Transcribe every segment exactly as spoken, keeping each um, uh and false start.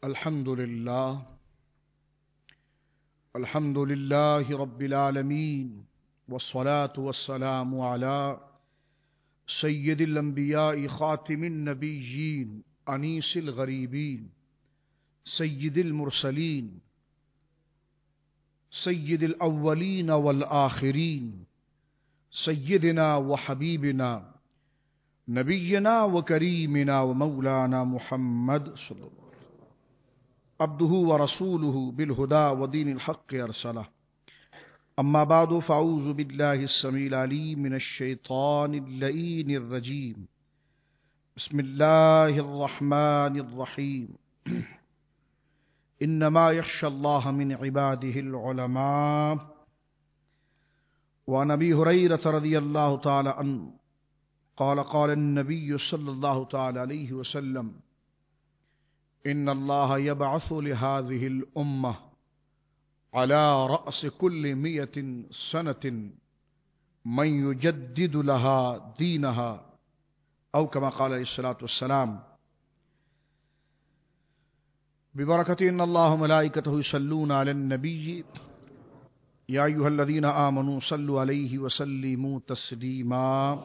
الحمد لله الحمد لله رب العالمين والصلاة والسلام على سيد الأنبياء خاتم النبيين أنيس الغريبين سيد المرسلين سيد الأولين والآخرين سيدنا وحبيبنا نبينا وكريمنا ومولانا محمد صلى الله عليه وسلم عبده ورسوله بالهدى ودين الحق أرسله. أما بعد فأعوذ بالله السميع العليم من الشيطان اللئيم الرجيم. بسم الله الرحمن الرحيم. إنما يخشى الله من عباده العلماء. وعن أبي هريرة رضي الله تعالى عنه قال قال النبي صلى الله تعالى عليه وسلم: إن الله يبعث لهذه الأمة على رأس كل مئة سنة من يجدد لها دينها، أو كما قال عليه الصلاة والسلام. ببركة إن الله ملائكته يصلون على النبي يا أيها الذين آمنوا صلوا عليه وسلموا تسليما.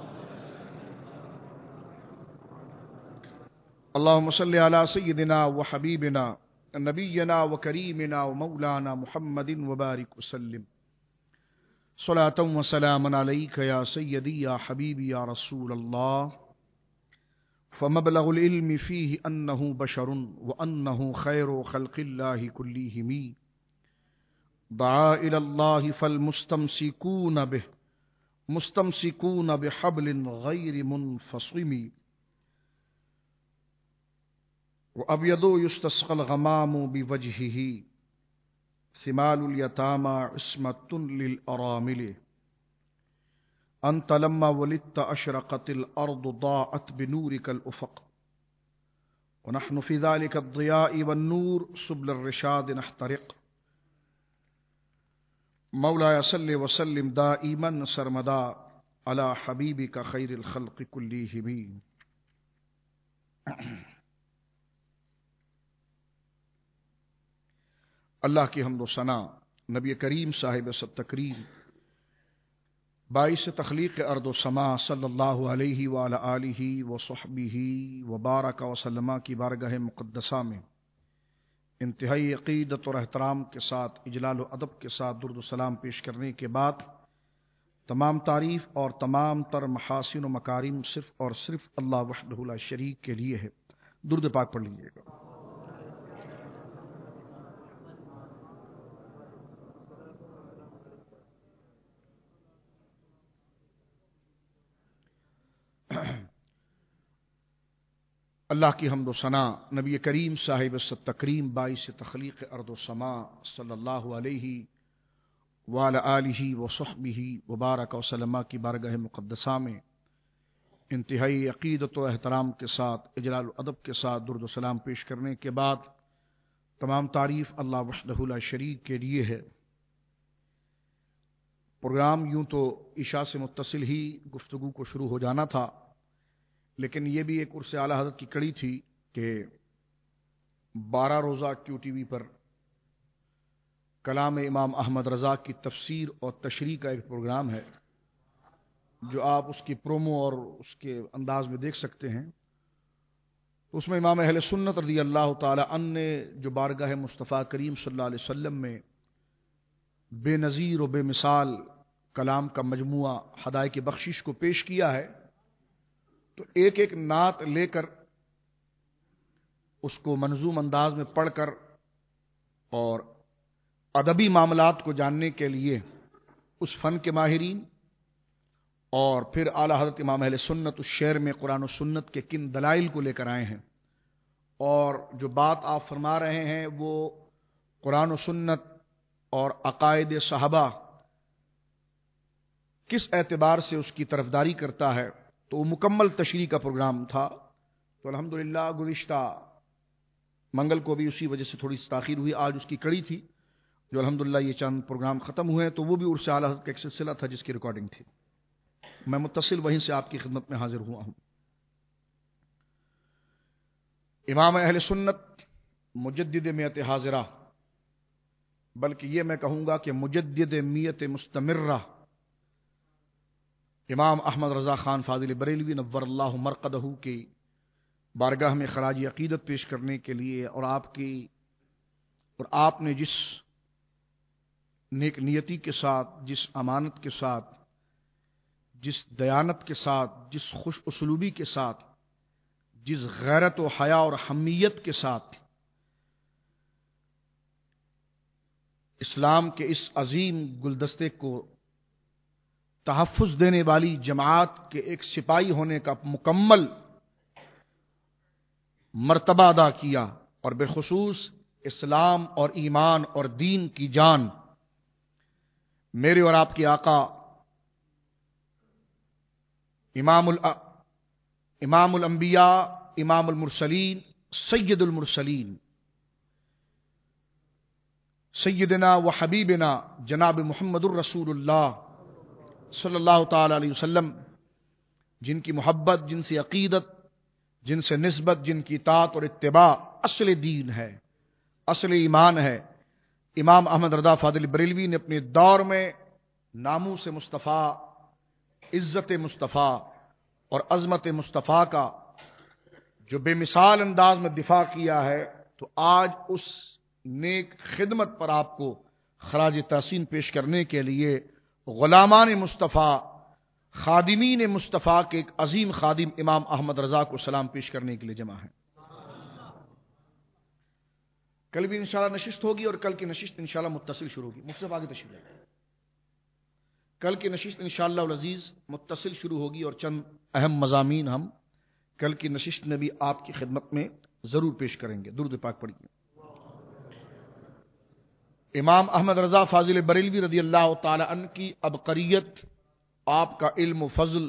اللهم صل على سيدنا وحبيبنا نبينا وكريمنا ومولانا محمد وبارك وسلم. صلاة وسلاما عليك يا سيدي يا حبيبي يا رسول الله. فمبلغ العلم فيه أنه بشر وأنه خير خلق الله كلهم. دعا إلى الله فالمستمسكون به مستمسكون بحبل غير منفصم. وأبيض يستسقى الغمام بوجهه ثمال اليتامى عصمة للأرامل. أنت لما ولدت أشرقت الأرض ضاءت بنورك الأفق، ونحن في ذلك الضياء والنور سبل الرشاد نحترق. مولاي صل وسلم دائما سرمدا على حبيبك خير الخلق كلهم. اللہ کی حمد و ثنا نبی کریم صاحب ست تکریم باعث تخلیق ارض و سما صلی اللہ علیہ وآلہ آلہ وصحبہ وبارک وسلم کی بارگاہ مقدسہ میں انتہائی عقیدت اور احترام کے ساتھ اجلال و ادب کے ساتھ درود و سلام پیش کرنے کے بعد، تمام تعریف اور تمام تر محاسن و مکارم صرف اور صرف اللہ وحدہ لا شریک کے لیے ہے. درود پاک پڑھ لیجیے گا. اللہ کی حمد و ثنا نبی کریم صاحب ست تکریم باعث تخلیق ارض و سما صلی اللہ علیہ وعلی آلہ وصحبہ وبارک وسلم کی بارگاہ مقدسہ میں انتہائی عقیدت و احترام کے ساتھ اجلال و ادب کے ساتھ درود و سلام پیش کرنے کے بعد، تمام تعریف اللہ وحدہ لا شریک کے لیے ہے. پروگرام یوں تو عشاء سے متصل ہی گفتگو کو شروع ہو جانا تھا، لیکن یہ بھی ایک عرص اعلیٰ حضرت کی کڑی تھی کہ بارہ روزہ کیو ٹی وی پر کلام امام احمد رضا کی تفسیر اور تشریح کا ایک پروگرام ہے جو آپ اس کی پرومو اور اس کے انداز میں دیکھ سکتے ہیں. اس میں امام اہل سنت رضی اللہ تعالی عنہ نے جو بارگاہ مصطفیٰ کریم صلی اللہ علیہ وسلم میں بے نظیر و بے مثال کلام کا مجموعہ ہدایت بخشش کو پیش کیا ہے، تو ایک ایک نعت لے کر اس کو منظوم انداز میں پڑھ کر اور ادبی معاملات کو جاننے کے لیے اس فن کے ماہرین اور پھر اعلیٰ حضرت امام اہل سنت اس شعر میں قرآن و سنت کے کن دلائل کو لے کر آئے ہیں، اور جو بات آپ فرما رہے ہیں وہ قرآن و سنت اور عقائد صحابہ کس اعتبار سے اس کی طرفداری کرتا ہے، تو وہ مکمل تشریح کا پروگرام تھا. تو الحمدللہ گزشتہ منگل کو بھی اسی وجہ سے تھوڑی سی تاخیر ہوئی، آج اس کی کڑی تھی جو الحمدللہ یہ چند پروگرام ختم ہوئے، تو وہ بھی عرص اعلیٰ حضرت کا ایک سلسلہ تھا جس کی ریکارڈنگ تھی. میں متصل وہیں سے آپ کی خدمت میں حاضر ہوا ہوں. امام اہل سنت مجدد میت حاضرہ، بلکہ یہ میں کہوں گا کہ مجدد میت مستمرہ امام احمد رضا خان فاضل بریلوی نور اللہ مرقدہ کی بارگاہ میں خراج عقیدت پیش کرنے کے لیے، اور آپ کی اور آپ نے جس نیک نیتی کے ساتھ، جس امانت کے ساتھ، جس دیانت کے ساتھ، جس خوش اسلوبی کے ساتھ، جس غیرت و حیا اور حمیت کے ساتھ اسلام کے اس عظیم گلدستے کو تحفظ دینے والی جماعت کے ایک سپاہی ہونے کا مکمل مرتبہ ادا کیا، اور بالخصوص اسلام اور ایمان اور دین کی جان میرے اور آپ کے آقا امام ال امام الانبیاء، امام المرسلین، سید المرسلین، سیدنا و حبیبنا جناب محمد الرسول اللہ صلی اللہ تعالی علیہ وسلم، جن کی محبت، جن سے عقیدت، جن سے نسبت، جن کی اطاعت اور اتباع اصل دین ہے، اصل ایمان ہے، امام احمد رضا فاضل بریلوی نے اپنے دور میں ناموس مصطفیٰ، عزت مصطفیٰ اور عظمت مصطفیٰ کا جو بے مثال انداز میں دفاع کیا ہے، تو آج اس نیک خدمت پر آپ کو خراج تحسین پیش کرنے کے لیے غلامان مصطفیٰ، خادمین مصطفیٰ کے ایک عظیم خادم امام احمد رضا کو سلام پیش کرنے کے لیے جمع ہیں۔ کل بھی انشاءاللہ نشست ہوگی، اور کل کی نشست انشاءاللہ متصل شروع ہوگی۔ مجھ سے آگے تشریف لائیں۔ کل کی نشست انشاءاللہ العزیز متصل شروع ہوگی، اور چند اہم مضامین ہم کل کی نشست میں بھی آپ کی خدمت میں ضرور پیش کریں گے۔ درود پاک پڑھیے۔ امام احمد رضا فاضل بریلوی رضی اللہ تعالی عنہ کی عبقریت، آپ کا علم و فضل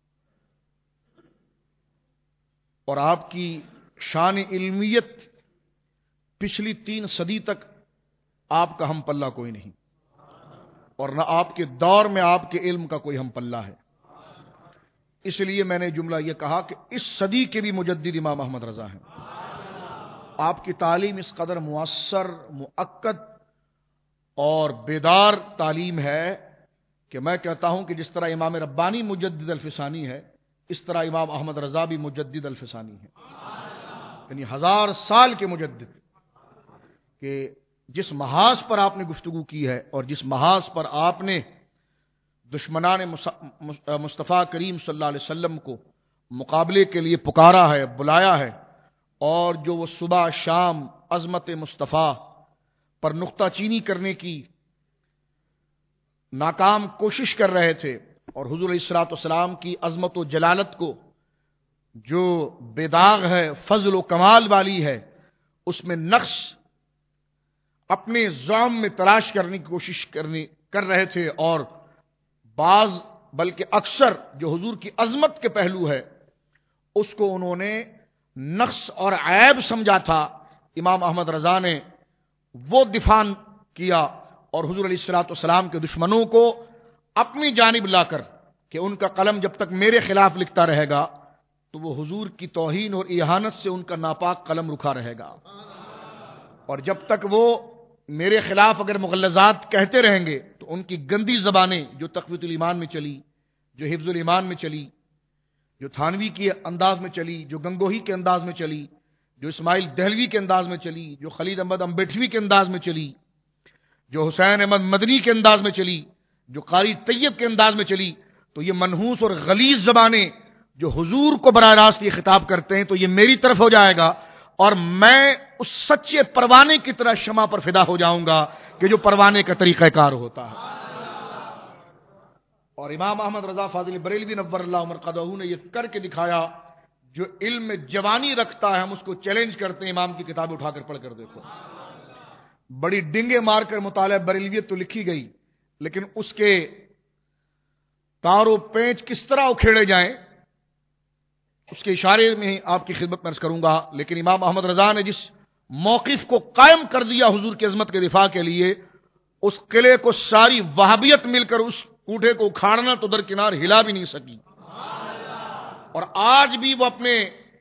اور آپ کی شان علمیت پچھلی تین صدی تک آپ کا ہم پلہ کوئی نہیں، اور نہ آپ کے دور میں آپ کے علم کا کوئی ہم پلہ ہے۔ اس لیے میں نے جملہ یہ کہا کہ اس صدی کے بھی مجدد امام احمد رضا ہیں۔ آپ کی تعلیم اس قدر مؤثر، مؤکد اور بیدار تعلیم ہے کہ میں کہتا ہوں کہ جس طرح امام ربانی مجدد الفسانی ہے، اس طرح امام احمد رضا بھی مجدد الفسانی ہے، یعنی ہزار سال کے مجدد، کہ جس محاذ پر آپ نے گفتگو کی ہے اور جس محاذ پر آپ نے دشمنان مصطفیٰ کریم صلی اللہ علیہ وسلم کو مقابلے کے لیے پکارا ہے، بلایا ہے، اور جو وہ صبح شام عظمت مصطفیٰ پر نقطہ چینی کرنے کی ناکام کوشش کر رہے تھے، اور حضور علیہ الصلوۃ والسلام کی عظمت و جلالت کو جو بے داغ ہے، فضل و کمال والی ہے، اس میں نقص اپنے زعم میں تلاش کرنے کی کوشش کرنے کر رہے تھے، اور بعض بلکہ اکثر جو حضور کی عظمت کے پہلو ہے اس کو انہوں نے نقص اور عیب سمجھا تھا۔ امام احمد رضا نے وہ دفاع کیا، اور حضور علیہ الصلوۃ والسلام کے دشمنوں کو اپنی جانب لا کر کہ ان کا قلم جب تک میرے خلاف لکھتا رہے گا تو وہ حضور کی توہین اور اہانت سے ان کا ناپاک قلم رکھا رہے گا، اور جب تک وہ میرے خلاف اگر مغلظات کہتے رہیں گے تو ان کی گندی زبانیں جو تقویۃ الایمان میں چلی، جو حفظ الایمان میں چلی، جو تھانوی کے انداز میں چلی، جو گنگوہی کے انداز میں چلی، جو اسماعیل دہلوی کے انداز میں چلی، جو خلید احمد امبیٹوی کے انداز میں چلی، جو حسین احمد مدنی کے انداز میں چلی، جو قاری طیب کے انداز میں چلی، تو یہ منحوس اور غلیظ زبانیں جو حضور کو براہ راست یہ خطاب کرتے ہیں، تو یہ میری طرف ہو جائے گا، اور میں اس سچے پروانے کی طرح شمع پر فدا ہو جاؤں گا کہ جو پروانے کا طریقہ کار ہوتا ہے۔ اور امام احمد رضا فاضل بریلوی نور اللہ مرقدہ نے یہ کر کے دکھایا، جو علم میں جوانی رکھتا ہے ہم اس کو چیلنج کرتے ہیں، امام کی کتاب اٹھا کر پڑھ کر دیکھو، بڑی ڈنگے مار کر مطالعہ بریلویت تو لکھی گئی، لیکن اس کے تار و پیچ کس طرح اکھیڑے جائیں اس کے اشارے میں آپ کی خدمت میں عرض کروں گا۔ لیکن امام احمد رضا نے جس موقف کو قائم کر دیا حضور کی عظمت کے دفاع کے لیے، اس قلعے کو ساری وہابیت مل کر اس کوٹھے کو اکھاڑنا تو درکنار ہلا بھی نہیں سکی، اور آج بھی وہ اپنے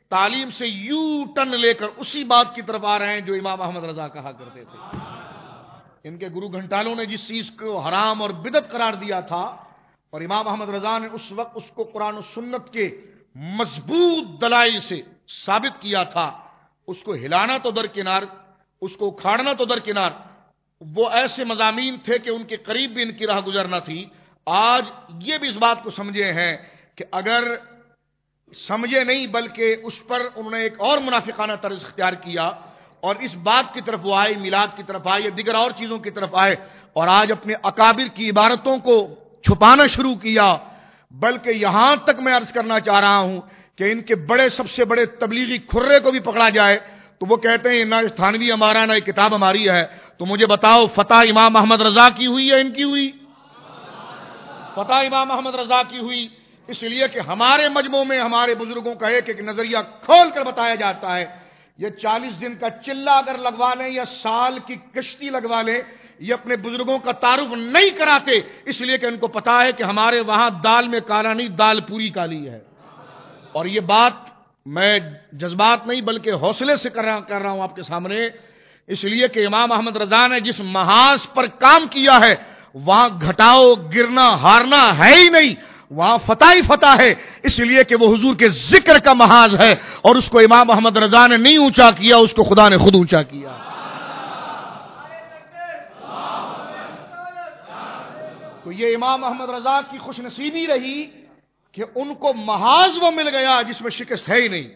تعلیم سے یو ٹرن لے کر اسی بات کی طرف آ رہے ہیں جو امام احمد رضا کہا کرتے تھے۔ ان کے گرو گھنٹالوں نے جس چیز کو حرام اور بدعت قرار دیا تھا، اور امام احمد رضا نے اس وقت اس کو قرآن و سنت کے مضبوط دلائل سے ثابت کیا تھا، اس کو ہلانا تو درکنار، اس کو اکھاڑنا تو درکنار، وہ ایسے مضامین تھے کہ ان کے قریب بھی ان کی راہ گزرنا تھی۔ آج یہ بھی اس بات کو سمجھے ہیں کہ اگر سمجھے نہیں بلکہ اس پر انہوں نے ایک اور منافقانہ طرز اختیار کیا اور اس بات کی طرف وہ آئے، میلاد کی طرف آئے یا دیگر اور چیزوں کی طرف آئے، اور آج اپنے اکابر کی عبارتوں کو چھپانا شروع کیا۔ بلکہ یہاں تک میں عرض کرنا چاہ رہا ہوں کہ ان کے بڑے سب سے بڑے تبلیغی کھرے کو بھی پکڑا جائے تو وہ کہتے ہیں نہ تھانوی ہمارا نہ کتاب ہماری ہے۔ تو مجھے بتاؤ، فتح امام احمد رضا کی ہوئی یا ان کی ہوئی؟ فتح امام احمد رضا کی ہوئی، اس لیے کہ ہمارے مجموع میں ہمارے بزرگوں کا ایک ایک نظریہ کھول کر بتایا جاتا ہے۔ یہ چالیس دن کا چلہ اگر لگوا لیں یا سال کی کشتی لگوا لیں، یہ اپنے بزرگوں کا تعارف نہیں کراتے، اس لیے کہ ان کو پتا ہے کہ ہمارے وہاں دال میں کالا نہیں، دال پوری کالی ہے۔ اور یہ بات میں جذبات نہیں بلکہ حوصلے سے کر رہا کر رہا ہوں آپ کے سامنے، اس لیے کہ امام احمد رضا نے جس محاذ پر کام کیا ہے وہاں گھٹاؤ، گرنا، ہارنا ہے ہی نہیں، وہاں فتح ہی فتح ہے، اس لیے کہ وہ حضور کے ذکر کا محاذ ہے، اور اس کو امام احمد رضا نے نہیں اونچا کیا، اس کو خدا نے خود اونچا کیا۔ تو یہ امام احمد رضا کی خوش نصیبی رہی کہ ان کو محاذ وہ مل گیا جس میں شکست ہے ہی نہیں،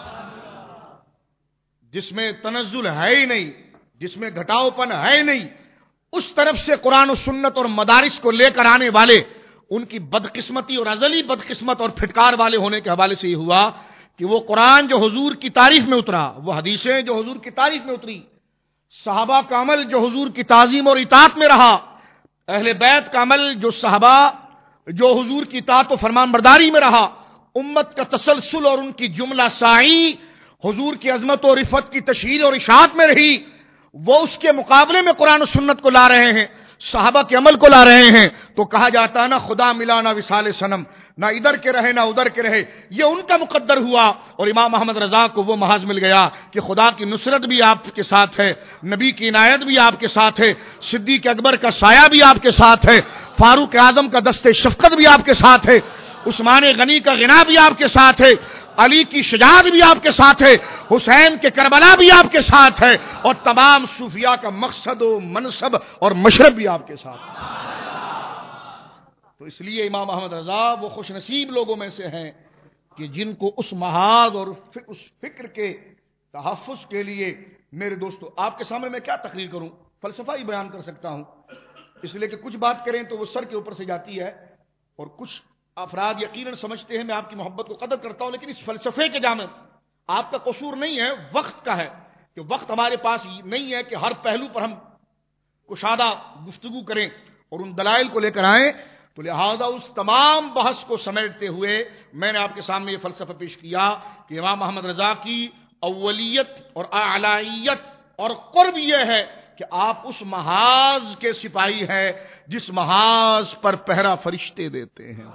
جس میں تنزل ہے ہی نہیں، جس میں گھٹاؤ پن ہے ہی نہیں۔ اس طرف سے قرآن و سنت اور مدارس کو لے کر آنے والے ان کی بدقسمتی اور ازلی بدقسمت اور پھٹکار والے ہونے کے حوالے سے یہ ہوا کہ وہ قرآن جو حضور کی تعریف میں اترا، وہ حدیثیں جو حضور کی تعریف میں اتری، صحابہ کا عمل جو حضور کی تعظیم اور اطاعت میں رہا، اہل بیت کا عمل جو صحابہ جو حضور کی اطاعت و فرمان برداری میں رہا، امت کا تسلسل اور ان کی جملہ سائی حضور کی عظمت و رفت کی تشہیر اور اشاعت میں رہی، وہ اس کے مقابلے میں قرآن و سنت کو لا رہے ہیں، صحابہ کے عمل کو لا رہے ہیں، تو کہا جاتا ہے نہ خدا ملا نہ وصال صنم، نہ ادھر کے رہے نہ ادھر کے رہے، یہ ان کا مقدر ہوا، اور امام احمد رضا کو وہ محاذ مل گیا کہ خدا کی نصرت بھی آپ کے ساتھ ہے، نبی کی عنایت بھی آپ کے ساتھ ہے، صدیق اکبر کا سایہ بھی آپ کے ساتھ ہے، فاروق اعظم کا دست شفقت بھی آپ کے ساتھ ہے، عثمان غنی کا غنا بھی آپ کے ساتھ ہے، علی کی شجاعت بھی آپ کے ساتھ ہے، حسین کے کربلا بھی آپ کے ساتھ ہے، اور تمام صوفیاء کا مقصد و منصب اور مشرب بھی آپ کے ساتھ ہے۔ تو اس لیے امام احمد رضا وہ خوش نصیب لوگوں میں سے ہیں کہ جن کو اس محاذ اور اس فکر کے تحفظ کے لیے، میرے دوستو آپ کے سامنے میں کیا تقریر کروں، فلسفہ ہی بیان کر سکتا ہوں، اس لیے کہ کچھ بات کریں تو وہ سر کے اوپر سے جاتی ہے، اور کچھ افراد یقیناً سمجھتے ہیں میں آپ کی محبت کو قدر کرتا ہوں، لیکن اس فلسفے کے جامع آپ کا قصور نہیں ہے، وقت کا ہے کہ وقت ہمارے پاس نہیں ہے کہ ہر پہلو پر ہم کشادہ گفتگو کریں اور ان دلائل کو لے کر آئیں، تو لہذا اس تمام بحث کو سمیٹتے ہوئے میں نے آپ کے سامنے یہ فلسفہ پیش کیا کہ امام احمد رضا کی اولیت اور اعلائیت اور قرب یہ ہے کہ آپ اس محاذ کے سپاہی ہیں جس محاذ پر پہرا فرشتے دیتے ہیں۔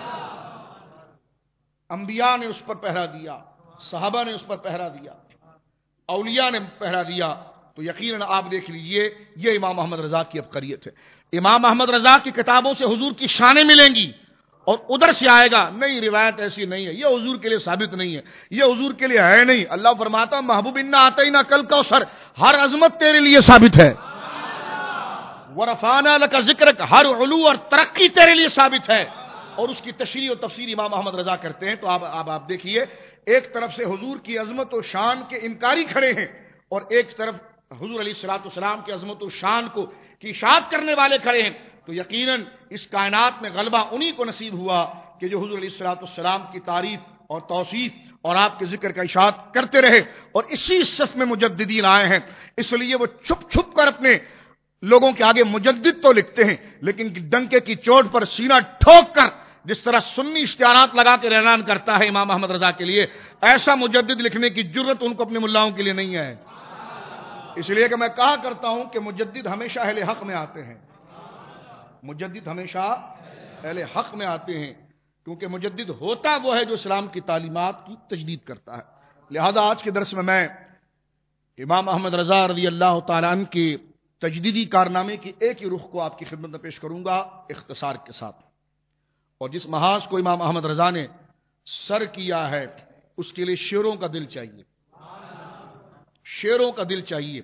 انبیاء نے اس پر پہرا دیا، صحابہ نے اس پر پہرا دیا، اولیاء نے پہرا دیا، تو یقیناً آپ دیکھ لیجئے یہ امام احمد رضا کی عبقریت ہے۔ امام احمد رضا کی کتابوں سے حضور کی شانیں ملیں گی، اور ادھر سے آئے گا نہیں روایت ایسی نہیں ہے، یہ حضور کے لیے ثابت نہیں ہے، یہ حضور کے لیے ہے نہیں۔ اللہ فرماتا محبوب انا اعطینا کل کوثر، ہر عظمت تیرے لیے ثابت ہے، ورفعنا لک ذکرک، ہر علو اور ترقی تیرے لیے ثابت ہے، اور اس کی تشریح و تفسیر امام احمد رضا کرتے ہیں۔ تو آپ آپ آپ دیکھیے، ایک طرف سے حضور کی عظمت و شان کے انکاری کھڑے ہیں، اور ایک طرف حضور علیہ الصلوۃ والسلام کی عظمت و شان کو کی اشاعت کرنے والے کھڑے ہیں۔ تو یقیناً اس کائنات میں غلبہ انہی کو نصیب ہوا کہ جو حضور علیہ الصلوۃ والسلام کی تعریف اور توصیف اور آپ کے ذکر کا اشاعت کرتے رہے، اور اسی صف میں مجددین آئے ہیں، اس لیے وہ چھپ چھپ کر اپنے لوگوں کے آگے مجدد تو لکھتے ہیں، لیکن ڈنکے کی چوٹ پر سینہ ٹھوک کر جس طرح سنی اشتہارات لگا کے اعلان کرتا ہے امام احمد رضا کے لیے، ایسا مجدد لکھنے کی جرت ان کو اپنے ملاؤں کے لیے نہیں ہے۔ اس لیے کہ میں کہا کرتا ہوں کہ مجدد ہمیشہ اہل حق میں آتے ہیں، مجدد ہمیشہ اہل حق میں آتے ہیں، کیونکہ مجدد ہوتا وہ ہے جو اسلام کی تعلیمات کی تجدید کرتا ہے۔ لہذا آج کے درس میں میں امام احمد رضا رضی اللہ تعالیٰ عنہ کے تجدیدی کارنامے کی ایک ہی رخ کو آپ کی خدمت میں پیش کروں گا اختصار کے ساتھ. اور جس محاذ کو امام احمد رضا نے سر کیا ہے اس کے لیے شیروں کا دل چاہیے، شیروں کا دل چاہیے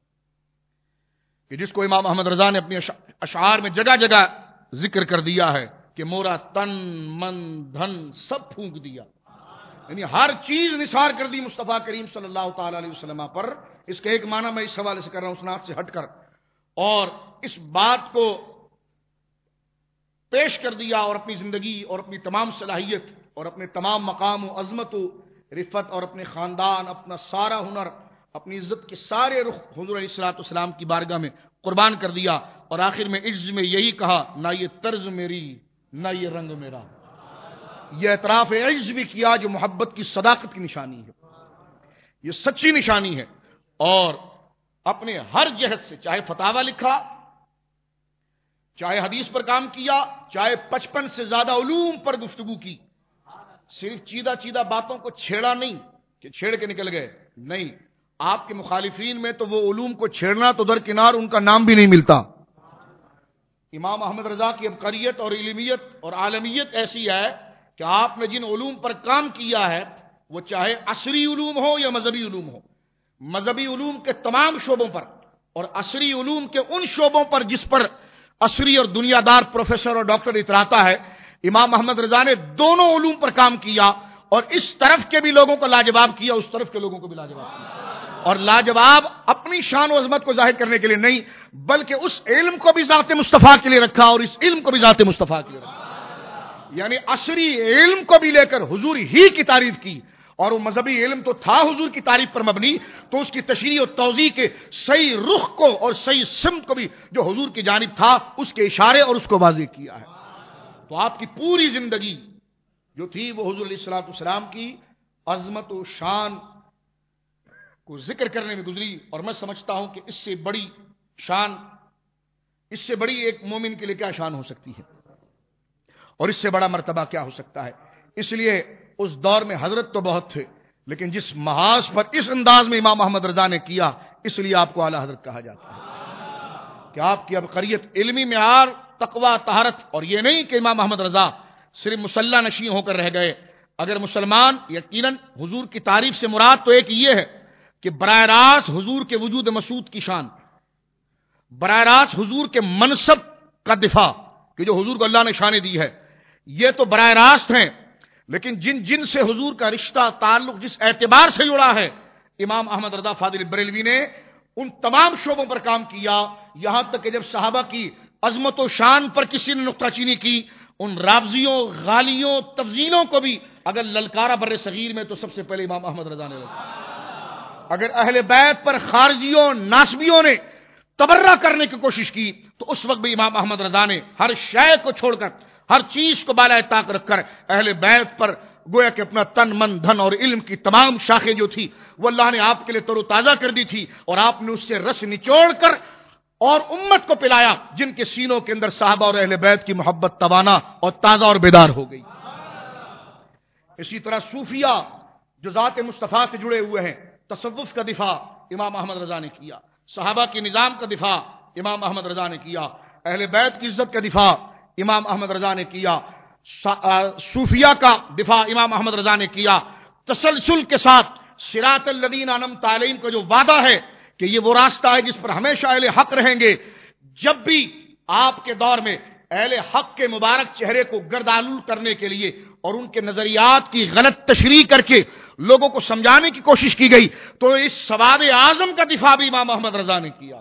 کہ جس کو امام احمد رضا نے اپنے اشعار میں جگہ جگہ ذکر کر دیا ہے کہ مورا تن من دھن سب پھونک دیا، یعنی ہر چیز نثار کر دی مصطفیٰ کریم صلی اللہ تعالی علیہ وسلم پر. اس کا ایک معنی میں اس حوالے سے کر رہا ہوں اسناد سے ہٹ کر، اور اس بات کو پیش کر دیا اور اپنی زندگی اور اپنی تمام صلاحیت اور اپنے تمام مقام و عظمت و رفت اور اپنے خاندان، اپنا سارا ہنر، اپنی عزت کے سارے رخ حضور علیہ الصلوۃ والسلام کی بارگاہ میں قربان کر دیا. اور آخر میں عجز میں یہی کہا، نہ یہ طرز میری نہ یہ رنگ میرا. یہ اعتراف عجز بھی کیا جو محبت کی صداقت کی نشانی ہے، یہ سچی نشانی ہے. اور اپنے ہر جہت سے، چاہے فتاوی لکھا، چاہے حدیث پر کام کیا، چاہے پچپن سے زیادہ علوم پر گفتگو کی، صرف چیدہ چیدہ باتوں کو چھیڑا نہیں کہ چھیڑ کے نکل گئے، نہیں. آپ کے مخالفین میں تو وہ علوم کو چھیڑنا تو درکنار، ان کا نام بھی نہیں ملتا. امام احمد رضا کی عبقریت اور علمیت اور عالمیت ایسی ہے کہ آپ نے جن علوم پر کام کیا ہے وہ چاہے عصری علوم ہو یا مذہبی علوم ہو، مذہبی علوم کے تمام شعبوں پر اور عصری علوم کے ان شعبوں پر جس پر عصری اور دنیا دار پروفیسر اور ڈاکٹر اتراتا ہے، امام احمد رضا نے دونوں علوم پر کام کیا اور اس طرف کے بھی لوگوں کو لاجواب کیا، اس طرف کے لوگوں کو بھی لاجواب کیا. اور لاجواب اپنی شان و عظمت کو ظاہر کرنے کے لیے نہیں، بلکہ اس علم کو بھی ذات مصطفیٰ کے لیے رکھا اور اس علم کو بھی ذات مصطفیٰ کے لیے رکھا. یعنی عصری علم کو بھی لے کر حضور ہی کی تعریف کی، اور وہ مذہبی علم تو تھا حضور کی تعریف پر مبنی، تو اس کی تشریح و توضیح کے صحیح رخ کو اور صحیح سمت کو بھی جو حضور کی جانب تھا اس کے اشارے اور اس کو واضح کیا ہے. تو آپ کی پوری زندگی جو تھی وہ حضور علیہ الصلوۃ والسلام کی عظمت و شان کو ذکر کرنے میں گزری. اور میں سمجھتا ہوں کہ اس سے بڑی شان، اس سے بڑی ایک مومن کے لیے کیا شان ہو سکتی ہے، اور اس سے بڑا مرتبہ کیا ہو سکتا ہے. اس لیے اس دور میں حضرت تو بہت تھے، لیکن جس محاذ پر اس انداز میں امام احمد رضا نے کیا، اس لیے آپ کو اعلی حضرت کہا جاتا ہے کہ آپ کی عبقریت، علمی معیار، تقوی، طہارت. اور یہ نہیں کہ امام احمد رضا صرف مصلی نشین ہو کر رہ گئے. اگر مسلمان یقیناً حضور کی تعریف سے مراد تو ایک یہ ہے کہ براہ راست حضور کے وجود مسعود کی شان، براہ راست حضور کے منصب کا دفاع کہ جو حضور کو اللہ نے شان دی ہے، یہ تو براہ راست ہیں. لیکن جن جن سے حضور کا رشتہ تعلق جس اعتبار سے جڑا ہے، امام احمد رضا فاضل بریلوی نے ان تمام شعبوں پر کام کیا. یہاں تک کہ جب صحابہ کی عظمت و شان پر کسی نے نقطہ چینی کی، ان رابضیوں، غالیوں، تفضیلوں کو بھی اگر للکارا بر صغیر میں تو سب سے پہلے امام احمد رضا نے للکارا. اگر اہل بیت پر خارجیوں، ناسبیوں نے تبرہ کرنے کی کوشش کی تو اس وقت بھی امام احمد رضا نے ہر شے کو چھوڑ کر، ہر چیز کو بالائے طاق رکھ کر اہل بیت پر گویا کہ اپنا تن من دھن اور علم کی تمام شاخیں جو تھی وہ اللہ نے آپ کے لیے تر و تازہ کر دی تھی، اور آپ نے اس سے رس نچوڑ کر اور امت کو پلایا جن کے سینوں کے اندر صحابہ اور اہل بیت کی محبت توانا اور تازہ اور بیدار ہو گئی. اسی طرح صوفیہ جو ذات مصطفیٰ سے جڑے ہوئے ہیں، تصوف کا دفاع امام احمد رضا نے کیا، صحابہ کے نظام کا دفاع امام احمد رضا نے کیا، اہل بیت کی عزت کا دفاع امام احمد رضا نے کیا، صوفیہ کا دفاع امام احمد رضا نے کیا. تسلسل کے ساتھ صراط الذین انعمت علیہم کا جو وعدہ ہے کہ یہ وہ راستہ ہے جس پر ہمیشہ اہل حق رہیں گے، جب بھی آپ کے دور میں اہل حق کے مبارک چہرے کو گردآلود کرنے کے لیے اور ان کے نظریات کی غلط تشریح کر کے لوگوں کو سمجھانے کی کوشش کی گئی تو اس سواد اعظم کا دفاع بھی امام احمد رضا نے کیا.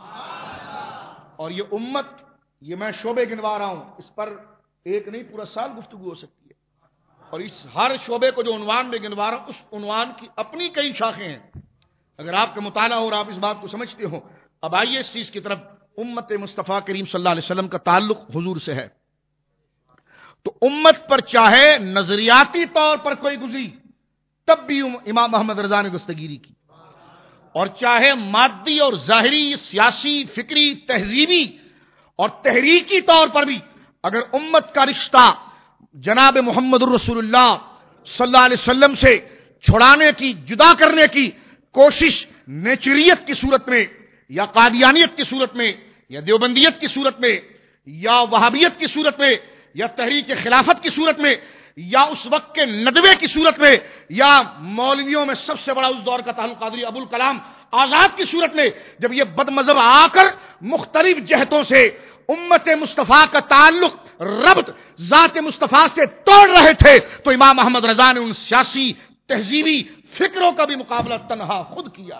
اور یہ امت، یہ میں شعبے گنوا رہا ہوں، اس پر ایک نہیں پورا سال گفتگو ہو سکتی ہے، اور اس ہر شعبے کو جو عنوان میں گنوا رہا ہوں اس عنوان کی اپنی کئی شاخیں ہیں. اگر آپ کا مطالعہ ہو اور آپ اس بات کو سمجھتے ہو، اب آئیے اس چیز کی طرف. امت مصطفیٰ کریم صلی اللہ علیہ وسلم کا تعلق حضور سے ہے، تو امت پر چاہے نظریاتی طور پر کوئی گزری تب بھی امام احمد رضا نے دستگیری کی، اور چاہے مادی اور ظاہری، سیاسی، فکری، تہذیبی اور تحریکی طور پر بھی اگر امت کا رشتہ جناب محمد الرسول اللہ صلی اللہ علیہ وسلم سے چھڑانے کی، جدا کرنے کی کوشش نیچریت کی صورت میں یا قادیانیت کی صورت میں یا دیوبندیت کی صورت میں یا وہابیت کی صورت میں یا تحریک خلافت کی صورت میں یا اس وقت کے ندوے کی صورت میں یا مولویوں میں سب سے بڑا اس دور کا تعلق قادری ابوالکلام آزاد کی صورت میں، جب یہ بد مذہب آ کر مختلف جہتوں سے امت مصطفیٰ کا تعلق ربط ذات مصطفیٰ سے توڑ رہے تھے، تو امام احمد رضا نے ان سیاسی تہذیبی فکروں کا بھی مقابلہ تنہا خود کیا۔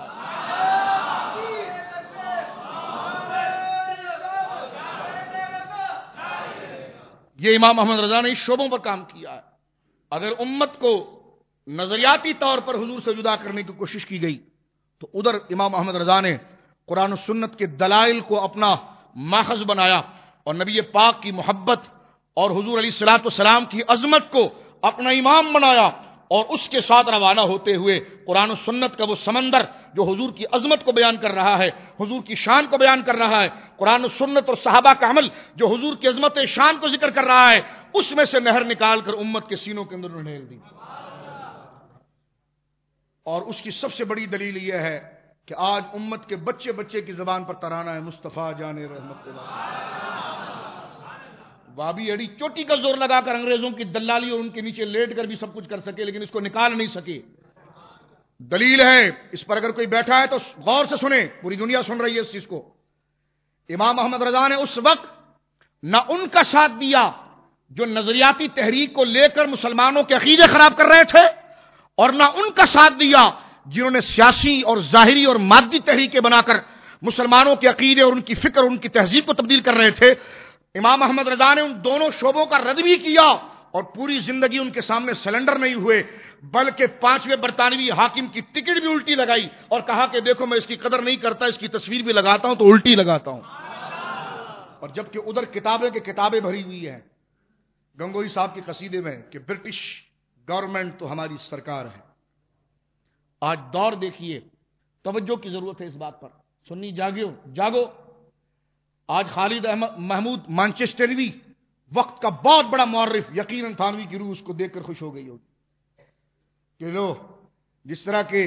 یہ امام احمد رضا نے اس شعبوں پر کام کیا ہے۔ اگر امت کو نظریاتی طور پر حضور سے جدا کرنے کی کوشش کی گئی تو ادھر امام احمد رضا نے قرآن و سنت کے دلائل کو اپنا ماخذ بنایا اور نبی پاک کی محبت اور حضور علیہ الصلوۃ والسلام کی عظمت کو اپنا امام بنایا، اور اس کے ساتھ روانہ ہوتے ہوئے قرآن و سنت کا وہ سمندر جو حضور کی عظمت کو بیان کر رہا ہے، حضور کی شان کو بیان کر رہا ہے، قرآن و سنت اور صحابہ کا عمل جو حضور کی عظمت شان کو ذکر کر رہا ہے، اس میں سے نہر نکال کر امت کے سینوں کے اندر ڈھیل دی۔ اور اس کی سب سے بڑی دلیل یہ ہے کہ آج امت کے بچے بچے کی زبان پر ترانہ ہے مصطفیٰ جان رحمت اللہ۔ وابی اڑی چوٹی کا زور لگا کر انگریزوں کی دلالی اور ان کے نیچے لیٹ کر بھی سب کچھ کر سکے، لیکن اس کو نکال نہیں سکے۔ دلیل ہے، اس پر اگر کوئی بیٹھا ہے تو غور سے سنیں، پوری دنیا سن رہی ہے اس چیز کو۔ امام احمد رضا نے اس وقت نہ ان کا ساتھ دیا جو نظریاتی تحریک کو لے کر مسلمانوں کے عقیدے خراب کر رہے تھے، اور نہ ان کا ساتھ دیا جنہوں نے سیاسی اور ظاہری اور مادی تحریکیں بنا کر مسلمانوں کے عقیدے اور ان کی فکر اور ان کی تہذیب کو تبدیل کر رہے تھے۔ امام احمد رضا نے ان دونوں شعبوں کا رد بھی کیا، اور پوری زندگی ان کے سامنے سلنڈر نہیں ہوئے، بلکہ پانچویں برطانوی حاکم کی ٹکٹ بھی الٹی لگائی اور کہا کہ دیکھو میں اس کی قدر نہیں کرتا، اس کی تصویر بھی لگاتا ہوں تو الٹی لگاتا ہوں۔ اور جبکہ ادھر کتابیں کے کتابیں بھری ہوئی ہیں گنگوئی صاحب کے قصیدے میں کہ برٹش گورنمنٹ تو ہماری سرکار ہے۔ آج دور دیکھیے، توجہ کی ضرورت ہے اس بات پر، سنی جاگو جاگو۔ آج خالد احمد محمود مانچسٹروی وقت کا بہت بڑا مورخ، یقیناً تھانوی کی روح اس کو دیکھ کر خوش ہو گئی ہوگی کہ لو جس طرح کے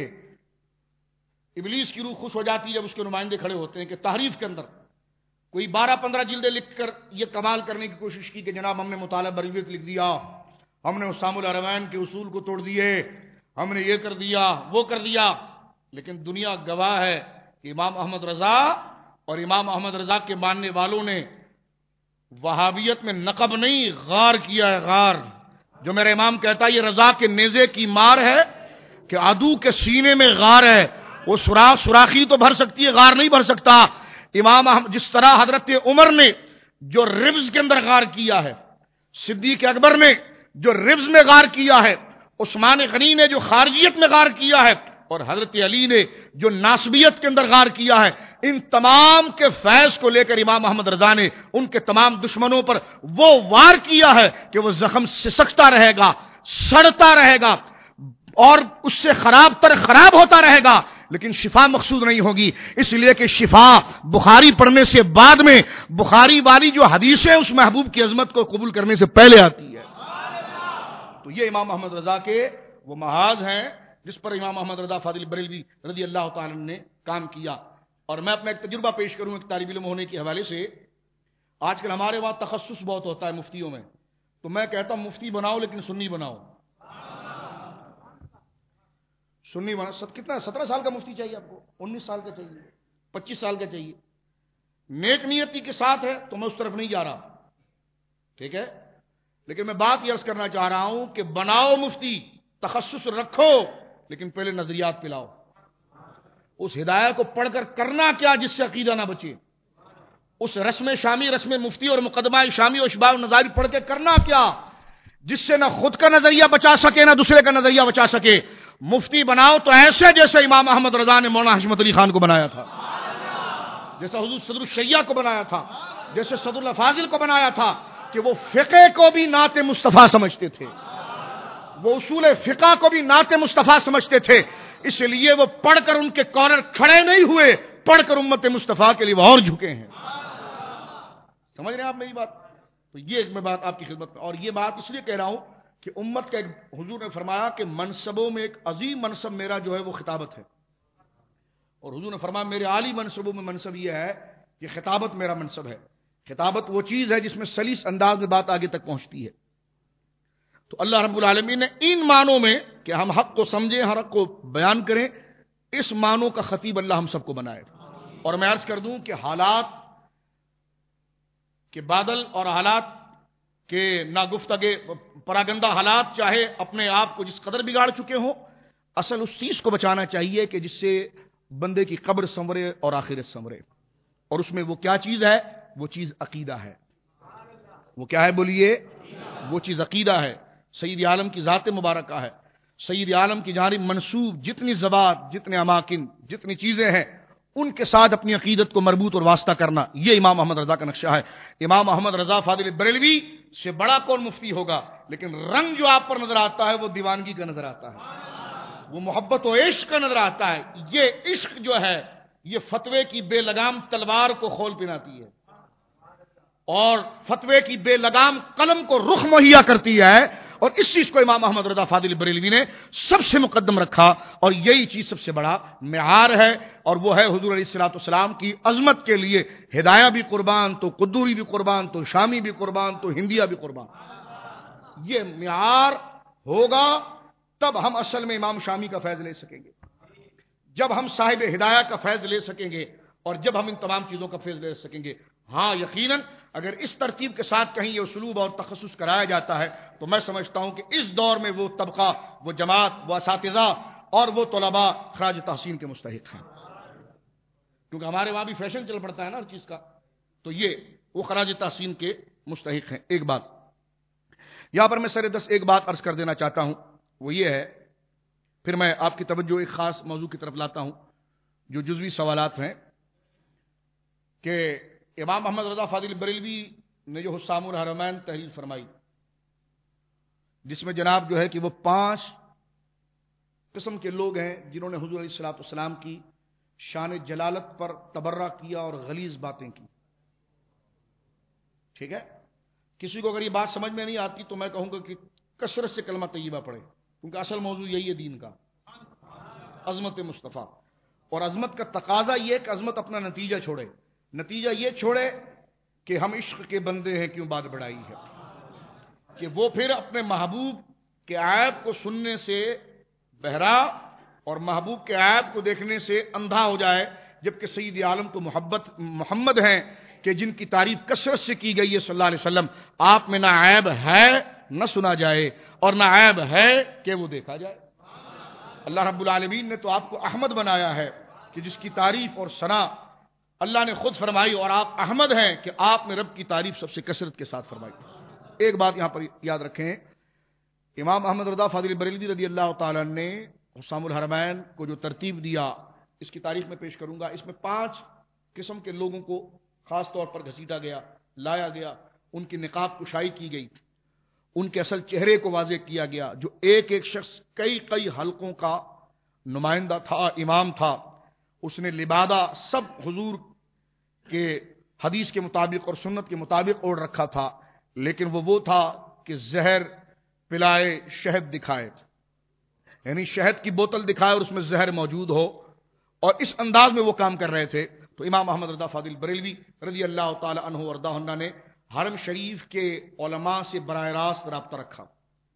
ابلیس کی روح خوش ہو جاتی ہے جب اس کے نمائندے کھڑے ہوتے ہیں کہ تحریف کے اندر کوئی بارہ پندرہ جلدیں لکھ کر یہ کمال کرنے کی کوشش کی کہ جناب ہم نے مطالعہ بریت لکھ دیا، ہم نے اسام الحرمین کے اصول کو توڑ دیے، ہم نے یہ کر دیا وہ کر دیا، لیکن دنیا گواہ ہے کہ امام احمد رضا اور امام احمد رضا کے ماننے والوں نے وہابیت میں نقب نہیں غار کیا ہے، غار۔ جو میرا امام کہتا ہے یہ رضا کے نیزے کی مار ہے کہ عدو کے سینے میں غار ہے، وہ سوراخ سوراخی تو بھر سکتی ہے، غار نہیں بھر سکتا۔ امام احمد جس طرح حضرت عمر نے جو ربز کے اندر غار کیا ہے، صدیق اکبر نے جو ربز میں غار کیا ہے، عثمان غنی نے جو خارجیت میں غار کیا ہے، اور حضرت علی نے جو ناسبیت کے اندر غار کیا ہے، ان تمام کے فیض کو لے کر امام احمد رضا نے ان کے تمام دشمنوں پر وہ وار کیا ہے کہ وہ زخم سسکتا رہے گا، سڑتا رہے گا اور اس سے خراب تر خراب ہوتا رہے گا، لیکن شفا مقصود نہیں ہوگی، اس لیے کہ شفا بخاری پڑھنے سے بعد میں بخاری والی جو حدیثیں اس محبوب کی عظمت کو قبول کرنے سے پہلے آتی ہے۔ تو یہ امام احمد رضا کے وہ محاذ ہیں جس پر امام احمد رضا فاضل بریلوی رضی اللہ تعالی نے کام کیا۔ اور میں اپنا ایک تجربہ پیش کروں ایک طالب علم ہونے کے حوالے سے۔ آج کل ہمارے وہاں تخصص بہت ہوتا ہے مفتیوں میں، تو میں کہتا ہوں مفتی بناؤ لیکن سنی بناؤ۔ سنی بنا کتنا سترہ سال کا مفتی چاہیے آپ کو، انیس سال کا چاہیے، پچیس سال کا چاہیے، نیک نیتی کے ساتھ ہے تو میں اس طرف نہیں جا رہا، ٹھیک ہے، لیکن میں بات یہ عرض کرنا چاہ رہا ہوں کہ بناؤ مفتی، تخصص رکھو، لیکن پہلے نظریات پلاؤ۔ اس ہدایت کو پڑھ کر کرنا کیا جس سے عقیدہ نہ بچے، اس رسم شامی رسم مفتی اور مقدمہ شامی اور اشباع نظاری پڑھ کے کرنا کیا جس سے نہ خود کا نظریہ بچا سکے نہ دوسرے کا نظریہ بچا سکے۔ مفتی بناؤ تو ایسے جیسے امام احمد رضا نے مولانا حشمت علی خان کو بنایا تھا، جیسا حضور صدر الشیعہ کو بنایا تھا، جیسے صدر الافاضل کو بنایا تھا کہ وہ فقہ کو بھی نعت مصطفیٰ سمجھتے تھے، وہ اصول فقہ کو بھی نعت مصطفیٰ سمجھتے تھے، اس لیے وہ پڑھ کر ان کے کارنر کھڑے نہیں ہوئے، پڑھ کر امت مصطفیٰ کے لیے وہ اور جھکے ہیں۔ سمجھ رہے ہیں آپ میری بات؟ تو یہ میں بات آپ کی خدمت میں، اور یہ بات اس لیے کہہ رہا ہوں کہ امت کا ایک حضور نے فرمایا کہ منصبوں میں ایک عظیم منصب میرا جو ہے وہ خطابت ہے، اور حضور نے فرمایا میرے عالی منصبوں میں منصب یہ ہے کہ خطابت میرا منصب ہے۔ خطابت وہ چیز ہے جس میں سلیس انداز میں بات آگے تک پہنچتی ہے۔ تو اللہ رب العالمین نے ان معنوں میں کہ ہم حق کو سمجھیں، ہر حق کو بیان کریں، اس معنوں کا خطیب اللہ ہم سب کو بنائے۔ اور میں عرض کر دوں کہ حالات کے بادل اور حالات کے ناگفتگے پراگندہ حالات چاہے اپنے آپ کو جس قدر بگاڑ چکے ہوں، اصل اس چیز کو بچانا چاہیے کہ جس سے بندے کی قبر سنورے اور آخرت سنورے، اور اس میں وہ کیا چیز ہے؟ وہ چیز عقیدہ ہے۔ وہ کیا ہے بولیے؟ وہ چیز عقیدہ ہے، سید عالم کی ذات مبارکہ ہے، سید عالم کی جانب منسوب جتنی زبات، جتنے اماکن، جتنی چیزیں ہیں، ان کے ساتھ اپنی عقیدت کو مربوط اور واسطہ کرنا، یہ امام احمد رضا کا نقشہ ہے۔ امام احمد رضا فاضل بریلوی سے بڑا کون مفتی ہوگا، لیکن رنگ جو آپ پر نظر آتا ہے وہ دیوانگی کا نظر آتا ہے، وہ محبت و عشق کا نظر آتا ہے۔ یہ عشق جو ہے یہ فتوے کی بے لگام تلوار کو کھول پناتی ہے، اور فتوے کی بے لگام قلم کو رخ مہیا کرتی ہے، اور اس چیز کو امام احمد رضا فاضل بریلوی نے سب سے مقدم رکھا، اور یہی چیز سب سے بڑا معیار ہے، اور وہ ہے حضور علیہ الصلوۃ والسلام کی عظمت کے لیے ہدایہ بھی قربان، تو قدوری بھی قربان، تو شامی بھی قربان، تو ہندیہ بھی قربان۔ یہ معیار ہوگا تب ہم اصل میں امام شامی کا فیض لے سکیں گے، جب ہم صاحب ہدایہ کا فیض لے سکیں گے، اور جب ہم ان تمام چیزوں کا فیض لے سکیں گے۔ ہاں یقیناً اگر اس ترتیب کے ساتھ کہیں یہ اسلوب اور تخصص کرایا جاتا ہے تو میں سمجھتا ہوں کہ اس دور میں وہ طبقہ، وہ جماعت، وہ اساتذہ اور وہ طلباء خراج تحسین کے مستحق ہیں، کیونکہ ہمارے وہاں بھی فیشن چل پڑتا ہے نا ہر چیز کا، تو یہ وہ خراج تحسین کے مستحق ہیں۔ ایک بات یہاں پر میں سر دست ایک بات عرض کر دینا چاہتا ہوں، وہ یہ ہے، پھر میں آپ کی توجہ ایک خاص موضوع کی طرف لاتا ہوں جو جزوی سوالات ہیں، کہ امام محمد رضا فاضل بریلوی نے جو حسام الحرمین تحریر فرمائی، جس میں جناب جو ہے کہ وہ پانچ قسم کے لوگ ہیں جنہوں نے حضور علیہ الصلوۃ والسلام کی شان جلالت پر تبرہ کیا اور غلیظ باتیں کی، ٹھیک ہے؟ کسی کو اگر یہ بات سمجھ میں نہیں آتی تو میں کہوں گا کہ کثرت سے کلمہ طیبہ پڑھے، کیونکہ اصل موضوع یہی ہے دین کا، عظمت مصطفیٰ۔ اور عظمت کا تقاضا یہ کہ عظمت اپنا نتیجہ چھوڑے، نتیجہ یہ چھوڑے کہ ہم عشق کے بندے ہیں کیوں بات بڑھائی ہے، کہ وہ پھر اپنے محبوب کے عیب کو سننے سے بہرا اور محبوب کے عیب کو دیکھنے سے اندھا ہو جائے، جبکہ سید عالم تو محبت محمد ہیں کہ جن کی تعریف کثرت سے کی گئی ہے صلی اللہ علیہ وسلم، آپ میں نہ عیب ہے نہ سنا جائے، اور نہ عیب ہے کہ وہ دیکھا جائے۔ اللہ رب العالمین نے تو آپ کو احمد بنایا ہے کہ جس کی تعریف اور ثنا اللہ نے خود فرمائی، اور آپ احمد ہیں کہ آپ نے رب کی تعریف سب سے کثرت کے ساتھ فرمائی۔ ایک بات یہاں پر یاد رکھیں، امام احمد رضا فاضل بریلوی رضی اللہ تعالیٰ نے حسام الحرمین کو جو ترتیب دیا، اس کی تاریخ میں پیش کروں گا۔ اس میں پانچ قسم کے لوگوں کو خاص طور پر گھسیٹا گیا، لایا گیا، ان کی نقاب کشائی کی گئی، ان کے اصل چہرے کو واضح کیا گیا، جو ایک ایک شخص کئی کئی حلقوں کا نمائندہ تھا، امام تھا، اس نے لبادہ سب حضور کے حدیث کے مطابق اور سنت کے مطابق اوڑھ رکھا تھا، لیکن وہ وہ تھا کہ زہر پلائے شہد دکھائے، یعنی شہد کی بوتل دکھائے اور اس میں زہر موجود ہو، اور اس انداز میں وہ کام کر رہے تھے۔ تو امام احمد رضا فاضل بریلوی رضی اللہ تعالی عنہ وارضاہ عنہ نے حرم شریف کے علماء سے براہ راست رابطہ رکھا،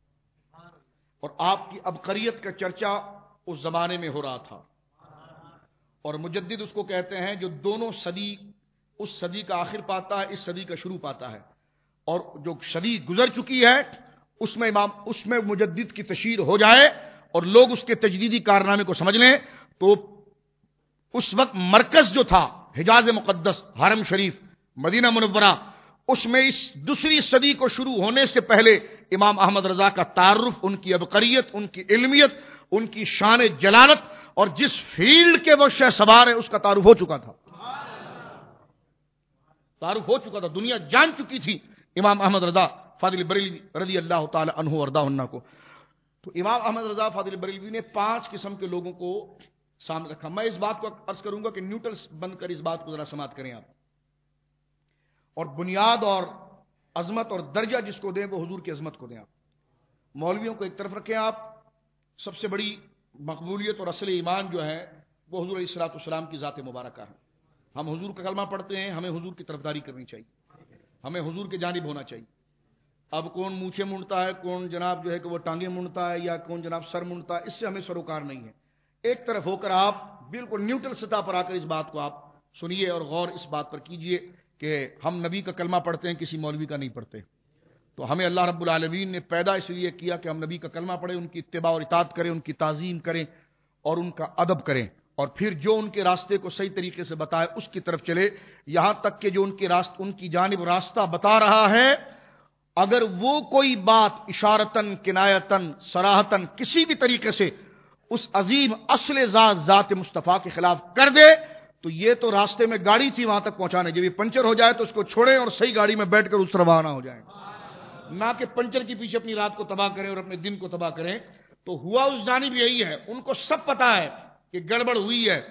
اور آپ کی عبقریت کا چرچا اس زمانے میں ہو رہا تھا، اور مجدد اس کو کہتے ہیں جو دونوں صدی، اس صدی کا آخر پاتا ہے، اس صدی کا شروع پاتا ہے، اور جو صدی گزر چکی ہے اس میں امام اس میں مجدد کی تشہیر ہو جائے اور لوگ اس کے تجدیدی کارنامے کو سمجھ لیں، تو اس وقت مرکز جو تھا حجاز مقدس، حرم شریف، مدینہ منورہ، اس میں اس دوسری صدی کو شروع ہونے سے پہلے امام احمد رضا کا تعارف، ان کی عبقریت، ان کی علمیت، ان کی شان جلالت، اور جس فیلڈ کے وہ شہ سوار ہے اس کا تعارف ہو چکا تھا، تعارف ہو چکا تھا، دنیا جان چکی تھی امام احمد رضا فاضل بریلوی رضی اللہ تعالی عنہ وارضاہ عنہ کو۔ تو امام احمد رضا فاضل بریلوی نے پانچ قسم کے لوگوں کو سامنے رکھا۔ میں اس بات کو عرض کروں گا کہ نیوٹرلز بند کر اس بات کو ذرا سماعت کریں آپ، اور بنیاد اور عظمت اور درجہ جس کو دیں وہ حضور کی عظمت کو دیں آپ۔ مولویوں کو ایک طرف رکھیں آپ، سب سے بڑی مقبولیت اور اصل ایمان جو ہے وہ حضور علیہ الصلوۃ والسلام کی ذات مبارکہ ہے. ہم حضور کا کلمہ پڑھتے ہیں، ہمیں حضور کی طرفداری کرنی چاہیے، ہمیں حضور کے جانب ہونا چاہیے. اب کون مونچھیں مونڈتا ہے، کون جناب جو ہے کہ وہ ٹانگیں مونڈتا ہے، یا کون جناب سر مونڈتا ہے، اس سے ہمیں سروکار نہیں ہے. ایک طرف ہو کر آپ بالکل نیوٹرل سطح پر آ کر اس بات کو آپ سنیے اور غور اس بات پر کیجئے کہ ہم نبی کا کلمہ پڑھتے ہیں، کسی مولوی کا نہیں پڑھتے. تو ہمیں اللہ رب العالمین نے پیدا اس لیے کیا کہ ہم نبی کا کلمہ پڑھیں، ان کی اتباع اور اطاعت کریں، ان کی تعظیم کریں اور ان کا ادب کریں، اور پھر جو ان کے راستے کو صحیح طریقے سے بتائے اس کی طرف چلے. یہاں تک کہ جو ان کے راست ان کی جانب راستہ بتا رہا ہے، اگر وہ کوئی بات اشارتن، کنایتن، صراحتن کسی بھی طریقے سے اس عظیم اصل ذات ذات مصطفیٰ کے خلاف کر دے تو یہ تو راستے میں گاڑی تھی وہاں تک پہنچانے، جب یہ پنچر ہو جائے تو اس کو چھوڑیں اور صحیح گاڑی میں بیٹھ کر اس طرح روانہ ہو جائیں، نہ کہ پنچر کے پیچھے اپنی رات کو تباہ کریں اور اپنے دن کو تباہ کریں. تو ہوا اس جانب یہی ہے، ان کو سب پتا ہے کہ گڑبڑ ہوئی ہے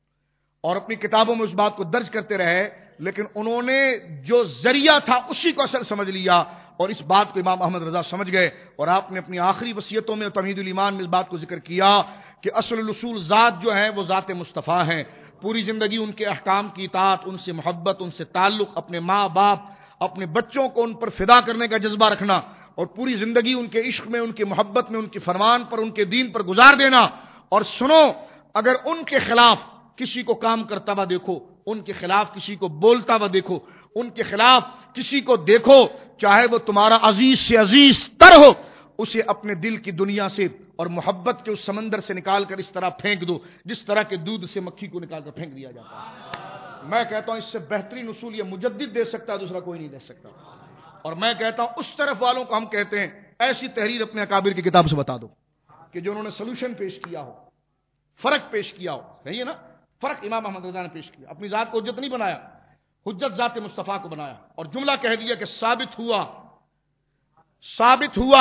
اور اپنی کتابوں میں اس بات کو درج کرتے رہے، لیکن انہوں نے جو ذریعہ تھا اسی کو اصل سمجھ لیا، اور اس بات کو امام احمد رضا سمجھ گئے. اور آپ نے اپنی آخری وصیتوں میں تمہید الایمان میں اس بات کو ذکر کیا کہ اصل الاصول ذات جو ہے وہ ذات مصطفیٰ ہیں. پوری زندگی ان کے احکام کی اطاعت، ان سے محبت، ان سے تعلق، اپنے ماں باپ، اپنے بچوں کو ان پر فدا کرنے کا جذبہ رکھنا، اور پوری زندگی ان کے عشق میں، ان کی محبت میں، ان کے فرمان پر، ان کے دین پر گزار دینا. اور سنو، اگر ان کے خلاف کسی کو کام کرتا ہوا دیکھو، ان کے خلاف کسی کو بولتا ہوا دیکھو، ان کے خلاف کسی کو دیکھو، چاہے وہ تمہارا عزیز سے عزیز تر ہو، اسے اپنے دل کی دنیا سے اور محبت کے اس سمندر سے نکال کر اس طرح پھینک دو جس طرح کے دودھ سے مکھی کو نکال کر پھینک دیا جاتا ہے. میں کہتا ہوں اس سے بہترین اصول یہ مجدد دے سکتا ہے، دوسرا کوئی نہیں دے سکتا. اور میں کہتا ہوں اس طرف والوں کو ہم کہتے ہیں ایسی تحریر اپنے اکابر کی کتاب سے بتا دو کہ جو انہوں نے سولوشن پیش کیا ہو، فرق پیش کیا ہو. کہیے نا، فرق امام احمد رضا نے پیش کیا، اپنی ذات کو حجت نہیں بنایا، حجت ذات مصطفیٰ کو بنایا، اور جملہ کہہ دیا کہ ثابت ہوا ثابت ہوا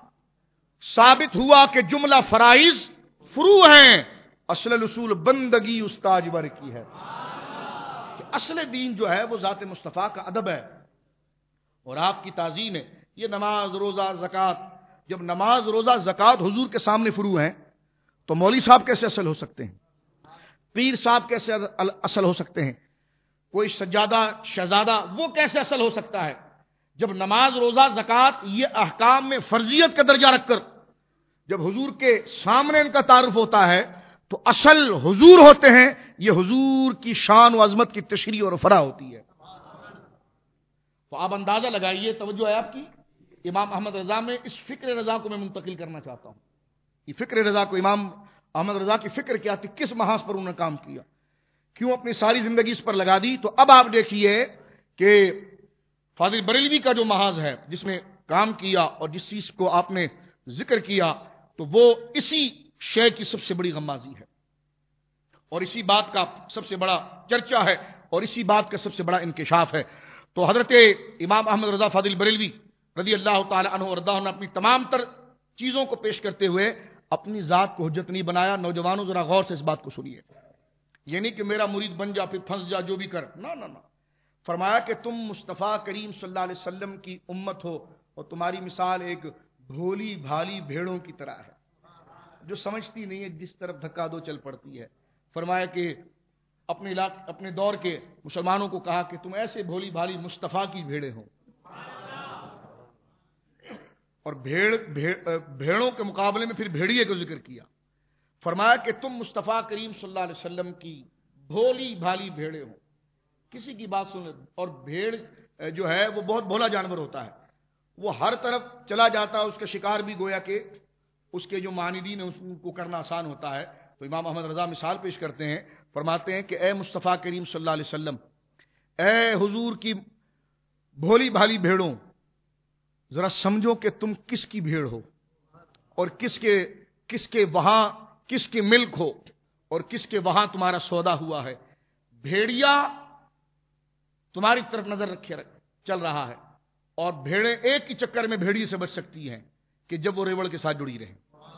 ثابت ہوا کہ جملہ فرائض فروع ہیں، اصل الاصول بندگی استاج ور کی ہے. کہ اصل دین جو ہے وہ ذات مصطفیٰ کا ادب ہے اور آپ کی تعظیم ہے. یہ نماز، روزہ، زکوٰۃ، جب نماز، روزہ، زکوٰۃ حضور کے سامنے فروع ہیں تو مولوی صاحب کیسے اصل ہو سکتے ہیں؟ پیر صاحب کیسے اصل ہو سکتے ہیں؟ کوئی سجادہ شہزادہ وہ کیسے اصل ہو سکتا ہے؟ جب نماز، روزہ، زکوٰۃ یہ احکام میں فرضیت کا درجہ رکھ کر جب حضور کے سامنے ان کا تعارف ہوتا ہے تو اصل حضور ہوتے ہیں. یہ حضور کی شان و عظمت کی تشریح اور فرا ہوتی ہے. تو آپ اندازہ لگائیے، توجہ ہے آپ کی. امام احمد رضا میں اس فکر رضا کو میں منتقل کرنا چاہتا ہوں. یہ فکر رضا کو، امام احمد رضا کی فکر کیا تھی، کس محاذ پر انہوں نے کام کیا، کیوں اپنی ساری زندگی اس پر لگا دی. تو اب آپ دیکھیے کہ فاضل بریلوی کا جو محاذ ہے جس میں کام کیا اور جس چیز کو آپ نے ذکر کیا، تو وہ اسی شے کی سب سے بڑی غمازی ہے اور اسی بات کا سب سے بڑا چرچا ہے اور اسی بات کا سب سے بڑا انکشاف ہے. تو حضرت امام احمد رضا فاضل بریلوی رضی اللہ تعالی عنہ وارضاہ نے اپنی تمام تر چیزوں کو پیش کرتے ہوئے اپنی ذات کو حجت نہیں بنایا. نوجوانوں ذرا غور سے اس بات کو سنیے. یہ نہیں کہ میرا مرید بن جا پھر پھنس جا جو بھی کر، نہ نہ نہ. فرمایا کہ تم مصطفیٰ کریم صلی اللہ علیہ وسلم کی امت ہو اور تمہاری مثال ایک بھولی بھالی بھیڑوں کی طرح ہے جو سمجھتی نہیں ہے، جس طرف دھکا دو چل پڑتی ہے. فرمایا کہ اپنے علاقے اپنے دور کے مسلمانوں کو کہا کہ تم ایسے بھولی بھالی مصطفیٰ کی بھیڑیں ہو. اور بھیڑ بھیڑوں کے مقابلے میں پھر بھیڑیے کو ذکر کیا. فرمایا کہ تم مصطفیٰ کریم صلی اللہ علیہ وسلم کی بھولی بھالی بھیڑیں ہو. کسی کی بات سن، اور بھیڑ جو ہے وہ بہت بھولا جانور ہوتا ہے، وہ ہر طرف چلا جاتا ہے، اس کا شکار بھی گویا کہ اس کے جو معاندین ہیں اس کو کرنا آسان ہوتا ہے. تو امام احمد رضا مثال پیش کرتے ہیں، فرماتے ہیں کہ اے مصطفیٰ کریم صلی اللہ علیہ وسلم، اے حضور کی بھولی بھالی بھیڑوں، ذرا سمجھو کہ تم کس کی بھیڑ ہو اور کس کے کس کے وہاں کس کے ملک ہو اور کس کے وہاں تمہارا سودا ہوا ہے. بھیڑیا تمہاری طرف نظر رکھے چل رہا ہے اور بھیڑیں ایک ہی چکر میں بھیڑیے سے بچ سکتی ہیں کہ جب وہ ریوڑ کے ساتھ جڑی رہیں.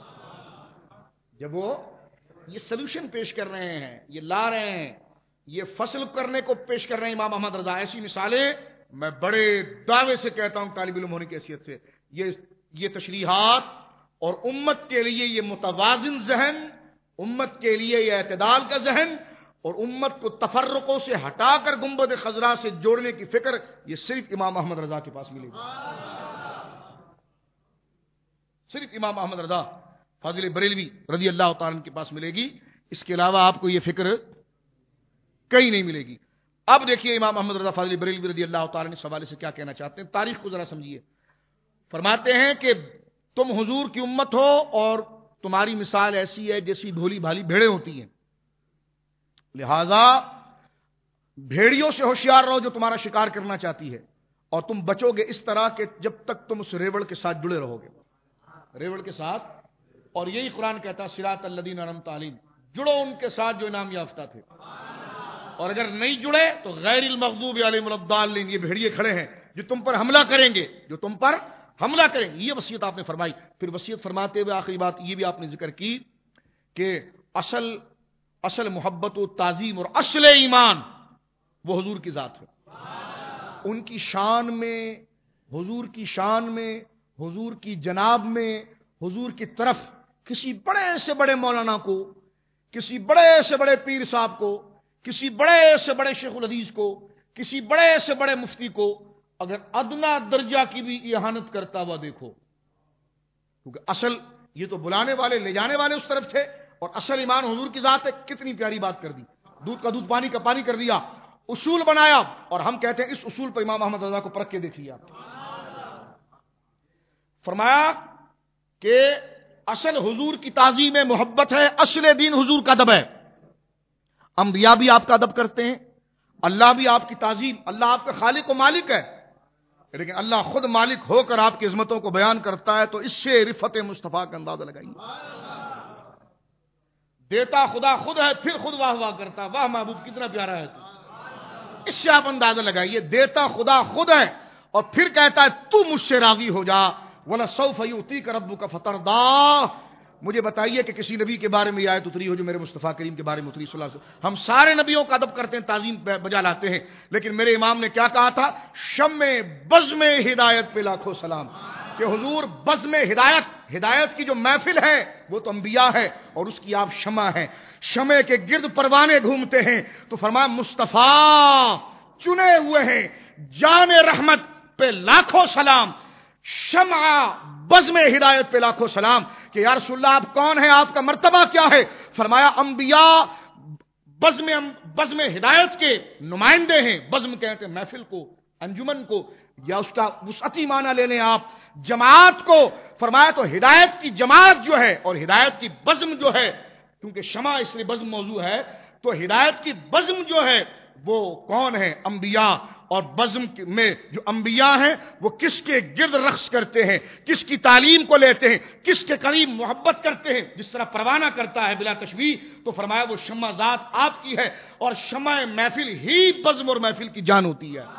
جب وہ یہ سلوشن پیش کر رہے ہیں، یہ لا رہے ہیں، یہ فصل کرنے کو پیش کر رہے ہیں امام احمد رضا. ایسی مثالیں میں بڑے دعوے سے کہتا ہوں طالب علم ہونے کی حیثیت سے، یہ یہ تشریحات اور امت کے لیے یہ متوازن ذہن، امت کے لیے یہ اعتدال کا ذہن، اور امت کو تفرقوں سے ہٹا کر گنبد خضرا سے جوڑنے کی فکر، یہ صرف امام احمد رضا کے پاس ملے گی، صرف امام احمد رضا فاضل بریلوی رضی اللہ تعالیٰ عنہ کے پاس ملے گی. اس کے علاوہ آپ کو یہ فکر کہیں نہیں ملے گی. اب دیکھیے امام احمد رضا فاضل بریلوی رضی اللہ تعالیٰ عنہ اس حوالے سے کیا کہنا چاہتے ہیں. تاریخ کو ذرا سمجھیے. فرماتے ہیں کہ تم حضور کی امت ہو اور تمہاری مثال ایسی ہے جیسی بھولی بھالی بھیڑیں ہوتی ہیں، لہذا بھیڑیوں سے ہوشیار رہو جو تمہارا شکار کرنا چاہتی ہے، اور تم بچو گے اس طرح کہ جب تک تم اس ریوڑ کے ساتھ جڑے رہو گے، ریوڑ کے ساتھ. اور یہی قرآن کہتا ہے صراط الذین انعمت علیہم، جڑو ان کے ساتھ جو انعام یافتہ تھے، اور اگر نہیں جڑے تو غیر المغضوب علیہم ولا الضالین، یہ بھیڑیے کھڑے ہیں جو تم پر حملہ کریں گے، جو تم پر حملہ کریں گے. یہ وصیت آپ نے فرمائی. پھر وصیت فرماتے ہوئے آخری بات یہ بھی آپ نے ذکر کی کہ اصل اصل محبت و تعظیم اور اصل ایمان وہ حضور کی ذات ہے. ان کی شان میں، حضور کی شان میں، حضور کی جناب میں، حضور کی طرف کسی بڑے سے بڑے مولانا کو، کسی بڑے سے بڑے پیر صاحب کو، کسی بڑے سے بڑے شیخ الحدیث کو، کسی بڑے سے بڑے مفتی کو اگر ادنا درجہ کی بھی اہانت کرتا ہوا دیکھو، کیونکہ اصل یہ تو بلانے والے لے جانے والے اس طرف تھے، اور اصل ایمان حضور کی ذات ہے. کتنی پیاری بات کر دی، دودھ کا دودھ پانی کا پانی کر دیا، اصول بنایا. اور ہم کہتے ہیں اس اصول پر امام احمد رضا کو پرکھ کے دیکھیے. آپ فرمایا کہ اصل حضور کی تعظیم محبت ہے، اصل دین حضور کا ادب ہے. انبیاء بھی آپ کا ادب کرتے ہیں، اللہ بھی آپ کی تعظیم، اللہ آپ کا خالق و مالک ہے، لیکن اللہ خود مالک ہو کر آپ کی عظمتوں کو بیان کرتا ہے. تو اس سے رفت مصطفیٰ کا اندازہ لگائیے. دیتا خدا خود ہے، پھر خود واہ واہ کرتا، واہ محبوب کتنا پیارا ہے تو. اس سے آپ اندازہ لگائیے، دیتا خدا خود ہے اور پھر کہتا ہے تو مجھ سے راضی ہو جا. وَلَسَوْفَ يُعْطِيكَ رَبُّكَ فَتَرْضَىٰ. مجھے بتائیے کہ کسی نبی کے بارے میں یہ آیت اتری ہو جو میرے مصطفیٰ کریم کے بارے میں اتری صلی اللہ علیہ وسلم. ہم سارے نبیوں کا ادب کرتے ہیں، تعظیم بجا لاتے ہیں، لیکن میرے امام نے کیا کہا تھا؟ شمع بزم ہدایت پہ لاکھوں سلام. کہ حضور بزم ہدایت، ہدایت کی جو محفل ہے وہ تو انبیاء ہے، اور اس کی آپ شمع ہیں. شمع کے گرد پروانے گھومتے ہیں. تو فرمایا مصطفیٰ چنے ہوئے ہیں، جام رحمت پہ لاکھوں سلام، شمع بزم ہدایت پہ لاکھوں سلام. کہ یا رسول اللہ آپ کون ہیں، آپ کا مرتبہ کیا ہے؟ فرمایا انبیاء بزم بزم ہدایت کے نمائندے ہیں. بزم کہتے ہیں محفل کو، انجمن کو، یا اس کا وسعتی معنی لے لیں آپ جماعت کو. فرمایا تو ہدایت کی جماعت جو ہے اور ہدایت کی بزم جو ہے، کیونکہ شمع اس لیے بزم موضوع ہے، تو ہدایت کی بزم جو ہے وہ کون ہے؟ انبیاء. اور بزم میں جو انبیاء ہیں وہ کس کے گرد رقص کرتے ہیں، کس کی تعلیم کو لیتے ہیں، کس کے قریب محبت کرتے ہیں، جس طرح پروانہ کرتا ہے بلا تشبیہ. تو فرمایا وہ شمع ذات آپ کی ہے، اور شمع محفل ہی بزم اور محفل کی جان ہوتی ہے.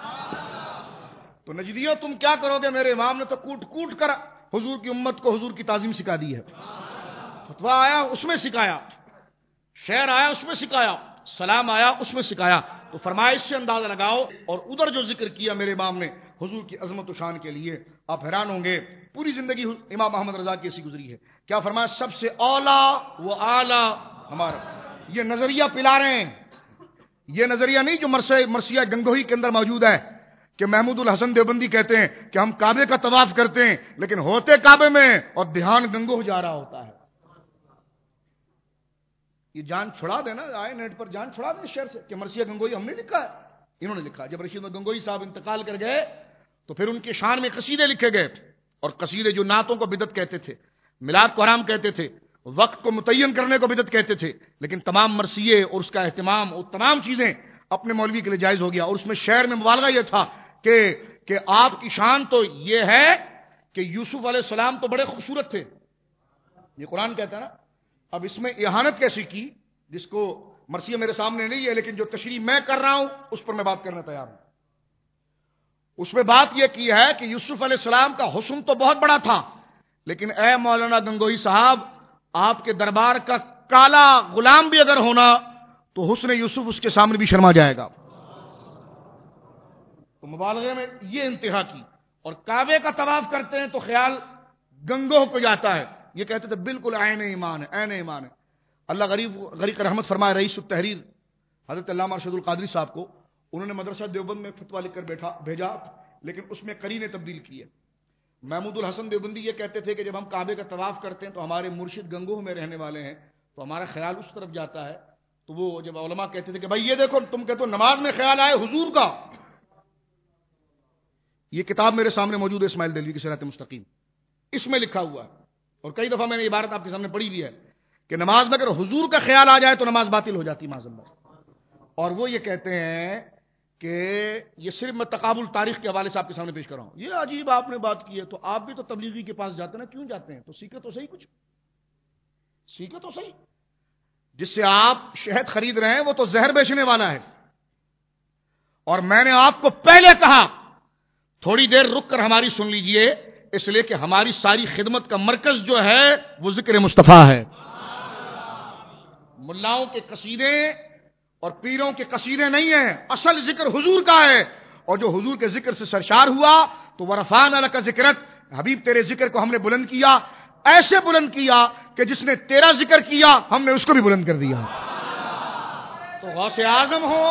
تو نجدیو تم کیا کرو گے؟ میرے امام نے تو کوٹ کوٹ کر حضور کی امت کو حضور کی تعظیم سکھا دی ہے. فتویٰ آیا اس میں سکھایا، شعر آیا اس میں سکھایا، سلام آیا اس میں سکھایا. تو فرمایا اس سے اندازہ لگاؤ. اور ادھر جو ذکر کیا میرے امام نے حضور کی عظمت و شان کے لیے، آپ حیران ہوں گے. پوری زندگی امام احمد رضا کی ایسی گزری ہے. کیا فرمایا؟ سب سے اولا و اعلی ہمارا. یہ نظریہ پلا رہے ہیں، یہ نظریہ نہیں جو مرثیہ گنگوہی کے اندر موجود ہے کہ محمود الحسن دیوبندی کہتے ہیں کہ ہم کعبے کا طواف کرتے ہیں لیکن ہوتے کعبے میں اور دھیان گنگوہ جا رہا ہوتا ہے. یہ جان چھڑا دینا، آئے نیٹ پر جان چھڑا دیں شعر سے کہ مرثیہ گنگوہی ہم نے لکھا ہے، انہوں نے لکھا. جب رشید گنگوہی صاحب انتقال کر گئے تو پھر ان کی شان میں قصیدے لکھے گئے، اور قصیدے جو نعتوں کو بدعت کہتے تھے، میلاد کو حرام کہتے تھے، وقت کو متعین کرنے کو بدعت کہتے تھے، لیکن تمام مرثیے اور اس کا اہتمام اور تمام چیزیں اپنے مولوی کے لیے جائز ہو گیا. اور اس میں شعر میں مبالغہ یہ تھا کہ کہ آپ کی شان تو یہ ہے کہ یوسف علیہ السلام تو بڑے خوبصورت تھے، یہ قرآن کہتا ہے نا. اب اس میں اہانت کیسی کی، جس کو مرثیہ میرے سامنے نہیں ہے لیکن جو تشریح میں کر رہا ہوں اس پر میں بات کرنا تیار ہوں. اس میں بات یہ کی ہے کہ یوسف علیہ السلام کا حسن تو بہت بڑا تھا، لیکن اے مولانا گنگوہی صاحب، آپ کے دربار کا کالا غلام بھی اگر ہونا تو حسن یوسف اس کے سامنے بھی شرما جائے گا. تو مبالغے میں یہ انتہا کی. اور کعبے کا طواف کرتے ہیں تو خیال گنگوہ کو جاتا ہے. یہ کہتے تھے بالکل عین ایمان ہے، عین ایمان ہے. اللہ غریب غریق رحمت فرمائے رئیس التحریر حضرت علامہ ارشد القادری صاحب کو، انہوں نے مدرسہ دیوبند میں فتویٰ لکھ کر بیٹھا بھیجا، لیکن اس میں قرینیں تبدیل کی ہے. محمود الحسن دیوبندی یہ کہتے تھے کہ جب ہم کعبے کا طواف کرتے ہیں تو ہمارے مرشد گنگوہ میں رہنے والے ہیں، تو ہمارا خیال اس طرف جاتا ہے. تو وہ جب علماء کہتے تھے کہ بھائی یہ دیکھو تم کہتے ہو نماز میں خیال آئے حضور کا، یہ کتاب میرے سامنے موجود ہے اسماعیل دہلوی کی صراط مستقیم، اس میں لکھا ہوا ہے، اور کئی دفعہ میں نے عبارت آپ کے سامنے پڑھی بھی ہے کہ نماز میں اگر حضور کا خیال آ جائے تو نماز باطل ہو جاتی معاذ اللہ. اور وہ یہ کہتے ہیں کہ یہ صرف میں تقابل تاریخ کے حوالے سے آپ کے سامنے پیش کر رہا ہوں. یہ عجیب آپ نے بات کی ہے، تو آپ بھی تو تبلیغی کے پاس جاتے ہیں نا، کیوں جاتے ہیں؟ تو سیکھے تو صحیح، کچھ سیکھے تو صحیح. جس سے آپ شہد خرید رہے ہیں وہ تو زہر بیچنے والا ہے. اور میں نے آپ کو پہلے کہا تھوڑی دیر رک کر ہماری سن لیجئے، اس لیے کہ ہماری ساری خدمت کا مرکز جو ہے وہ ذکر مصطفیٰ ہے. ملاؤں کے قصیدے اور پیروں کے قصیدے نہیں ہیں، اصل ذکر حضور کا ہے. اور جو حضور کے ذکر سے سرشار ہوا تو ورفعنا لک ذکرک، حبیب تیرے ذکر کو ہم نے بلند کیا، ایسے بلند کیا کہ جس نے تیرا ذکر کیا ہم نے اس کو بھی بلند کر دیا. تو غوث اعظم ہو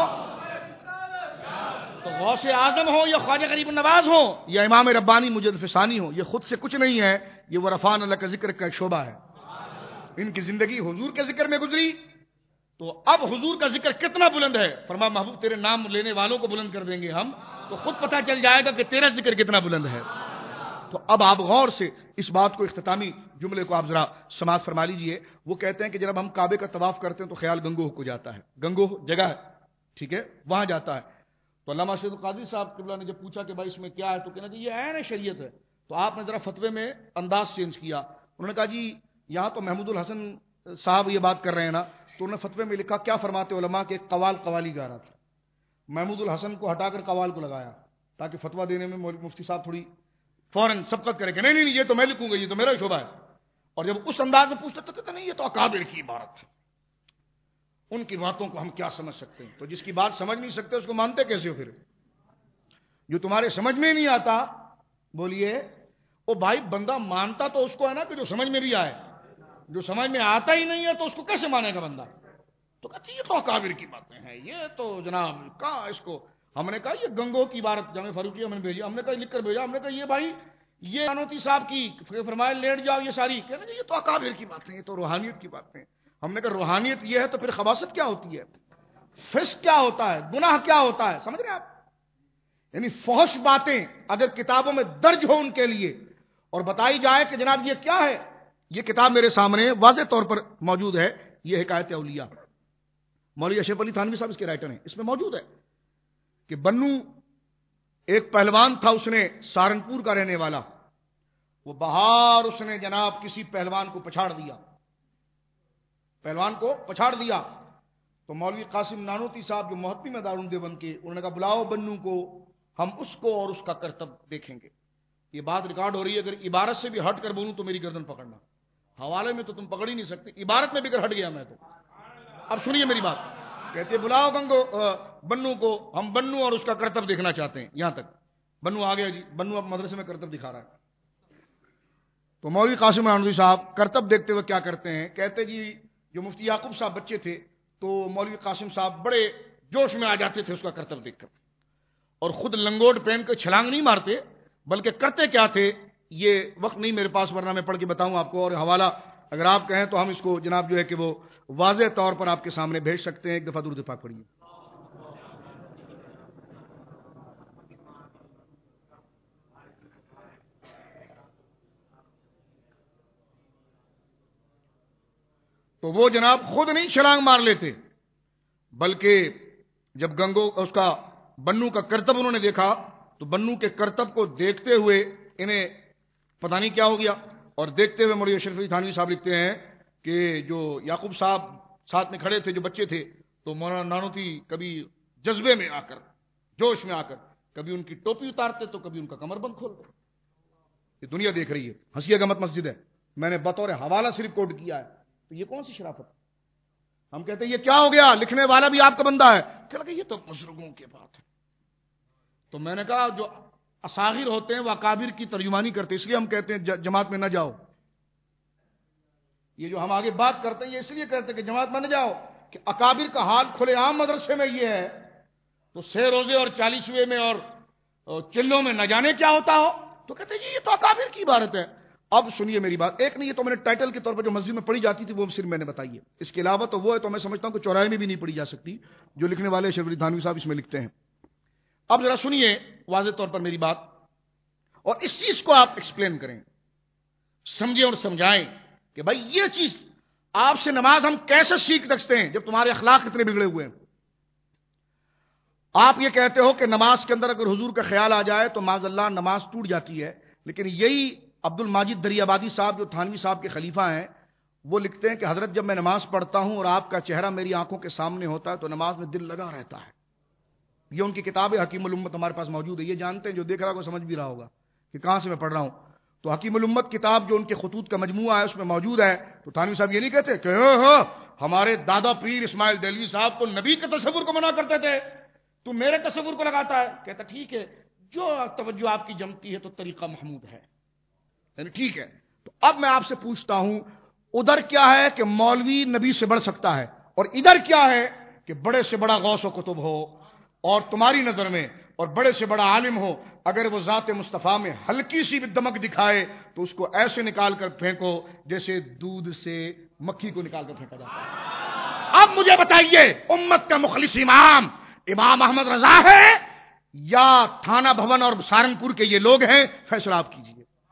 تو غوث اعظم ہو یا خواجہ غریب النواز ہو یا امام ربانی مجدد فسانی ہو، یہ خود سے کچھ نہیں ہے، یہ ورفعنا لک ذکرک کا ایک شعبہ ہے. ان کی زندگی حضور کے ذکر میں گزری، تو اب حضور کا ذکر کتنا بلند ہے. فرما محبوب تیرے نام لینے والوں کو بلند کر دیں گے ہم، تو خود پتہ چل جائے گا کہ تیرا ذکر کتنا بلند ہے. تو اب آپ غور سے اس بات کو، اختتامی جملے کو آپ ذرا سماعت فرما لیجئے. وہ کہتے ہیں کہ جب ہم کعبے کا طواف کرتے ہیں تو خیال گنگوہ کو جاتا ہے. گنگوہ جگہ ہے، ٹھیک ہے، وہاں جاتا ہے. تو علامہ ارشد القادری صاحب قبلہ نے جب پوچھا کہ بھائی اس میں کیا ہے، تو کہنا جی یہ عین شریعت ہے. تو آپ نے ذرا فتوے میں انداز چینج کیا. انہوں نے کہا جی یہاں تو محمود الحسن صاحب یہ بات کر رہے ہیں نا، تو انہوں نے فتوے میں لکھا کیا فرماتے علماء کہ قوال قوالی گا رہا تھا. محمود الحسن کو ہٹا کر قوال کو لگایا تاکہ فتویٰ دینے میں مفتی صاحب تھوڑی فوراً سبقت کرے کہ نہیں نہیں یہ تو میں لکھوں گا، یہ تو میرا شعبہ ہے. اور جب اس انداز میں پوچھتا تو کہتے نہیں یہ تو اکابر کی عبارت ہے، ان کی باتوں کو ہم کیا سمجھ سکتے ہیں. تو جس کی بات سمجھ نہیں سکتے اس کو مانتے کیسے ہو پھر؟ جو تمہارے سمجھ میں نہیں آتا بولیے او بھائی، بندہ مانتا تو اس کو ہے نا کہ جو سمجھ میں بھی آئے. جو سمجھ میں آتا ہی نہیں ہے تو اس کو کیسے مانے گا بندہ؟ تو کہتے یہ تو اکابر کی باتیں ہیں، یہ تو جناب کہا اس کو. ہم نے کہا یہ گنگو کی عبارت جامع فاروقیہ ہم نے بھیجی، ہم نے کہا لکھ کر بھیجا. ہم نے کہا یہ بھائی یہ انوتی صاحب کی فرمائے لیٹ جاؤ یہ ساری، کہنے کہ یہ تو اکابر کی باتیں، یہ تو روحانیت کی باتیں. ہم نے کہا روحانیت یہ ہے تو پھر خباثت کیا ہوتی ہے، فسق کیا ہوتا ہے، گناہ کیا ہوتا ہے؟ سمجھ رہے ہیں آپ؟ یعنی فحش باتیں اگر کتابوں میں درج ہو ان کے لیے اور بتائی جائے کہ جناب یہ کیا ہے. یہ کتاب میرے سامنے واضح طور پر موجود ہے، یہ حکایت اولیاء، مولوی اشرف علی تھانوی صاحب اس کے رائٹر ہیں. اس میں موجود ہے کہ بنو ایک پہلوان تھا، اس نے سہارنپور کا رہنے والا، وہ باہر اس نے جناب کسی پہلوان کو پچھاڑ دیا، پہلوان کو پچھاڑ دیا. تو مولوی قاسم نانوتی صاحب جو محتمی میں دارالعلوم دیوبند کے، انہوں نے کہا بلاؤ بنو کو، ہم اس کو اور اس کا کرتب دیکھیں گے. یہ بات ریکارڈ ہو رہی ہے، اگر عبارت سے بھی ہٹ کر بولوں تو میری گردن پکڑنا، حوالے میں تو تم پکڑ ہی نہیں سکتے، عبارت میں بھی اگر ہٹ گیا میں تو. اب سنیے میری بات، کہتے ہیں بلاؤ گنگو بنو کو، ہم بنو اور اس کا کرتب دیکھنا چاہتے ہیں. یہاں تک بنو آ گیا جی، بنو اب مدرسے میں کرتب دکھا رہا ہے. تو مولوی قاسم نانوتی صاحب کرتب دیکھتے ہوئے کیا کرتے ہیں، کہتے جی جو مفتی یعقوب صاحب بچے تھے تو مولوی قاسم صاحب بڑے جوش میں آ جاتے تھے اس کا کرتب دیکھ کر، اور خود لنگوٹ پہن کے چھلانگ نہیں مارتے، بلکہ کرتے کیا تھے یہ وقت نہیں میرے پاس، ورنہ میں پڑھ کے بتاؤں آپ کو. اور حوالہ اگر آپ کہیں تو ہم اس کو جناب جو ہے کہ وہ واضح طور پر آپ کے سامنے بھیج سکتے ہیں. ایک دفعہ درود پاک پڑھیے. تو وہ جناب خود نہیں چھلانگ مار لیتے، بلکہ جب گنگو اس کا بنو کا کرتب انہوں نے دیکھا تو بنو کے کرتب کو دیکھتے ہوئے انہیں پتہ نہیں کیا ہو گیا. اور دیکھتے ہوئے مولوی اشرف علی تھانوی صاحب لکھتے ہیں کہ جو یعقوب صاحب ساتھ میں کھڑے تھے جو بچے تھے، تو مولانا نانوتی کبھی جذبے میں آ کر، جوش میں آ کر کبھی ان کی ٹوپی اتارتے تو کبھی ان کا کمر بند کھولتے. یہ دنیا دیکھ رہی ہے، ہنسیے گا مت، مسجد ہے، میں نے بطور حوالہ صرف کوٹ کیا ہے. تو یہ کون سی شرافت؟ ہم کہتے ہیں یہ کیا ہو گیا، لکھنے والا بھی آپ کا بندہ ہے. کہ لگا یہ تو بزرگوں کے بات ہے. تو میں نے کہا جو اصاغر ہوتے ہیں وہ اکابر کی ترجمانی کرتے ہیں، اس لیے ہم کہتے ہیں جماعت میں نہ جاؤ. یہ جو ہم آگے بات کرتے ہیں یہ اس لیے کرتے ہیں کہ جماعت میں نہ جاؤ، کہ اکابر کا حال کھلے عام مدرسے میں یہ ہے تو سہ روزے اور چالیسویں میں اور چلوں میں نہ جانے کیا ہوتا ہو. تو کہتے ہیں یہ تو اکابر کی عبارت ہے. اب سنیے میری بات، ایک نہیں، یہ تو میں نے ٹائٹل کے طور پر جو مسجد میں پڑھی جاتی تھی وہ صرف میں نے بتائی ہے. اس کے علاوہ تو وہ ہے تو میں سمجھتا ہوں کہ چوراہے میں بھی نہیں پڑھی جا سکتی، جو لکھنے والے شرف علی تھانوی صاحب اس میں لکھتے ہیں. اب ذرا سنیے واضح طور پر میری بات، اور اس چیز کو آپ ایکسپلین کریں، سمجھیں اور سمجھائیں کہ بھائی یہ چیز آپ سے نماز ہم کیسے سیکھ سکتے ہیں جب تمہارے اخلاق اتنے بگڑے ہوئے ہیں. آپ یہ کہتے ہو کہ نماز کے اندر اگر حضور کا خیال آ جائے تو معاذ اللہ نماز ٹوٹ جاتی ہے، لیکن یہی عبد الماجد دریابادی صاحب جو تھانوی صاحب کے خلیفہ ہیں وہ لکھتے ہیں کہ حضرت جب میں نماز پڑھتا ہوں اور آپ کا چہرہ میری آنکھوں کے سامنے ہوتا ہے تو نماز میں دل لگا رہتا ہے. یہ ان کی کتاب حکیم الامت ہمارے پاس موجود ہے، یہ جانتے ہیں جو دیکھ رہا کو سمجھ بھی رہا ہوگا کہ کہاں سے میں پڑھ رہا ہوں. تو حکیم الامت کتاب جو ان کے خطوط کا مجموعہ ہے اس میں موجود ہے. تو تھانوی صاحب یہ نہیں کہتے کہ ہو ہمارے دادا پیر اسماعیل دہلوی صاحب تو نبی کے تصور کو منع کرتے تھے، تو میرے تصور کو لگاتا ہے. کہتا ٹھیک ہے، جو توجہ آپ کی جمتی ہے تو طریقہ محمود ہے، یعنی ٹھیک ہے. تو اب میں آپ سے پوچھتا ہوں، ادھر کیا ہے کہ مولوی نبی سے بڑھ سکتا ہے، اور ادھر کیا ہے کہ بڑے سے بڑا غوث و کتب ہو اور تمہاری نظر میں اور بڑے سے بڑا عالم ہو، اگر وہ ذات مصطفیٰ میں ہلکی سی بھی دمک دکھائے تو اس کو ایسے نکال کر پھینکو جیسے دودھ سے مکھی کو نکال کر پھینکا جاتا ہے. اب مجھے بتائیے امت کا مخلص امام امام احمد رضا ہے یا تھانہ بھون اور سہارنپور کے یہ لوگ ہیں؟ فیصلہ آپ کیجیے.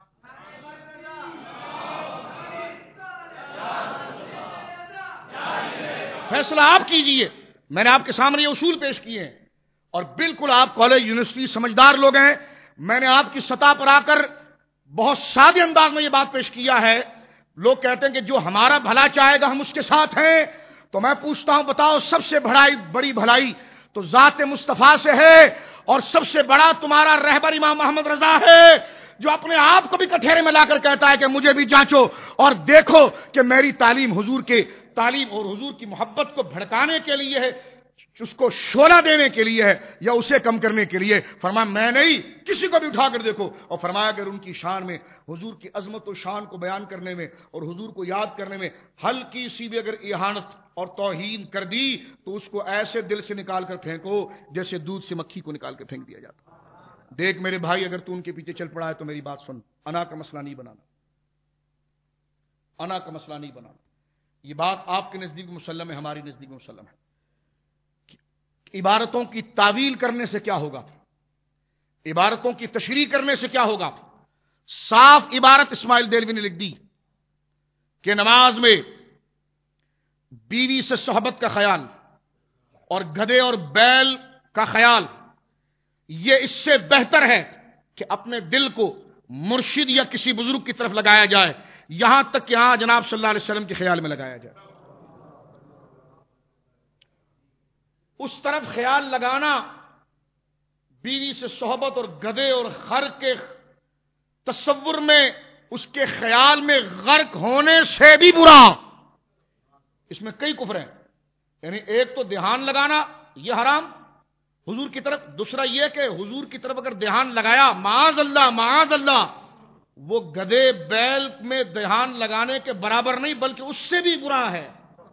فیصلہ آپ کیجئے. میں نے آپ کے سامنے یہ اصول پیش کیے ہیں اور بالکل آپ کالج یونیورسٹی سمجھدار لوگ ہیں. میں نے آپ کی سطح پر آ کر بہت سادے انداز میں یہ بات پیش کیا ہے. لوگ کہتے ہیں کہ جو ہمارا بھلا چاہے گا ہم اس کے ساتھ ہیں. تو میں پوچھتا ہوں بتاؤ سب سے بڑائی بڑی بھلائی تو ذات مصطفیٰ سے ہے، اور سب سے بڑا تمہارا رہبر امام محمد رضا ہے جو اپنے آپ کو بھی کٹہرے میں لا کر کہتا ہے کہ مجھے بھی جانچو اور دیکھو کہ میری تعلیم حضور کے تعلیم اور حضور کی محبت کو بھڑکانے کے لیے ہے، اس کو شعلہ دینے کے لیے ہے یا اسے کم کرنے کے لیے. فرمایا میں نہیں، کسی کو بھی اٹھا کر دیکھو. اور فرمایا اگر ان کی شان میں حضور کی عظمت و شان کو بیان کرنے میں اور حضور کو یاد کرنے میں ہلکی سی بھی اگر اہانت اور توہین کر دی تو اس کو ایسے دل سے نکال کر پھینکو جیسے دودھ سے مکھی کو نکال کر پھینک دیا جاتا. دیکھ میرے بھائی اگر تو ان کے پیچھے چل پڑا ہے تو میری بات سن، انا کا مسئلہ نہیں بنانا، انا کا مسئلہ نہیں بنانا. یہ بات آپ کے نزدیک مسلم ہے، ہماری نزدیک مسلم ہے. عبارتوں کی تعویل کرنے سے کیا ہوگا، عبارتوں کی تشریح کرنے سے کیا ہوگا؟ صاف عبارت اسماعیل دہلوی نے لکھ دی کہ نماز میں بیوی سے صحبت کا خیال اور گدھے اور بیل کا خیال یہ اس سے بہتر ہے کہ اپنے دل کو مرشد یا کسی بزرگ کی طرف لگایا جائے، یہاں تک کہ ہاں جناب صلی اللہ علیہ وسلم کے خیال میں لگایا جائے. اس طرف خیال لگانا بیوی سے صحبت اور گدھے اور خر کے تصور میں اس کے خیال میں غرق ہونے سے بھی برا. اس میں کئی کفر ہیں. یعنی ایک تو دھیان لگانا یہ حرام حضور کی طرف، دوسرا یہ کہ حضور کی طرف اگر دھیان لگایا معاذ اللہ معاذ اللہ وہ گدھے بیل میں دھیان لگانے کے برابر نہیں بلکہ اس سے بھی برا ہے.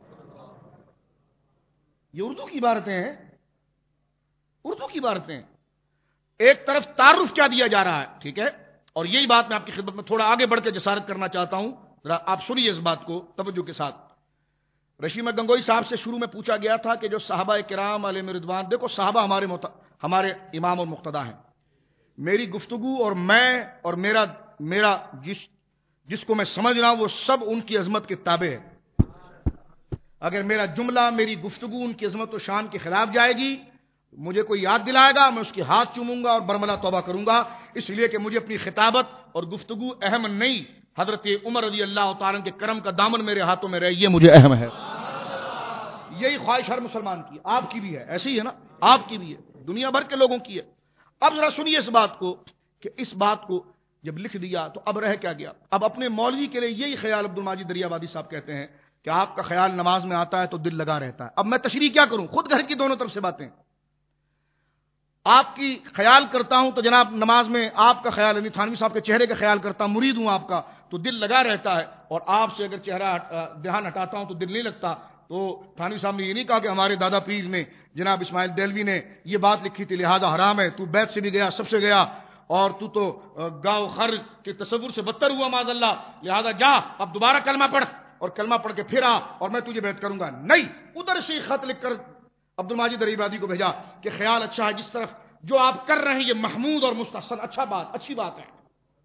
یہ اردو کی عبارتیں ہیں، اردو کی عبارتیں. ایک طرف تعارف کیا دیا جا رہا ہے، ٹھیک ہے، اور یہی بات میں آپ کی خدمت میں تھوڑا آگے بڑھ کے جسارت کرنا چاہتا ہوں. ذرا آپ سنیے اس بات کو توجہ کے ساتھ. رشید احمد گنگوئی صاحب سے شروع میں پوچھا گیا تھا کہ جو صحابہ کرام علیہم رضوان، دیکھو صحابہ ہمارے مت... ہمارے امام اور مقتدا ہیں. میری گفتگو اور میں اور میرا میرا جس جس کو میں سمجھ رہا ہوں وہ سب ان کی عظمت کے تابع ہے. اگر میرا جملہ میری گفتگو ان کی عظمت و شان کے خلاف جائے گی، مجھے کوئی یاد دلائے گا میں اس کے ہاتھ چوموں گا اور برملا توبہ کروں گا، اس لیے کہ مجھے اپنی خطابت اور گفتگو اہم نہیں، حضرت عمر رضی اللہ تعالیٰ کے کرم کا دامن میرے ہاتھوں میں رہے یہ مجھے اہم ہے. یہی خواہش ہر مسلمان کی، آپ کی بھی ہے، ایسی ہی ہے نا، آپ کی بھی ہے، دنیا بھر کے لوگوں کی ہے. اب ذرا سنیے اس بات کو کہ اس بات کو جب لکھ دیا تو اب رہ کیا گیا. اب اپنے مولوی کے لیے یہی خیال عبد الماجد دریابادی صاحب کہتے ہیں کہ آپ کا خیال نماز میں آتا ہے تو دل لگا رہتا ہے. اب میں تشریح کیا کروں، خود گھر کی دونوں طرف سے باتیں. آپ کی خیال کرتا ہوں تو جناب نماز میں آپ کا خیال یعنی تھانوی صاحب کے چہرے کا خیال کرتا ہوں، مرید ہوں آپ کا تو دل لگا رہتا ہے، اور آپ سے اگر چہرہ دھیان ہٹاتا ہوں تو دل نہیں لگتا. تو تھانوی صاحب نے یہ نہیں کہا کہ ہمارے دادا پیر نے جناب اسماعیل دہلوی نے یہ بات لکھی تھی لہذا حرام ہے، تو بیت سے بھی گیا، سب سے گیا، اور تو تو گاؤ خر کے تصور سے بدتر ہوا معاذ اللہ، لہذا جا اب دوبارہ کلمہ پڑھ اور کلمہ پڑھ کے پھر آ اور میں تجھے بیعت کروں گا. نہیں، ادھر سے خط لکھ کر عبد الماجد دریابادی کو بھیجا کہ خیال اچھا ہے، جس طرف جو آپ کر رہے ہیں یہ محمود اور مستحسن، اچھا بات اچھی بات ہے،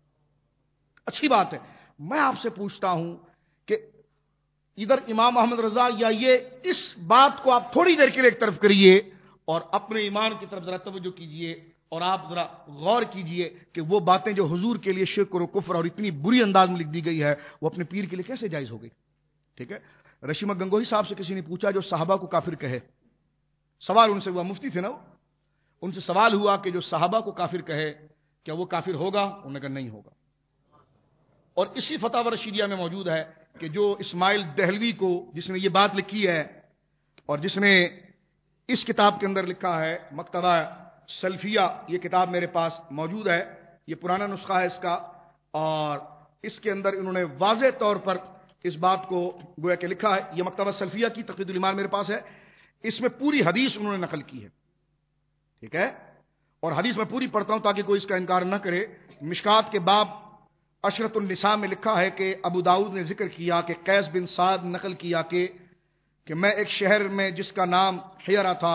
اچھی بات ہے. میں آپ سے پوچھتا ہوں کہ ادھر امام محمد رضا یا یہ اس بات کو آپ تھوڑی دیر کے لیے ایک طرف کریے اور اپنے ایمان کی طرف ذرا توجہ کیجئے اور آپ ذرا غور کیجئے کہ وہ باتیں جو حضور کے لیے شرک اور کفر اور اتنی بری انداز میں لکھ دی گئی ہے وہ اپنے پیر کے لیے کیسے جائز ہو گئی. ٹھیک ہے، رشیمہ گنگوہی صاحب سے کسی نے پوچھا جو صحابہ کو کافر کہے، سوال ان سے ہوا، مفتی تھے نا وہ، ان سے سوال ہوا کہ جو صحابہ کو کافر کہے کیا وہ کافر ہوگا؟ انہوں نے کہا نہیں ہوگا. اور اسی فتاوی رشیدیہ میں موجود ہے کہ جو اسماعیل دہلوی کو جس نے یہ بات لکھی ہے اور جس نے اس کتاب کے اندر لکھا ہے مکتبہ سلفیہ، یہ کتاب میرے پاس موجود ہے، یہ پرانا نسخہ ہے اس کا، اور اس کے اندر انہوں نے واضح طور پر اس بات کو گویا کہ لکھا ہے. یہ مکتبہ سلفیہ کی تقرید الایمان میرے پاس ہے، اس میں پوری حدیث انہوں نے نقل کی ہے. ٹھیک ہے، اور حدیث میں پوری پڑھتا ہوں تاکہ کوئی اس کا انکار نہ کرے. مشکات کے باب عشرۃ النساء میں لکھا ہے کہ ابو داؤد نے ذکر کیا کہ قیس بن سعد نقل کیا کہ کہ میں ایک شہر میں جس کا نام حیرہ تھا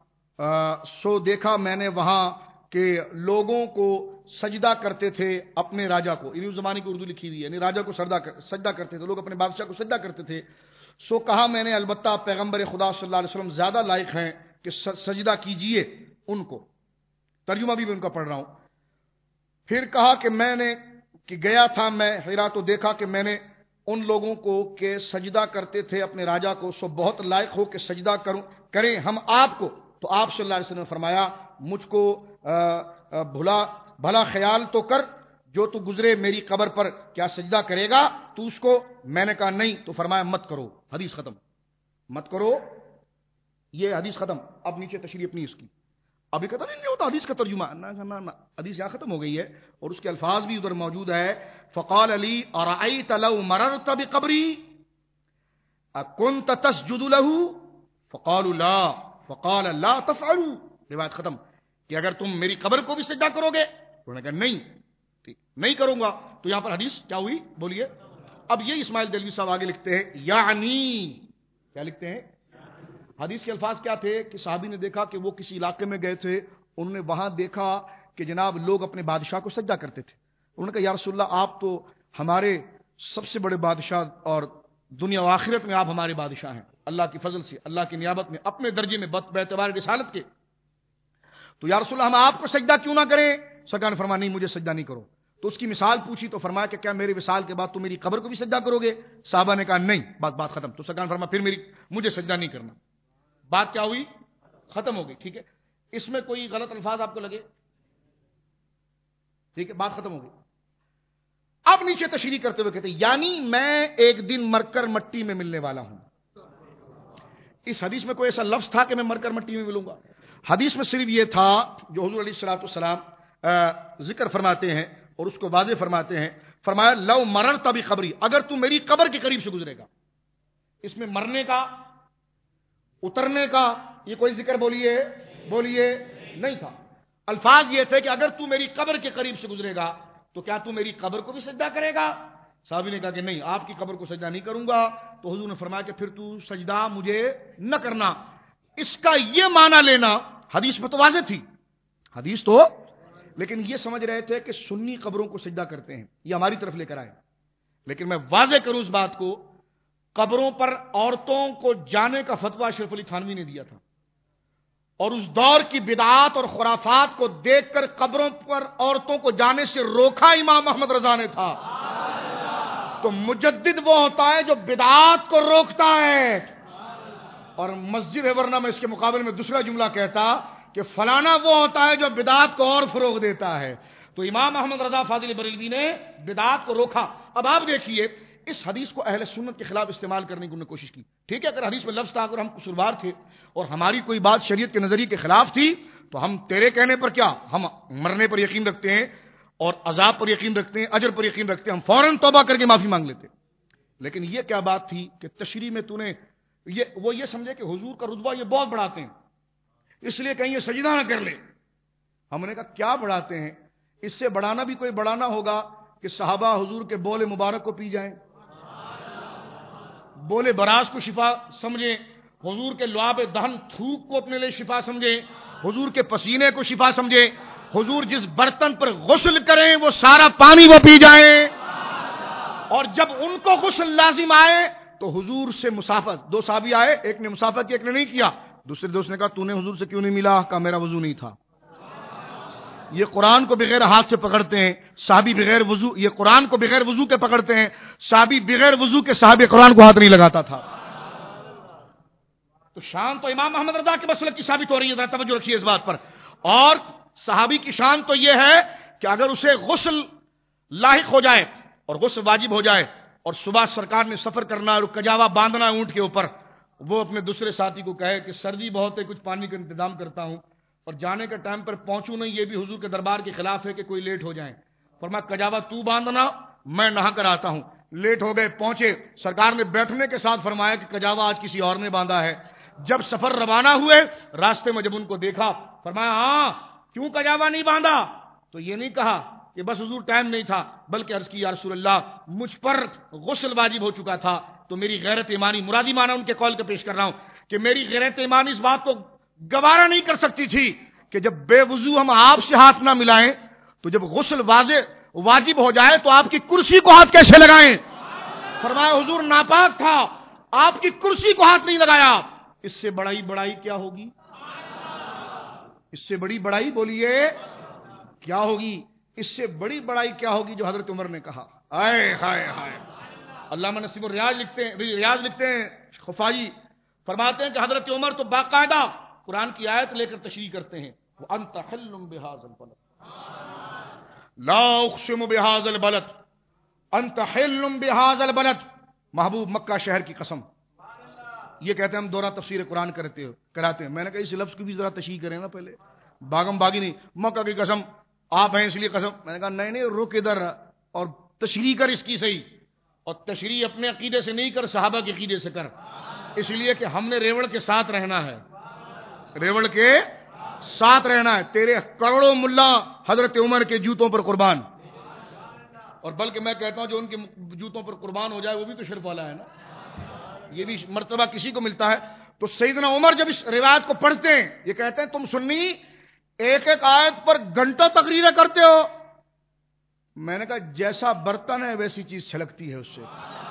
سو دیکھا میں نے وہاں کہ لوگوں کو سجدہ کرتے تھے اپنے راجا کو، یعنی اس زمانے کی اردو لکھی ہوئی ہے، یعنی راجا کو سجدہ کرتے تھے، لوگ اپنے بادشاہ کو سجدہ کرتے تھے. سو کہا میں نے البتہ پیغمبر خدا صلی اللہ علیہ وسلم زیادہ لائق ہیں کہ سجدہ کیجئے ان کو. ترجمہ بھی میں ان کا پڑھ رہا ہوں. پھر کہا کہ میں نے کہ گیا تھا میں حرا تو دیکھا کہ میں نے ان لوگوں کو کہ سجدہ کرتے تھے اپنے راجا کو، سو بہت لائق ہو کہ سجدہ کروں کریں ہم آپ کو. تو آپ صلی اللہ علیہ وسلم نے فرمایا مجھ کو بھلا بھلا خیال تو کر، جو تو گزرے میری قبر پر کیا سجدہ کرے گا تو اس کو؟ میں نے کہا نہیں. تو فرمایا مت کرو. حدیث ختم، مت کرو، یہ حدیث ختم. اب نیچے تشریح اپنی اس کی، ابھی ختم نہیں ہوتا حدیث کا ترجمہ، حدیث یہاں ختم ہو گئی ہے اور اس کے الفاظ بھی ادھر موجود ہے. فقال علی ارأیت لو مررت بقبری اکنت تسجد له فقالوا لا فقال لا تفعلوا. روایت ختم کہ اگر تم میری قبر کو بھی سجدہ کرو گے؟ انہوں نے کہا نہیں نہیں کروں گا. تو یہاں پر حدیث کیا ہوئی بولیے. اب یہ اسماعیل دہلوی صاحب آگے لکھتے ہیں یعنی کیا لکھتے ہیں، حدیث کے الفاظ کیا تھے کہ صحابی نے دیکھا کہ وہ کسی علاقے میں گئے تھے، انہوں نے وہاں دیکھا کہ جناب لوگ اپنے بادشاہ کو سجدہ کرتے تھے. انہوں نے کہا یا رسول اللہ آپ تو ہمارے سب سے بڑے بادشاہ اور دنیا و آخرت میں آپ ہمارے بادشاہ ہیں، اللہ کی فضل سے، اللہ کی نیابت میں، اپنے درجے میں باعتبار رسالت کے، تو یا رسول اللہ ہم آپ کو سجدہ کیوں نہ کریں؟ سرکار نے فرمایا نہیں مجھے سجدہ نہیں کرو. تو اس کی مثال پوچھی تو فرمایا کہ کیا میرے وصال کے بعد تم میری قبر کو بھی سجدہ کرو گے؟ صحابہ نے کہا نہیں. بات بات ختم. تو سرکار نے فرمایا پھر میری مجھے سجدہ نہیں کرنا. بات کیا ہوئی؟ ختم ہو گئی. ٹھیک ہے، اس میں کوئی غلط الفاظ آپ کو لگے؟ ٹھیک ہے، بات ختم ہو گئی. اب نیچے تشریح کرتے ہوئے کہتے ہیں یعنی میں ایک دن مر کر مٹی میں ملنے والا ہوں. اس حدیث میں کوئی ایسا لفظ تھا کہ میں مر کر مٹی میں ملوں گا؟ حدیث میں صرف یہ تھا جو حضور علیہ الصلوۃ والسلام ذکر فرماتے ہیں اور اس کو واضح فرماتے ہیں. فرمایا لو مررت بقبری، اگر تو میری قبر کے قریب سے گزرے گا. اس میں مرنے کا، اترنے کا یہ کوئی ذکر بولیے بولیے نہیں تھا. الفاظ یہ تھے کہ اگر تو میری قبر کے قریب سے گزرے گا تو کیا تو میری قبر کو بھی سجدہ کرے گا؟ صحابی نے کہا کہ نہیں، آپ کی قبر کو سجدہ نہیں کروں گا. تو حضور نے فرمایا کہ پھر تو سجدہ مجھے نہ کرنا. اس کا یہ معنی لینا حدیث میں تو واضح تھی، حدیث تو، لیکن یہ سمجھ رہے تھے کہ سنی قبروں کو سجدہ کرتے ہیں، یہ ہماری طرف لے کر آئے. لیکن میں واضح کروں اس بات کو، قبروں پر عورتوں کو جانے کا فتویٰ اشرف علی تھانوی نے دیا تھا، اور اس دور کی بدعات اور خرافات کو دیکھ کر قبروں پر عورتوں کو جانے سے روکا امام احمد رضا نے تھا. تو مجدد وہ ہوتا ہے جو بدعات کو روکتا ہے، اور مسجد ہے، ورنہ میں اس کے مقابلے میں دوسرا جملہ کہتا کہ فلانا وہ ہوتا ہے جو بدعات کو اور فروغ دیتا ہے. تو امام احمد رضا فاضل بریلوی نے بدعات کو روکا. اب آپ دیکھیے اس حدیث کو اہل سنت کے خلاف استعمال کرنے کی انہوں نے کوشش کی. ٹھیک ہے، اگر حدیث میں لفظ تھا، اگر ہم قصوروار تھے اور ہماری کوئی بات شریعت کے نظریے کے خلاف تھی تو ہم تیرے کہنے پر کیا، ہم مرنے پر یقین رکھتے ہیں اور عذاب پر یقین رکھتے ہیں، اجر پر یقین رکھتے ہیں، ہم فوراً توبہ کر کے معافی مانگ لیتے. لیکن یہ کیا بات تھی کہ تشریح میں تو نے یہ وہ یہ سمجھے کہ حضور کا رتبہ یہ بہت بڑھاتے ہیں، اس لیے کہیں یہ سجدہ نہ کر لے. ہم نے کہا کیا بڑھاتے ہیں؟ اس سے بڑھانا بھی کوئی بڑھانا ہوگا کہ صحابہ حضور کے بول مبارک کو پی جائیں، بولے براز کو شفا سمجھیں، حضور کے لعاب دہن تھوک کو اپنے لیے شفا سمجھیں، حضور کے پسینے کو شفا سمجھیں، حضور جس برتن پر غسل کریں وہ سارا پانی وہ پی جائیں. اور جب ان کو غسل لازم آئے تو حضور سے مسافت، دو صحابی آئے، ایک نے مسافت کی ایک نے نہیں کیا، دوسرے دوست نے کہا تو نے حضور سے کیوں نہیں ملا؟ کہا میرا وضو نہیں تھا. یہ قرآن کو بغیر ہاتھ سے پکڑتے ہیں، صحابی بغیر وضو، یہ قرآن کو بغیر وضو کے پکڑتے ہیں، صحابی بغیر وضو کے صحابی قرآن کو ہاتھ نہیں لگاتا تھا. تو شان تو امام محمد رضا کے مسلک کی ثابت ہو رہی ہے، توجہ رکھیے اس بات پر. اور صحابی کی شان تو یہ ہے کہ اگر اسے غسل لاحق ہو جائے اور غسل واجب ہو جائے اور صبح سرکار نے سفر کرنا اور کجاوا باندھنا اونٹ کے اوپر، وہ اپنے دوسرے ساتھی کو کہے کہ سردی بہت ہے، کچھ پانی کا انتظام کرتا ہوں اور جانے کے ٹائم پر پہنچوں نہیں، یہ بھی حضور کے دربار کے خلاف ہے کہ کوئی لیٹ ہو جائے. فرمایا کجاوا تو باندھنا، میں نہا کر آتا ہوں. لیٹ ہو گئے، پہنچے، سرکار نے بیٹھنے کے ساتھ فرمایا کہ کجاوا آج کسی اور نے باندھا ہے. جب سفر روانہ ہوئے، راستے میں جب ان کو دیکھا، فرمایا ہاں کیوں کجاوا نہیں باندھا؟ تو یہ نہیں کہا کہ بس حضور ٹائم نہیں تھا، بلکہ عرض کی یا رسول اللہ مجھ پر غسل واجب ہو چکا تھا. تو میری غیرت ایمانی، مرادی مانا ان کے قول کا پیش کر رہا ہوں کہ میری غیرت ایمانی اس بات کو گوارا نہیں کر سکتی تھی کہ جب بے وضو ہم آپ سے ہاتھ نہ ملائیں تو جب غسل واضح واجب ہو جائے تو آپ کی کرسی کو ہاتھ کیسے لگائیں؟ فرمایا حضور ناپاک تھا، آپ کی کرسی کو ہاتھ نہیں لگایا. اس سے بڑائی بڑائی کیا ہوگی؟ اس سے بڑی بڑائی بولیے کیا ہوگی؟ اس سے بڑی بڑائی کیا ہوگی جو حضرت عمر نے کہا. آئے ہائے ہائے. علامہ نسیم الریاض لکھتے ہیں ریاض لکھتے ہیں خفائی فرماتے ہیں کہ حضرت عمر تو باقاعدہ قرآن کی آیت لے کر تشریح کرتے ہیں. وَأَنْتَ حِلٌّ بِهَذَا الْبَلَدِ لَا أُقْسِمُ بِهَذَا الْبَلَدِ أَنْتَ حِلٌّ بِهَذَا الْبَلَدِ. محبوب مکہ شہر کی قسم. یہ کہتے ہیں ہم دورہ تفسیر قرآن کرتے کراتے ہیں. میں نے کہا اس لفظ کی بھی ذرا تشریح کریں نا پہلے. باغم باغی نہیں، مکہ کی قسم آپ ہیں اس لیے قسم. میں نے کہا نہیں نہیں رک ادھر اور تشریح کر اس کی صحیح. اور تشریح اپنے عقیدے سے نہیں کر، صحابہ کے عقیدے سے کر، اس لیے کہ ہم نے ریوڑ کے ساتھ رہنا ہے، ریوڑ کے ساتھ رہنا ہے. تیرے کروڑوں ملا حضرت عمر کے جوتوں پر قربان، اور بلکہ میں کہتا ہوں جو ان کے جوتوں پر قربان ہو جائے وہ بھی تو شرف والا ہے نا. یہ بھی مرتبہ کسی کو ملتا ہے. تو سیدنا عمر جب اس روایت کو پڑھتے ہیں یہ کہتے ہیں تم سنی ایک ایک آیت پر گھنٹوں تقریریں کرتے ہو. میں نے کہا جیسا برتن ہے ویسی چیز چھلکتی ہے اس سے،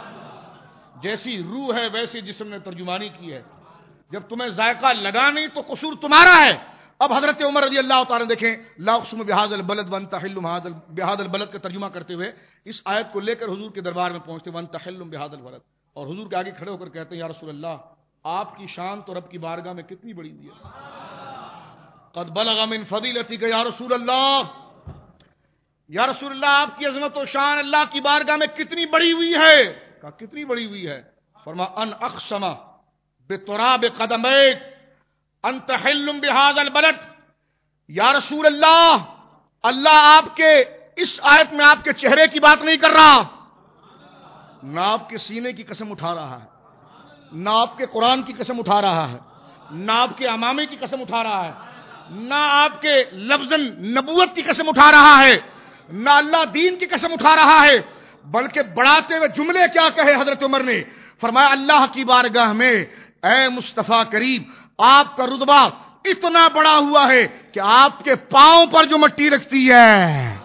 جیسی روح ہے ویسی جسم نے ترجمانی کی ہے. جب تمہیں ذائقہ لگا نہیں تو قصور تمہارا ہے. اب حضرت عمر رضی اللہ تعالیٰ دیکھیں لا اقسم بهذا البلد وانت حل بهذا البلد کا ترجمہ کرتے ہوئے اس آیت کو لے کر حضور کے دربار میں پہنچتے وانت حل بهذا البلد، اور حضور کے آگے کھڑے ہو کر کہتے ہیں یا رسول اللہ آپ کی شان تو رب کی بارگاہ میں کتنی بڑی ہوئی ہے. قد بلغ من فضیلتک یا رسول اللہ، یا رسول اللہ آپ کی عظمت و شان اللہ کی بارگاہ میں کتنی بڑی ہوئی ہے. کہا کتنی بڑی ہوئی ہے؟ فرما ان اقسم بتراب قدمیک انت حل بهذا البلد. یا رسول اللہ اللہ آپ کے اس آیت میں آپ کے چہرے کی بات نہیں کر رہا، نہ آپ کے سینے کی قسم اٹھا رہا ہے، نہ آپ کے قرآن کی قسم اٹھا رہا ہے، نہ آپ کے امامے کی قسم اٹھا رہا ہے، نہ آپ کے لفظ نبوت کی قسم اٹھا رہا ہے، نہ اللہ دین کی قسم اٹھا رہا ہے، بلکہ بڑھاتے ہوئے جملے کیا کہے حضرت عمر نے؟ فرمایا اللہ کی بارگاہ میں اے مصطفیٰ کریم آپ کا رتبہ اتنا بڑا ہوا ہے کہ آپ کے پاؤں پر جو مٹی لگتی ہے،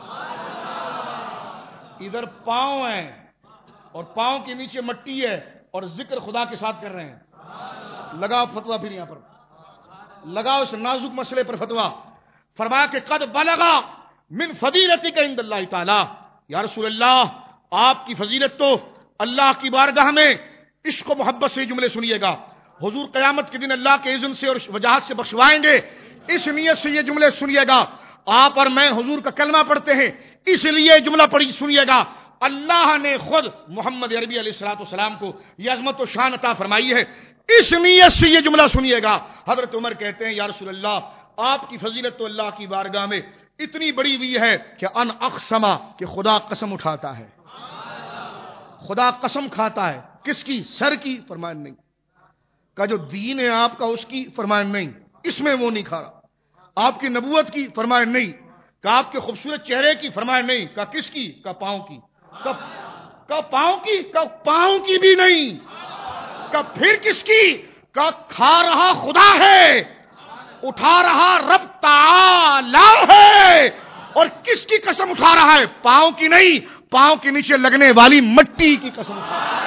ادھر پاؤں ہیں اور پاؤں کے نیچے مٹی ہے اور ذکر خدا کے ساتھ کر رہے ہیں. لگاؤ فتویٰ پھر یہاں پر لگاؤ اس نازک مسئلے پر فتویٰ. فرمایا کہ قد بلغا من فضیلتک عند اللہ تعالی. یا رسول اللہ آپ کی فضیلت تو اللہ کی بارگاہ میں عشق و محبت سے جملے سنیے گا. حضور قیامت کے دن اللہ کے اذن سے اور وجاہت سے بخشوائیں گے، اس نیت سے یہ جملے سنیے گا. آپ اور میں حضور کا کلمہ پڑھتے ہیں اس لیے جملہ پڑھی سنیے گا. اللہ نے خود محمد عربی علیہ الصلوۃ والسلام کو یہ عظمت و شان عطا فرمائی ہے، اس نیت سے یہ جملہ سنیے گا. حضرت عمر کہتے ہیں یا رسول اللہ آپ کی فضیلت تو اللہ کی بارگاہ میں اتنی بڑی ہوئی ہے کہ ان اقسما کہ خدا قسم اٹھاتا ہے، خدا قسم کھاتا ہے. کس کی؟ سر کی؟ فرمایا نہیں. کا جو دین ہے آپ کا اس کی؟ فرمایا نہیں، اس میں وہ نہیں کھا رہا. آپ کی نبوت کی؟ فرمایا نہیں. کہ آپ کے خوبصورت چہرے کی؟ فرمایا نہیں. کا کس کی؟ کا پاؤں کی. کا پاؤں کی؟ کا پاؤں کی بھی نہیں. کا پھر کس کی؟ کا کھا رہا خدا ہے، اٹھا رہا رب تعالی ہے. اور کس کی قسم اٹھا رہا ہے؟ پاؤں کی نہیں، پاؤں کے نیچے لگنے والی مٹی کی قسم اٹھا رہا ہے.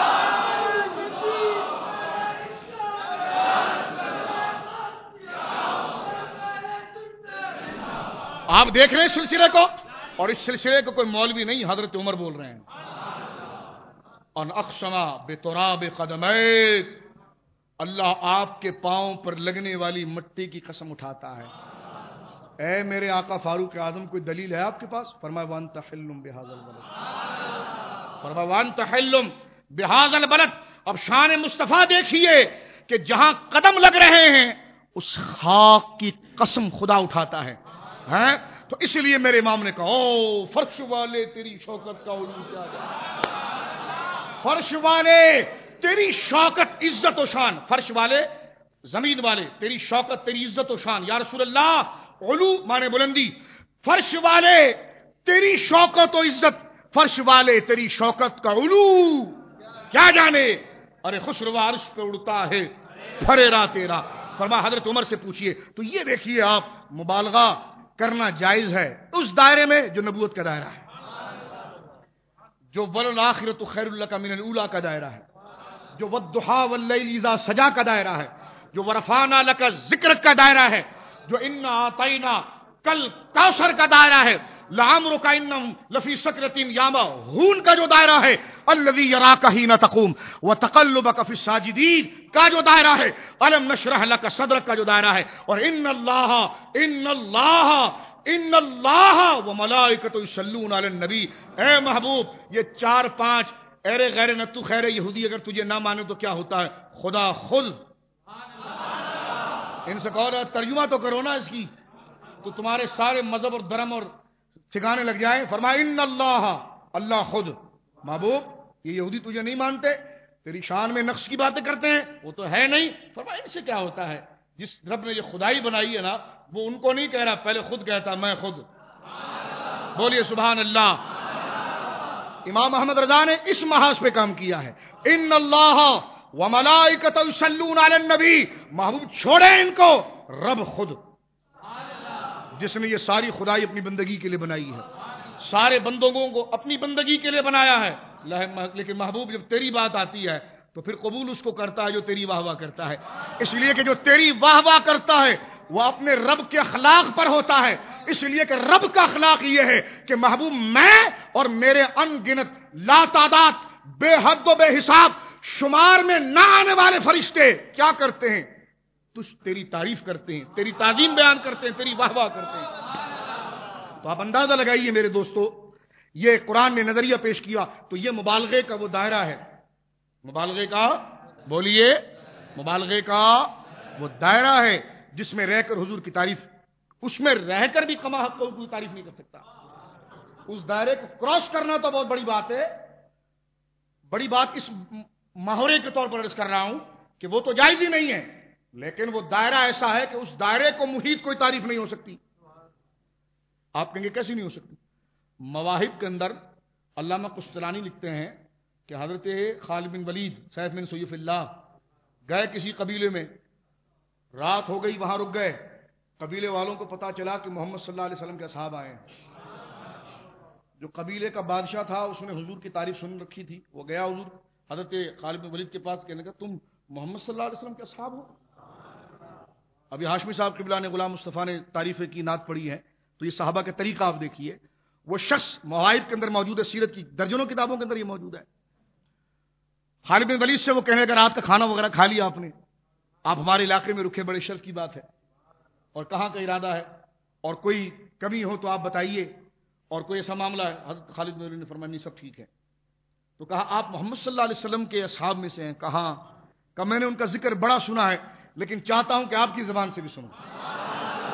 آپ دیکھ رہے ہیں سلسلے کو، اور اس سلسلے کو کوئی مولوی نہیں، حضرت عمر بول رہے ہیں. ان اقسما بتراب قدمیک، اللہ آپ کے پاؤں پر لگنے والی مٹی کی قسم اٹھاتا ہے. اے میرے آقا فاروق اعظم، کوئی دلیل ہے آپ کے پاس؟ فرمایا وانت حل بہذا البلد، فرمایا وانت حل بہذا البلد. اب شان مصطفیٰ دیکھیے کہ جہاں قدم لگ رہے ہیں اس خاک کی قسم خدا اٹھاتا ہے. ہیں تو اس لیے میرے امام نے کہا او فرش والے تیری شوکت کا علو کیا جائے، فرش والے تیری شوکت عزت و شان، فرش والے زمین والے تیری شوکت تیری عزت و شان. یا رسول اللہ علو مانے بلندی، فرش والے تیری شوکت و عزت، فرش والے تیری شوکت کا علو کیا جانے. ارے خسرو عرش پہ اڑتا ہے پھریرا تیرا. فرما حضرت عمر سے پوچھئے. تو یہ دیکھیے آپ مبالغہ کرنا جائز ہے اس دائرے میں جو نبوت کا دائرہ ہے، جو والآخرۃ خیر لک من الاولی کا دائرہ ہے، جو والضحیٰ واللیل اذا سجا کا دائرہ ہے، جو ورفعنا لک ذکرک کا دائرہ ہے، جو انا اعطینا کل کوثر کا دائرہ ہے، لعمرک انہم لفی سکرۃ یعمہون کا جو دائرہ ہے، الذی یراک حین تقوم وتقلبک فی الساجدین کا جو دائرہ ہے، الم نشرح لک صدرک کا جو دائرہ ہے، اور ان اللہ ان اللہ ان اللہ وملائکۃ یصلون علی النبی. اے محبوب یہ چار پانچ ارے غیر نتو خیر یہودی اگر تجھے نہ مانے تو کیا ہوتا ہے؟ خدا خود ان سے کہو ترجمہ تو کرو نا اس کی، تو تمہارے سارے مذہب اور دھرم اور ٹھکانے لگ جائیں. فرمایا ان اللہ اللہ خود. محبوب یہ یہودی تجھے نہیں مانتے، تیری شان میں نقص کی باتیں کرتے ہیں، وہ تو ہے نہیں. فرمایا ان سے کیا ہوتا ہے؟ جس رب نے یہ خدائی بنائی ہے نا وہ ان کو نہیں کہہ رہا، پہلے خود کہتا میں خود. بولیے سبحان اللہ. امام احمد رضا نے اس محاذ پہ کام کیا ہے. ان اللہ وملائکۃ یصلون علی النبی. محبوب چھوڑے ان کو، رب خود جس نے یہ ساری خدائی اپنی بندگی کے لیے بنائی ہے، سارے بندوں کو اپنی بندگی کے لیے بنایا ہے. لیکن محبوب جب تیری بات آتی ہے تو پھر قبول اس کو کرتا ہے جو تیری واہ واہ کرتا ہے. اس لیے کہ جو تیری واہ واہ کرتا ہے وہ اپنے رب کے اخلاق پر ہوتا ہے. اس لیے کہ رب کا اخلاق یہ ہے کہ محبوب میں اور میرے ان گنت لا تعداد بے حد و بے حساب شمار میں نہ آنے والے فرشتے کیا کرتے ہیں؟ تجھ تیری تعریف کرتے ہیں، تیری تعظیم بیان کرتے ہیں، تیری واہ واہ کرتے ہیں. تو آپ اندازہ لگائیے میرے دوستو، یہ قرآن نے نظریہ پیش کیا تو یہ مبالغے کا وہ دائرہ ہے. مبالغے کا بولیے مبالغے کا وہ دائرہ ہے جس میں رہ کر حضور کی تعریف، اس میں رہ کر بھی کما حق کو کوئی تعریف نہیں کر سکتا. اس دائرے کو کراس کرنا تو بہت بڑی بات ہے. بڑی بات اس محورے کے طور پر عرض کر رہا ہوں کہ وہ تو جائز ہی نہیں ہے، لیکن وہ دائرہ ایسا ہے کہ اس دائرے کو محیط کوئی تعریف نہیں ہو سکتی. آپ کہیں گے کیسی نہیں ہو سکتی؟ مواہب کے اندر علامہ قسطلانی لکھتے ہیں کہ حضرت خالد بن ولید سیف بن سیف اللہ گئے کسی قبیلے میں، رات ہو گئی، وہاں رک گئے. قبیلے والوں کو پتا چلا کہ محمد صلی اللہ علیہ وسلم کے اصحاب آئے ہیں. جو قبیلے کا بادشاہ تھا اس نے حضور کی تعریف سن رکھی تھی، وہ گیا حضور حضرت خالد بن ولید کے پاس، کہنے کا تم محمد صلی اللہ علیہ وسلم کے اصحاب ہو؟ ابھی ہاشمی صاحب قبلہ نے غلام مصطفیٰ نے تعریفیں کی، نعت پڑھی ہے، تو یہ صحابہ کا طریقہ آپ دیکھیے. وہ شخص مواہب کے اندر موجود ہے، سیرت کی درجنوں کتابوں کے اندر یہ موجود ہے. خالد بن ولید سے وہ کہنے لگا رات کا کھانا وغیرہ کھا لیا آپ نے؟ آپ ہمارے علاقے میں رکے، بڑے شرف کی بات ہے، اور کہاں کا ارادہ ہے، اور کوئی کمی ہو تو آپ بتائیے، اور کوئی ایسا معاملہ ہے؟ حضرت خالد بن ولید نے فرمایا نہیں سب ٹھیک ہے. تو کہا آپ محمد صلی اللہ علیہ وسلم کے اصحاب میں سے ہیں؟ کہاں؟ کہ میں نے ان کا ذکر بڑا سنا ہے لیکن چاہتا ہوں کہ آپ کی زبان سے بھی سنوں.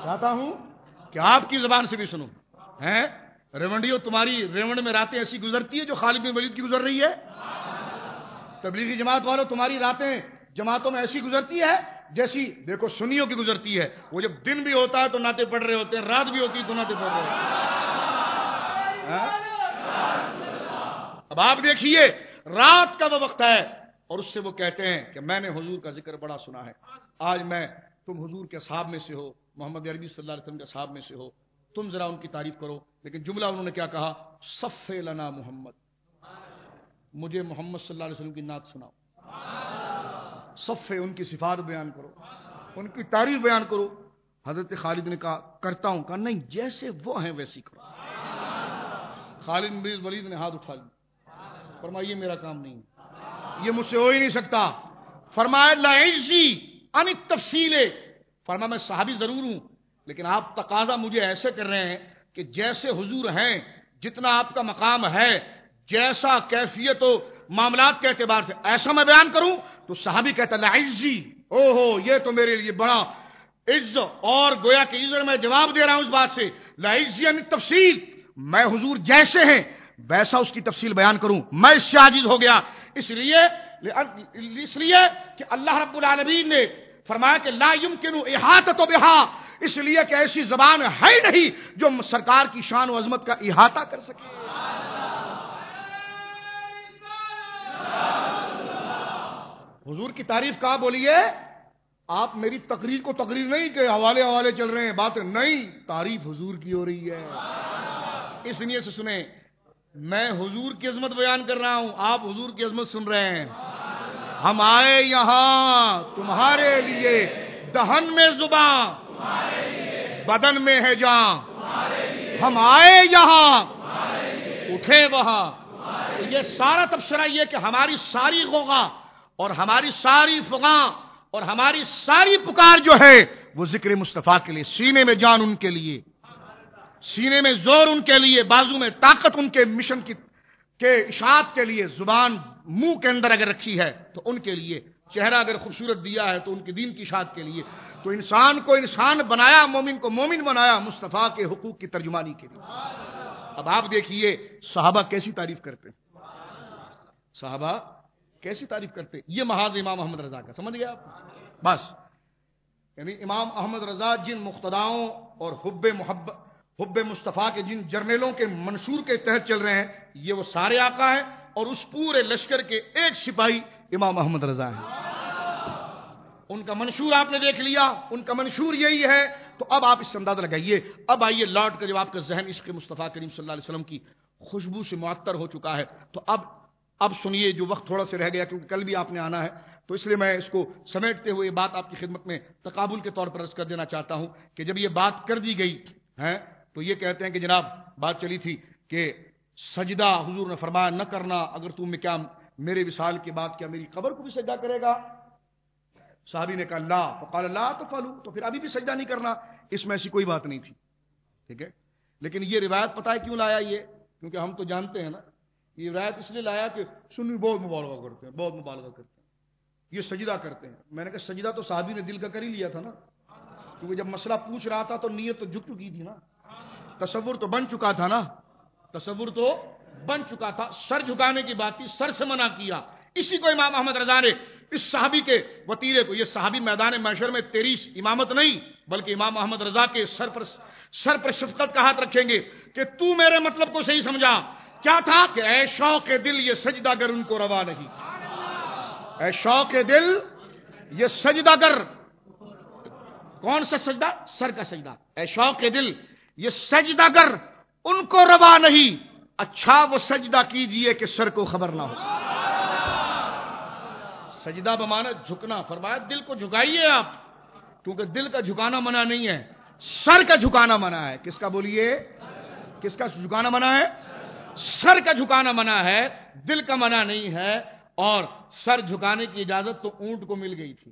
چاہتا ہوں کہ آپ کی زبان سے بھی سنوں. ہیں ریونڈیو، تمہاری ریونڈ میں راتیں ایسی گزرتی ہے جو خالد بن ولید کی گزر رہی ہے. تبلیغی جماعت والوں، تمہاری راتیں جماعتوں میں ایسی گزرتی ہے جیسی دیکھو سنیوں کی گزرتی ہے. وہ جب دن بھی ہوتا ہے تو نعتیں پڑھ رہے ہوتے ہیں، رات بھی ہوتی ہے تو نعتیں پڑھ رہے ہوتے ہیں. اب آپ دیکھیے رات کا وہ وقت ہے اور اس سے وہ کہتے ہیں کہ میں نے حضور کا ذکر بڑا سنا ہے. آج میں تم حضور کے اصحاب میں سے ہو، محمد عربی صلی اللہ علیہ وسلم کے اصحاب میں سے ہو، تم ذرا ان کی تعریف کرو. لیکن جملہ انہوں نے کیا کہا؟ صف لنا محمد، مجھے محمد صلی اللہ علیہ وسلم کی نعت سناؤ. صف، ان کی صفات بیان کرو، ان کی تعریف بیان کرو. حضرت خالد نے کہا کرتا ہوں. کہا نہیں، جیسے وہ ہیں ویسی کرو. خالد بن ولید نے ہاتھ اٹھا لیا، فرمایا یہ میرا کام نہیں، یہ مجھ سے ہو ہی نہیں سکتا. فرمایا لعزی ان التفصیل، فرمایا میں صحابی ضرور ہوں لیکن آپ تقاضا مجھے ایسے کر رہے ہیں کہ جیسے حضور ہیں، جتنا آپ کا مقام ہے، جیسا کیفیت و معاملات کے اعتبار سے ایسا میں بیان کروں. تو صحابی کہتا لعزی، او ہو یہ تو میرے لیے بڑا عز، اور گویا کہ عزت میں جواب دے رہا ہوں اس بات سے. لعزی ان التفصیل، میں حضور جیسے ہیں ویسا اس کی تفصیل بیان کروں، میں اس سے عاجز ہو گیا. اس لیے اس لیے کہ اللہ رب العالمین نے فرمایا کہ لا یمکن احاطۃ بہا، اس لیے کہ ایسی زبان ہے نہیں جو سرکار کی شان و عظمت کا احاطہ کر سکے. حضور کی تعریف کہا بولیے. آپ میری تقریر کو تقریر نہیں کہ حوالے حوالے چل رہے ہیں باتیں، نہیں، تعریف حضور کی ہو رہی ہے. اس لیے سے سنیں، میں حضور کی عظمت بیان کر رہا ہوں، آپ حضور کی عظمت سن رہے ہیں. ہم آئے یہاں تمہارے لیے، دہن میں زباں بدن میں ہے جاں. ہم آئے یہاں اٹھے وہاں. یہ سارا تبصرہ یہ کہ ہماری ساری غوغا اور ہماری ساری فغاں اور ہماری ساری پکار جو ہے وہ ذکر مصطفیٰ کے لیے. سینے میں جان ان کے لیے، سینے میں زور ان کے لیے، بازو میں طاقت ان کے مشن کی کے اشاعت کے لیے. زبان منہ کے اندر اگر رکھی ہے تو ان کے لیے، چہرہ اگر خوبصورت دیا ہے تو ان کے دین کی اشاعت کے لیے. تو انسان کو انسان بنایا، مومن کو مومن بنایا مصطفیٰ کے حقوق کی ترجمانی کے لیے. اب آپ دیکھیے صحابہ کیسی تعریف کرتے ہیں، صحابہ کیسی تعریف کرتے. یہ محاذ امام احمد رضا کا، سمجھ گئے آپ؟ بس یعنی امام احمد رضا جن مقتداؤں اور حب محبت حب مصطفیٰ کے جن جرنیلوں کے منشور کے تحت چل رہے ہیں، یہ وہ سارے آقا ہیں اور اس پورے لشکر کے ایک سپاہی امام احمد رضا ہیں. ان کا منشور آپ نے دیکھ لیا، ان کا منشور یہی ہے. تو اب آپ اس سے اندازہ لگائیے. اب آئیے لوٹ کر جب آپ کا ذہن عشق مصطفیٰ کریم صلی اللہ علیہ وسلم کی خوشبو سے معطر ہو چکا ہے تو اب اب سنیے، جو وقت تھوڑا سے رہ گیا کیونکہ کل بھی آپ نے آنا ہے تو اس لیے میں اس کو سمیٹتے ہوئے بات آپ کی خدمت میں تقابل کے طور پر عرض کر دینا چاہتا ہوں کہ جب یہ بات کر دی گئی ہے تو یہ کہتے ہیں کہ جناب بات چلی تھی کہ سجدہ حضور نے فرمایا نہ کرنا، اگر تم میں کیا میرے وصال کے بعد کیا میری قبر کو بھی سجدہ کرے گا؟ صحابی نے کہا لا، فقال لا تفعلوا، تو پھر ابھی بھی سجدہ نہیں کرنا. اس میں ایسی کوئی بات نہیں تھی، ٹھیک ہے. لیکن یہ روایت پتہ ہے کیوں لایا یہ؟ کیونکہ ہم تو جانتے ہیں نا، یہ روایت اس لیے لایا کہ سنی بہت مبالغہ کرتے ہیں، بہت مبالغہ کرتے ہیں، یہ سجدہ کرتے ہیں. میں نے کہا سجدہ تو صحابی نے دل کا کر ہی لیا تھا نا، کیونکہ جب مسئلہ پوچھ رہا تھا تو نیت تو جھک چکی تھی نا، تصور تو بن چکا تھا نا، تصور تو بن چکا تھا. سر جھکانے کی بات تھی، سر سے منع کیا. اسی کو امام احمد رضا نے اس صحابی کے وطیرے کو، یہ صحابی میدان محشر میں تیری امامت نہیں بلکہ امام احمد رضا کے سر پر سر پر شفقت کا ہاتھ رکھیں گے کہ تو میرے مطلب کو صحیح سمجھا. کیا تھا کہ اے شوق دل یہ سجدہ گر ان کو روا نہیں، اے شوق دل یہ سجدہ گر. کون سا سجدہ؟ سر کا سجدہ. اے شوق دل یہ سجدہ گر ان کو روا نہیں، اچھا وہ سجدہ کیجئے کہ سر کو خبر نہ ہو. سجدہ بمانا جھکنا، فرمایا دل کو جھکائیے آپ، کیونکہ دل کا جھکانا منع نہیں ہے، سر کا جھکانا منع ہے. کس کا بولیے؟ کس کا جھکانا منع ہے؟ سر کا جھکانا منع ہے، دل کا منع نہیں ہے. اور سر جھکانے کی اجازت تو اونٹ کو مل گئی تھی،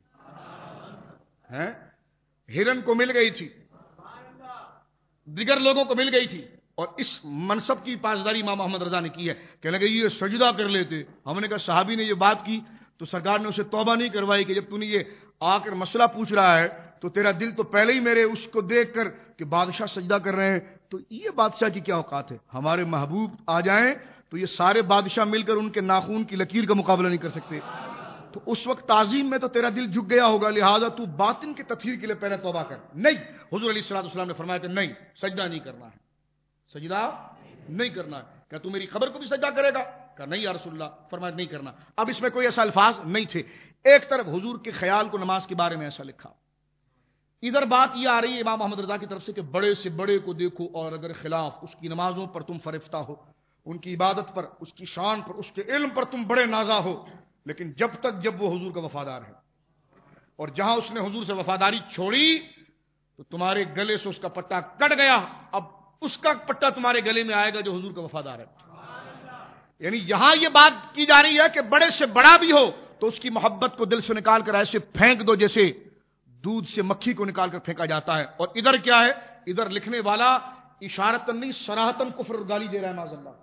ہرن کو مل گئی تھی، دیگر لوگوں کو مل گئی تھی، اور اس منصب کی پاسداری امام محمد رضا نے کی ہے. کہنے لگے یہ سجدہ کر لیتے. ہم نے کہا صحابی نے یہ بات کی تو سرکار نے اسے توبہ نہیں کروائی کہ جب تو نے یہ آ کر مسئلہ پوچھ رہا ہے تو تیرا دل تو پہلے ہی میرے اس کو دیکھ کر کہ بادشاہ سجدہ کر رہے ہیں، تو یہ بادشاہ کی کیا اوقات ہے؟ ہمارے محبوب آ جائیں تو یہ سارے بادشاہ مل کر ان کے ناخون کی لکیر کا مقابلہ نہیں کر سکتے. تو اس وقت تعظیم میں تو تیرا دل جھک گیا ہوگا، لہذا تو باطن کی تطہیر کے لیے پہلے توبہ کر. نہیں، حضور علیہ الصلوۃ والسلام نے فرمایا کہ نہیں، سجدہ نہیں کرنا ہے، سجدہ نہیں کرنا ہے. کیا تو میری خبر کو بھی سجدہ کرے گا؟ کہا نہیں یا رسول اللہ. فرمایا نہیں کرنا. اب اس میں کوئی ایسا الفاظ نہیں تھے. ایک طرف حضور کے خیال کو نماز کے بارے میں ایسا لکھا، ادھر بات یہ آ رہی ہے امام محمد رضا کی طرف سے کہ بڑے سے بڑے کو دیکھو اور اگر خلاف اس کی نمازوں پر تم فرفتہ ہو، ان کی عبادت پر، اس کی شان پر، اس کے علم پر تم بڑے نازا ہو، لیکن جب تک جب وہ حضور کا وفادار ہے، اور جہاں اس نے حضور سے وفاداری چھوڑی تو تمہارے گلے سے اس کا پٹا کٹ گیا، اب اس کا پٹا تمہارے گلے میں آئے گا جو حضور کا وفادار ہے. یعنی یہاں یہ بات کی جا رہی ہے کہ بڑے سے بڑا بھی ہو تو اس کی محبت کو دل سے نکال کر ایسے پھینک دو جیسے دودھ سے مکھی کو نکال کر پھینکا جاتا ہے. اور ادھر کیا ہے؟ ادھر لکھنے والا اشارتن نہیں صراحتن کفر اور گالی دے رہا ہے معاذ اللہ.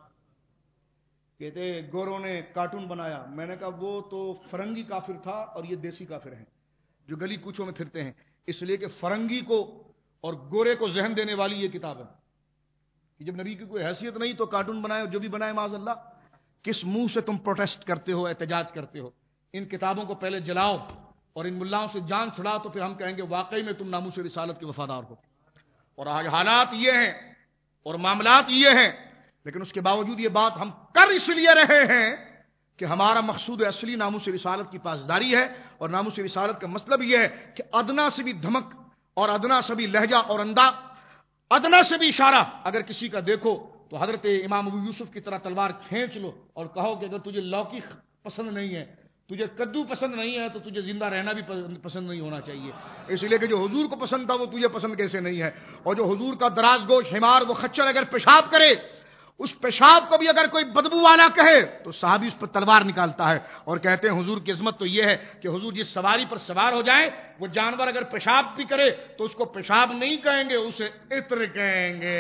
کہتے گوروں نے کارٹون بنایا. میں نے کہا وہ تو فرنگی کافر تھا اور یہ دیسی کافر ہیں جو گلی کوچوں میں پھرتے ہیں، اس لیے کہ فرنگی کو اور گورے کو ذہن دینے والی یہ کتاب ہے کہ جب نبی کی کوئی حیثیت نہیں تو کارٹون بنائے، جو بھی بنائے معاذ اللہ. کس منہ سے تم پروٹیسٹ کرتے ہو، احتجاج کرتے ہو؟ ان کتابوں کو پہلے جلاؤ اور ان ملاؤں سے جان چھڑاؤ تو پھر ہم کہیں گے واقعی میں تم ناموس رسالت کے وفادار ہو. اور آج حالات یہ ہیں اور معاملات یہ ہیں، لیکن اس کے باوجود یہ بات ہم کر اس لیے رہے ہیں کہ ہمارا مقصود اصلی ناموس رسالت کی پاسداری ہے. اور ناموس رسالت کا مطلب یہ ہے کہ ادنا سے بھی دھمک اور ادنا سے بھی لہجہ اور انداز، ادنا سے بھی اشارہ اگر کسی کا دیکھو تو حضرت امام ابو یوسف کی طرح تلوار کھینچ لو اور کہو کہ اگر تجھے لوکی پسند نہیں ہے، تجھے کدو پسند نہیں ہے، تو تجھے زندہ رہنا بھی پسند نہیں ہونا چاہیے. اس لیے کہ جو حضور کو پسند تھا وہ تجھے پسند کیسے نہیں ہے؟ اور جو حضور کا دراز گوش حمار وہ خچر اگر پیشاب کرے، اس پیشاب کو بھی اگر کوئی بدبو والا کہے تو صحابی اس پر تلوار نکالتا ہے اور کہتے ہیں حضور کی عظمت تو یہ ہے کہ حضور جس سواری پر سوار ہو جائیں وہ جانور اگر پیشاب بھی کرے تو اس کو پیشاب نہیں کہیں گے، اسے عطر کہیں گے.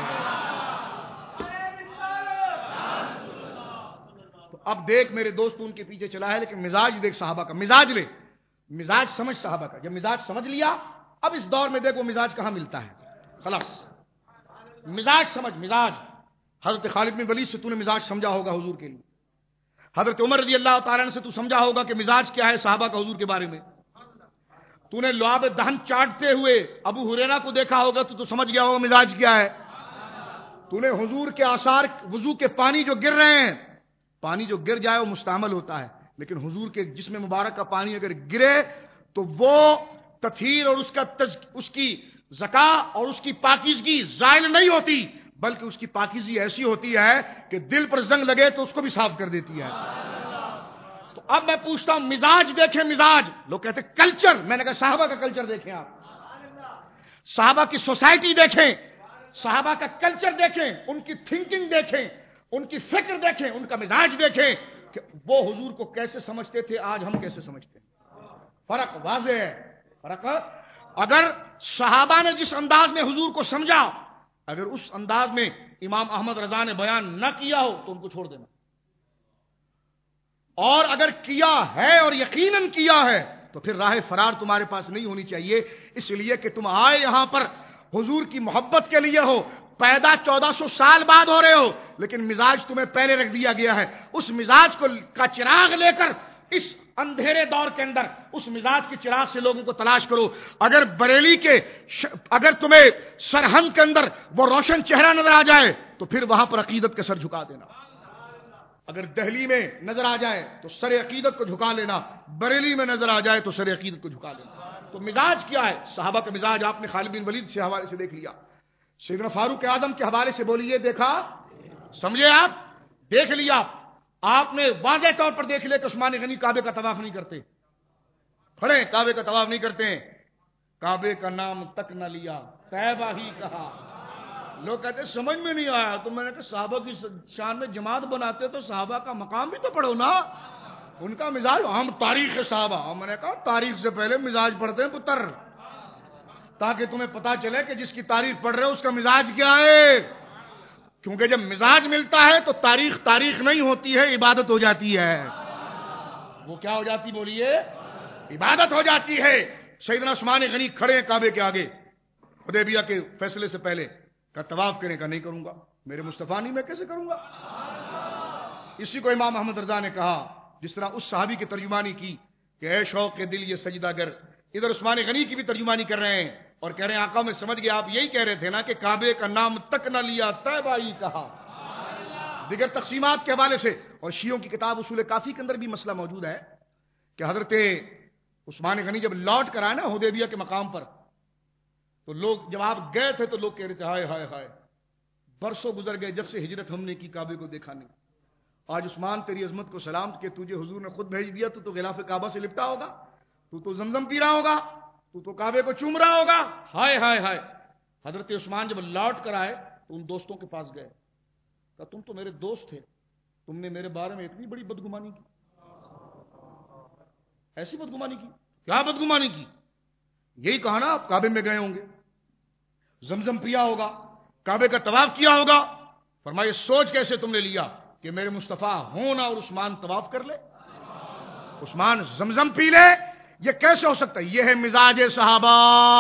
تو اب دیکھ میرے دوست ان کے پیچھے چلا ہے، لیکن مزاج دیکھ صحابہ کا. مزاج لے، مزاج سمجھ صحابہ کا. جب مزاج سمجھ لیا اب اس دور میں دیکھ وہ مزاج کہاں ملتا ہے. خلاص مزاج سمجھ. مزاج حضرت خالد بن ولید سے تو نے مزاج سمجھا ہوگا حضور کے لیے. حضرت عمر رضی اللہ تعالیٰ عنہ سے تو سمجھا ہوگا کہ مزاج کیا ہے صحابہ کا حضور کے بارے میں. تو نے لعاب دہن چاٹتے ہوئے ابو ہریرہ کو دیکھا ہوگا تو تو سمجھ گیا ہوگا مزاج کیا ہے. تو نے حضور کے آثار وضو کے پانی جو گر رہے ہیں، پانی جو گر جائے وہ مستعمل ہوتا ہے، لیکن حضور کے جسم مبارک کا پانی اگر گرے تو وہ تطہیر اور اس کا تز... اس کی زکا اور اس کی پاکیزگی زائل نہیں ہوتی، بلکہ اس کی پاکیزگی ایسی ہوتی ہے کہ دل پر زنگ لگے تو اس کو بھی صاف کر دیتی ہے. تو اب میں پوچھتا ہوں مزاج دیکھیں. مزاج لوگ کہتے ہیں کلچر. میں نے کہا صحابہ کا کلچر دیکھیں، آپ صحابہ کی سوسائٹی دیکھیں، صحابہ کا کلچر دیکھیں، ان کی تھنکنگ دیکھیں، ان کی فکر دیکھیں، ان کا مزاج دیکھیں کہ وہ حضور کو کیسے سمجھتے تھے، آج ہم کیسے سمجھتے ہیں. فرق واضح ہے. فرق اگر صحابہ نے جس انداز میں حضور کو سمجھا، اگر اس انداز میں امام احمد رضا نے بیان نہ کیا ہو تو ان کو چھوڑ دینا، اور اگر کیا ہے اور یقیناً کیا ہے تو پھر راہ فرار تمہارے پاس نہیں ہونی چاہیے. اس لیے کہ تم آئے یہاں پر حضور کی محبت کے لیے ہو، پیدا چودہ سو سال بعد ہو رہے ہو، لیکن مزاج تمہیں پہلے رکھ دیا گیا ہے. اس مزاج کو کا چراغ لے کر اس اندھیرے دور کے اندر اس مزاج کے چراغ سے لوگوں کو تلاش کرو. اگر بریلی کے ش... اگر تمہیں سرہند کے اندر وہ روشن چہرہ نظر آ جائے تو پھر وہاں پر عقیدت کا سر جھکا دینا. اگر دہلی میں نظر آ جائے تو سر عقیدت کو جھکا لینا، بریلی میں نظر آ جائے تو سر عقیدت کو جھکا لینا. تو مزاج کیا ہے صحابہ کا؟ مزاج آپ نے خالد بن ولید سے حوالے سے دیکھ لیا، سیدنا فاروق اعظم کے حوالے سے بولیے دیکھا، سمجھے آپ، دیکھ لیا. آپ نے واضح طور پر دیکھ لیا کہ عثمان غنی کعبے کا طواف نہیں کرتے، کھڑے کعبے کا طواف نہیں کرتے، کعبے کا نام تک نہ لیا، طیبہ ہی کہا. لوگ کہتے ہیں سمجھ میں نہیں آیا. تو میں نے کہا صحابہ کی شان میں جماعت بناتے تو صحابہ کا مقام بھی تو پڑھو نا، ان کا مزاج. ہم تاریخ صحابہ، میں نے کہا تاریخ سے پہلے مزاج پڑھتے ہیں پتر، تاکہ تمہیں پتا چلے کہ جس کی تاریخ پڑھ رہے ہو اس کا مزاج کیا ہے. کیونکہ جب مزاج ملتا ہے تو تاریخ تاریخ نہیں ہوتی ہے، عبادت ہو جاتی ہے. وہ کیا ہو جاتی بولیے؟ عبادت ہو جاتی ہے. سیدنا عثمان غنی کھڑے ہیں کعبے کے آگے حدیبیہ کے فیصلے سے پہلے، کا طواف کرنے کا نہیں کروں گا، میرے مصطفیٰ نہیں، میں کیسے کروں گا؟ اسی کو امام محمد رضا نے کہا جس طرح اس صحابی کی ترجمانی کی کہ اے شوق کے دل یہ سجدہ گر، ادھر عثمان غنی کی بھی ترجمانی کر رہے ہیں اور کہہ رہے ہیں آقا میں سمجھ گیا آپ یہی کہہ رہے تھے نا کہ کعبے کا نام تک نہ لیا طیبہ ہی کہا، دیگر تقسیمات کے حوالے سے۔ اور شیعوں کی کتاب اصول کافی کے اندر بھی مسئلہ موجود ہے کہ حضرت عثمان غنی جب لوٹ کر آئے نا حدیبیہ کے مقام پر، تو لوگ جب آپ گئے تھے تو لوگ کہہ رہے تھے ہائے ہائے ہائے، برسوں گزر گئے جب سے ہجرت ہم نے کی کعبے کو دیکھا نہیں، آج عثمان تیری عظمت کو سلام کہ تجھے حضور نے خود بھیج دیا، تو تو غلاف کعبہ سے لپٹا ہوگا، تو تو زمزم پی رہا ہوگا، تو تو کعبے کو چوم رہا ہوگا، ہائے ہائے ہائے۔ حضرت عثمان جب لوٹ کر آئے تو ان دوستوں کے پاس گئے، کہا تم تو میرے دوست تھے، تم نے میرے بارے میں اتنی بڑی بدگمانی کی، ایسی بدگمانی کی، کیا بدگمانی کی؟ یہی کہا نا آپ کعبے میں گئے ہوں گے، زمزم پیا ہوگا، کعبے کا طواف کیا ہوگا، فرمایا سوچ کیسے تم نے لیا کہ میرے مصطفیٰ ہونا اور عثمان طواف کر لے، عثمان زمزم پی لے، یہ کیسے ہو سکتا ہے؟ یہ ہے مزاج صحابہ،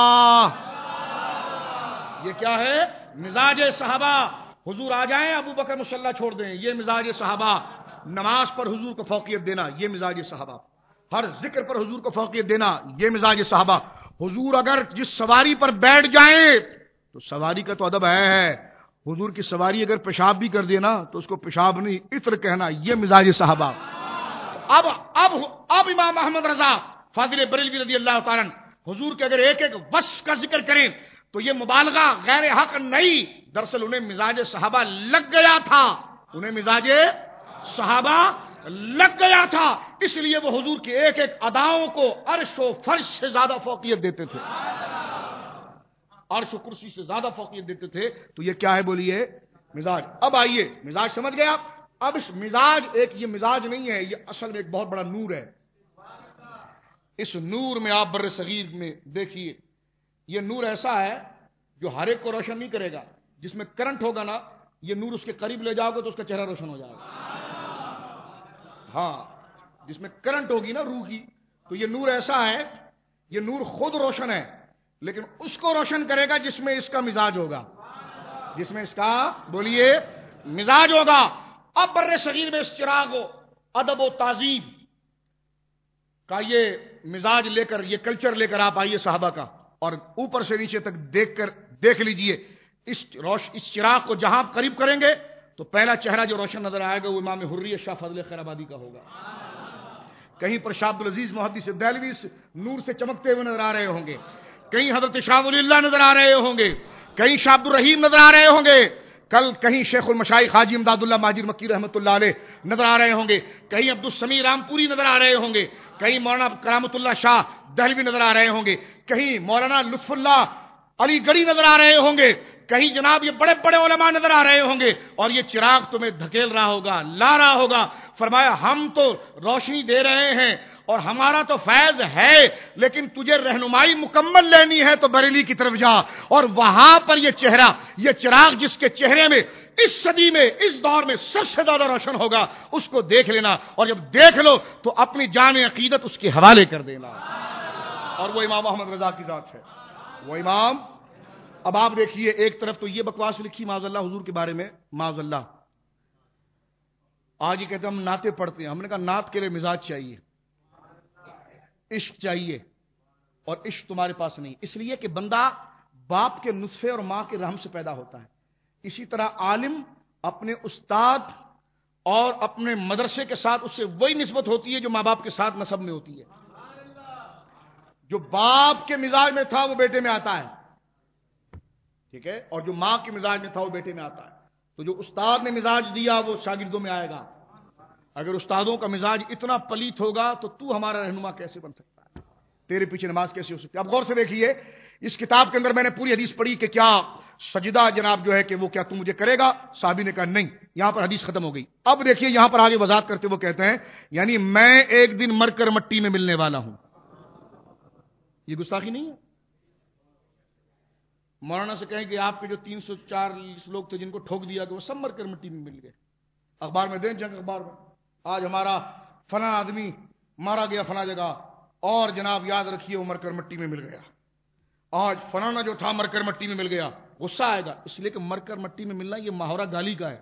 یہ کیا ہے؟ مزاج صحابہ۔ حضور آ جائیں ابو بکر مصلی چھوڑ دیں، یہ مزاج صحابہ۔ نماز پر حضور کو فوقیت دینا، یہ مزاج صحابہ۔ ہر ذکر پر حضور کو فوقیت دینا، یہ مزاج صحابہ۔ حضور اگر جس سواری پر بیٹھ جائیں تو سواری کا تو ادب ہے، حضور کی سواری اگر پیشاب بھی کر دینا تو اس کو پیشاب نہیں عطر کہنا، یہ مزاج صحابہ۔ اب اب اب امام احمد رضا فاضل بریلوی رضی اللہ تعالیٰ عنہ حضور کے اگر ایک ایک وصف کا ذکر کریں تو یہ مبالغہ غیر حق نہیں، دراصل انہیں مزاج صحابہ لگ گیا تھا، انہیں مزاج صحابہ لگ گیا تھا، اس لیے وہ حضور کی ایک ایک اداؤں کو عرش و فرش سے زیادہ فوقیت دیتے تھے، عرش و کرسی سے زیادہ فوقیت دیتے تھے۔ تو یہ کیا ہے بولیے؟ مزاج۔ اب آئیے مزاج سمجھ گئے آپ؟ اب اس مزاج، ایک یہ مزاج نہیں ہے، یہ اصل میں ایک بہت بڑا نور ہے۔ اس نور میں آپ بر صغیر میں دیکھیے، یہ نور ایسا ہے جو ہر ایک کو روشن نہیں کرے گا، جس میں کرنٹ ہوگا نا، یہ نور اس کے قریب لے جاؤ گے تو اس کا چہرہ روشن ہو جائے گا۔ ہاں، جس میں کرنٹ ہوگی نا روح کی، تو یہ نور ایسا ہے، یہ نور خود روشن ہے، لیکن اس کو روشن کرے گا جس میں اس کا مزاج ہوگا، جس میں اس کا بولیے مزاج ہوگا۔ اب بر صغیر میں اس چراغ و ادب و تہذیب کا یہ مزاج لے کر، یہ کلچر لے کر آپ آئیے صحابہ کا، اور اوپر سے نیچے تک دیکھ کر دیکھ لیجئے اس روش اس چراغ کو جہاں آپ قریب کریں گے تو پہلا چہرہ جو روشن نظر آئے گا وہ امام حریت شاہ فضل خیر آبادی کا ہوگا۔ کہیں پر شاہ عبدالعزیز محدث دہلوی نور سے چمکتے ہوئے نظر آ رہے ہوں گے، کہیں حضرت شاہ ولی اللہ نظر آ رہے ہوں گے، کہیں شاہ عبد الرحیم نظر آ رہے ہوں گے، کل کہیں شیخ المشائخ حاجی امداد اللہ مہاجر مکی رحمۃ اللہ علیہ نظر آ رہے ہوں گے، کہیں عبدالسمیع رام پوری نظر آ رہے ہوں گے، کہیں مولانا کرامت اللہ شاہ دہلوی نظر آ رہے ہوں گے، کہیں مولانا لطف اللہ علی گڑھی نظر آ رہے ہوں گے، کہیں جناب یہ بڑے بڑے علماء نظر آ رہے ہوں گے، اور یہ چراغ تمہیں دھکیل رہا ہوگا، لا رہا ہوگا۔ فرمایا ہم تو روشنی دے رہے ہیں اور ہمارا تو فیض ہے، لیکن تجھے رہنمائی مکمل لینی ہے تو بریلی کی طرف جا، اور وہاں پر یہ چہرہ، یہ چراغ جس کے چہرے میں اس صدی میں، اس دور میں سب سے زیادہ روشن ہوگا، اس کو دیکھ لینا، اور جب دیکھ لو تو اپنی جان عقیدت اس کے حوالے کر دینا، اور وہ امام احمد رضا کی ذات ہے، وہ امام۔ اب آپ دیکھیے، ایک طرف تو یہ بکواس لکھی معاذ اللہ حضور کے بارے میں، معاذ اللہ، آج یہ کہتے ہیں ہم نعتیں پڑھتے ہیں، ہم نے کہا نعت کے لیے مزاج چاہیے، عشق چاہیے، اور عشق تمہارے پاس نہیں، اس لیے کہ بندہ باپ کے نطفے اور ماں کے رحم سے پیدا ہوتا ہے، اسی طرح عالم اپنے استاد اور اپنے مدرسے کے ساتھ اس سے وہی نسبت ہوتی ہے جو ماں باپ کے ساتھ نسب میں ہوتی ہے، جو باپ کے مزاج میں تھا وہ بیٹے میں آتا ہے، ٹھیک ہے، اور جو ماں کے مزاج میں تھا وہ بیٹے میں آتا ہے، تو جو استاد نے مزاج دیا وہ شاگردوں میں آئے گا۔ اگر استادوں کا مزاج اتنا پلیت ہوگا تو تو ہمارا رہنما کیسے بن سکتا ہے، تیرے پیچھے نماز کیسے ہو سکتی ہے؟ اب غور سے دیکھیے، اس کتاب کے اندر میں نے پوری حدیث پڑھی کہ کیا سجدہ جناب جو ہے کہ وہ کیا تم مجھے کرے گا؟ صحابی نے کہا نہیں، یہاں پر حدیث ختم ہو گئی۔ اب دیکھیے یہاں پر آگے وضاحت کرتے وہ کہتے ہیں یعنی میں ایک دن مر کر مٹی میں ملنے والا ہوں، یہ گستاخی نہیں ہے؟ مولانا سے کہیں کہ آپ کے جو تین سو چالیس لوگ تھے جن کو ٹھوک دیا کہ وہ سب مر کر مٹی میں مل گئے، اخبار میں دیں، جنگ اخبار میں آج ہمارا فلاں آدمی مارا گیا فلاں جگہ، اور جناب یاد رکھیے وہ مر کر مٹی میں مل گیا، آج فلانا جو تھا مر کر مٹی میں مل گیا، غصہ آئے گا، اس لیے کہ مر کر مٹی میں ملنا یہ محاورہ گالی کا ہے،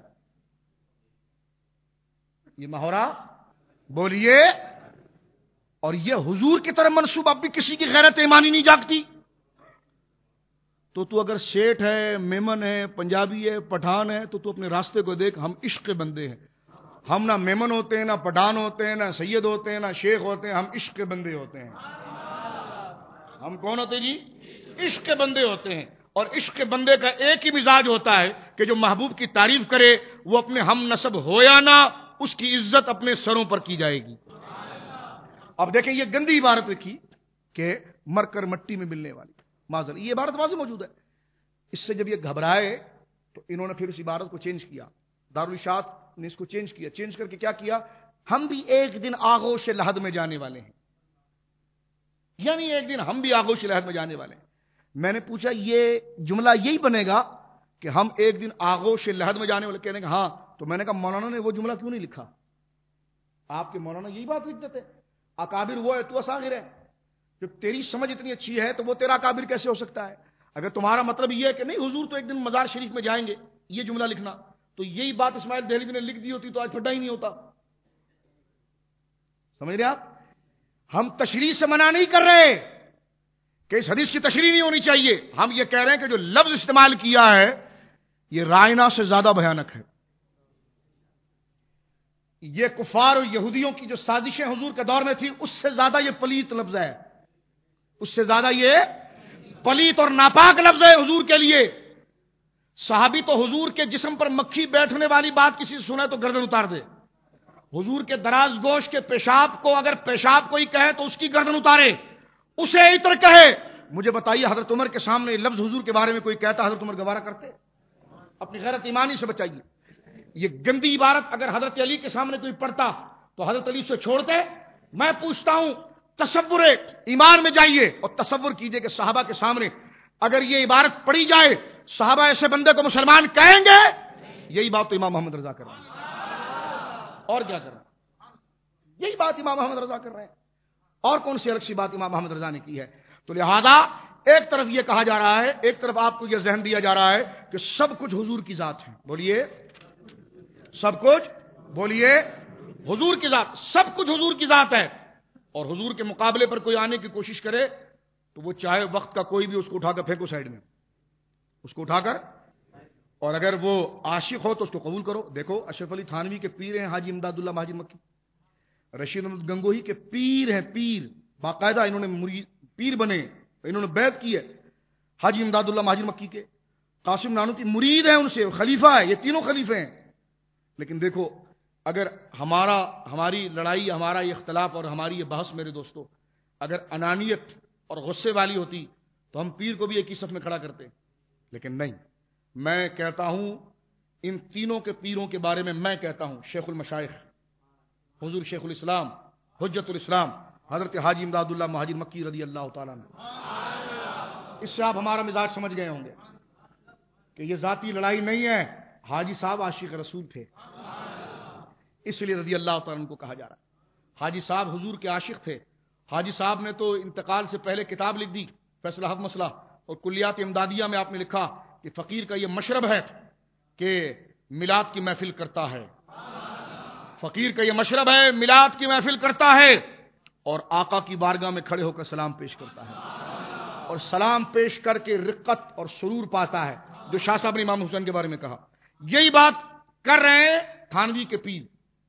یہ محاورہ بولیے، اور یہ حضور کی طرف منسوب، اب بھی کسی کی غیرت ایمانی نہیں جاگتی. تو تو اگر سیٹھ ہے، میمن ہے، پنجابی ہے، پٹھان ہے، تو تو اپنے راستے کو دیکھ. ہم عشق کے بندے ہیں، ہم نہ میمن ہوتے ہیں، نہ پٹھان ہوتے ہیں، نہ سید ہوتے ہیں، نہ شیخ ہوتے ہیں، ہم عشق کے بندے ہوتے ہیں. ہم کون ہوتے ہیں جی؟ عشق کے بندے ہوتے ہیں. اور عشق کے بندے کا ایک ہی مزاج ہوتا ہے کہ جو محبوب کی تعریف کرے وہ اپنے ہم نسب ہو یا نہ، اس کی عزت اپنے سروں پر کی جائے گی. اب دیکھیں یہ گندی عبارت لکھی کہ مر کر مٹی میں ملنے والی، معذر یہ عبارت واضح موجود ہے. اس سے جب یہ گھبرائے تو انہوں نے پھر اس عبارت کو چینج کیا، دارالاشاعت نے اس کو چینج کیا. چینج کر کے کیا کیا؟ ہم بھی ایک دن آغوش لحد میں جانے والے ہیں، یعنی ایک دن ہم بھی آغوش لحد میں جانے والے ہیں. میں نے پوچھا یہ جملہ یہی بنے گا کہ ہم ایک دن آغوش لحد میں جانے والے؟ کہنے کہ ہاں. تو میں نے کہا مولانا نے وہ جملہ کیوں نہیں لکھا؟ آپ کے مولانا یہی بات لکھ دیتے، اکابر وہ ہے تو اصاغر ہے. جب تیری سمجھ اتنی اچھی ہے تو وہ تیرا اکابر کیسے ہو سکتا ہے؟ اگر تمہارا مطلب یہ ہے کہ نہیں حضور تو ایک دن مزار شریف میں جائیں گے، یہ جملہ لکھنا، تو یہی بات اسماعیل دہلوی نے لکھ دی ہوتی تو آج پھڈا ہی نہیں ہوتا. سمجھ رہے آپ؟ ہم تشریح سے منع نہیں کر رہے کہ اس حدیث کی تشریح نہیں ہونی چاہیے، ہم یہ کہہ رہے ہیں کہ جو لفظ استعمال کیا ہے یہ رائنا سے زیادہ بھیانک ہے. یہ کفار اور یہودیوں کی جو سازشیں حضور کے دور میں تھی اس سے زیادہ یہ پلیت لفظ ہے، اس سے زیادہ یہ پلیت اور ناپاک لفظ ہے حضور کے لیے. صحابی تو حضور کے جسم پر مکھی بیٹھنے والی بات کسی سے سنے تو گردن اتار دے. حضور کے دراز گوش کے پیشاب کو اگر پیشاب کوئی کہے تو اس کی گردن اتارے، اسے عطر کہے. مجھے بتائیے حضرت عمر کے سامنے لفظ حضور کے بارے میں کوئی کہتا حضرت عمر گوارا کرتے؟ اپنی غیرت ایمانی سے بچائیے. یہ گندی عبارت اگر حضرت علی کے سامنے کوئی پڑھتا تو حضرت علی سے چھوڑتے؟ میں پوچھتا ہوں تصور ایمان میں جائیے اور تصور کیجئے کہ صحابہ کے سامنے اگر یہ عبارت پڑھی جائے صحابہ ایسے بندے کو مسلمان کہیں گے؟ یہی بات تو امام محمد رضا کر رہے ہیں، اور کیا کر رہے ہیں؟ یہی بات امام محمد رضا کر رہے ہیں، اور کون سی الگ سی بات امام محمد رضا نے کی ہے؟ تو لہذا ایک طرف یہ کہا جا رہا ہے، ایک طرف آپ کو یہ ذہن دیا جا رہا ہے کہ سب کچھ حضور کی ذات ہے. بولیے سب کچھ، بولیے حضور کی ذات، سب کچھ حضور کی ذات ہے. اور حضور کے مقابلے پر کوئی آنے کی کوشش کرے تو وہ چاہے وقت کا کوئی بھی اس کو اٹھا کر پھینکو سائڈ میں، اس کو اٹھا کر، اور اگر وہ عاشق ہو تو اس کو قبول کرو. دیکھو اشرف علی تھانوی کے پیر ہیں حاجی امداد اللہ مہاجر مکی، رشید احمد گنگوہی کے پیر ہیں، پیر باقاعدہ انہوں نے مرید پیر بنے، انہوں نے بیعت کی ہے حاجی امداد اللہ مہاجر مکی کے. قاسم نانوتوی مرید ہیں ان سے، خلیفہ ہے، یہ تینوں خلیفے ہیں. لیکن دیکھو اگر ہمارا ہماری لڑائی، ہمارا یہ اختلاف اور ہماری یہ بحث میرے دوستو اگر انانیت اور غصے والی ہوتی تو ہم پیر کو بھی ایک ہی صف میں کھڑا کرتے، لیکن نہیں. میں کہتا ہوں ان تینوں کے پیروں کے بارے میں میں کہتا ہوں شیخ المشائخ حضور شیخ الاسلام حجت الاسلام حضرت حاجی امداد اللہ مہاجر مکی رضی اللہ تعالیٰ عنہ. اس سے آپ ہمارا مزاج سمجھ گئے ہوں گے کہ یہ ذاتی لڑائی نہیں ہے. حاجی صاحب عاشق رسول تھے، اس لیے رضی اللہ تعالیٰ عنہ کو کہا جا رہا ہے. حاجی صاحب حضور کے عاشق تھے. حاجی صاحب نے تو انتقال سے پہلے کتاب لکھ دی فیصلہ حق مسئلہ، اور کلیات امدادیہ میں آپ نے لکھا کہ فقیر کا یہ مشرب ہے کہ میلاد کی محفل کرتا ہے. فقیر کا یہ مشرب ہے، میلاد کی محفل کرتا ہے اور آقا کی بارگاہ میں کھڑے ہو کر سلام پیش کرتا ہے، اور سلام پیش کر کے رقت اور سرور پاتا ہے، جو شاہ صاحب نے امام حسین کے بارے میں کہا. یہی بات کر رہے ہیں تھانوی کے پیر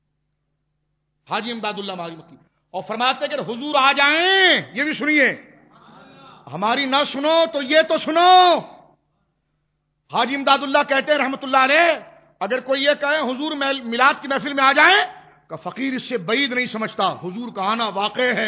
حاجی امداد اللہ مہاجر مکی، اور فرماتے کہ حضور آ جائیں. یہ بھی سنیے، ہماری نہ سنو تو یہ تو سنو. حاجی امداد اللہ کہتے ہیں رحمت اللہ علیہ اگر کوئی یہ کہے حضور میلاد کی محفل میں آ جائیں کہ فقیر اس سے بعید نہیں سمجھتا، حضور کا آنا واقع ہے،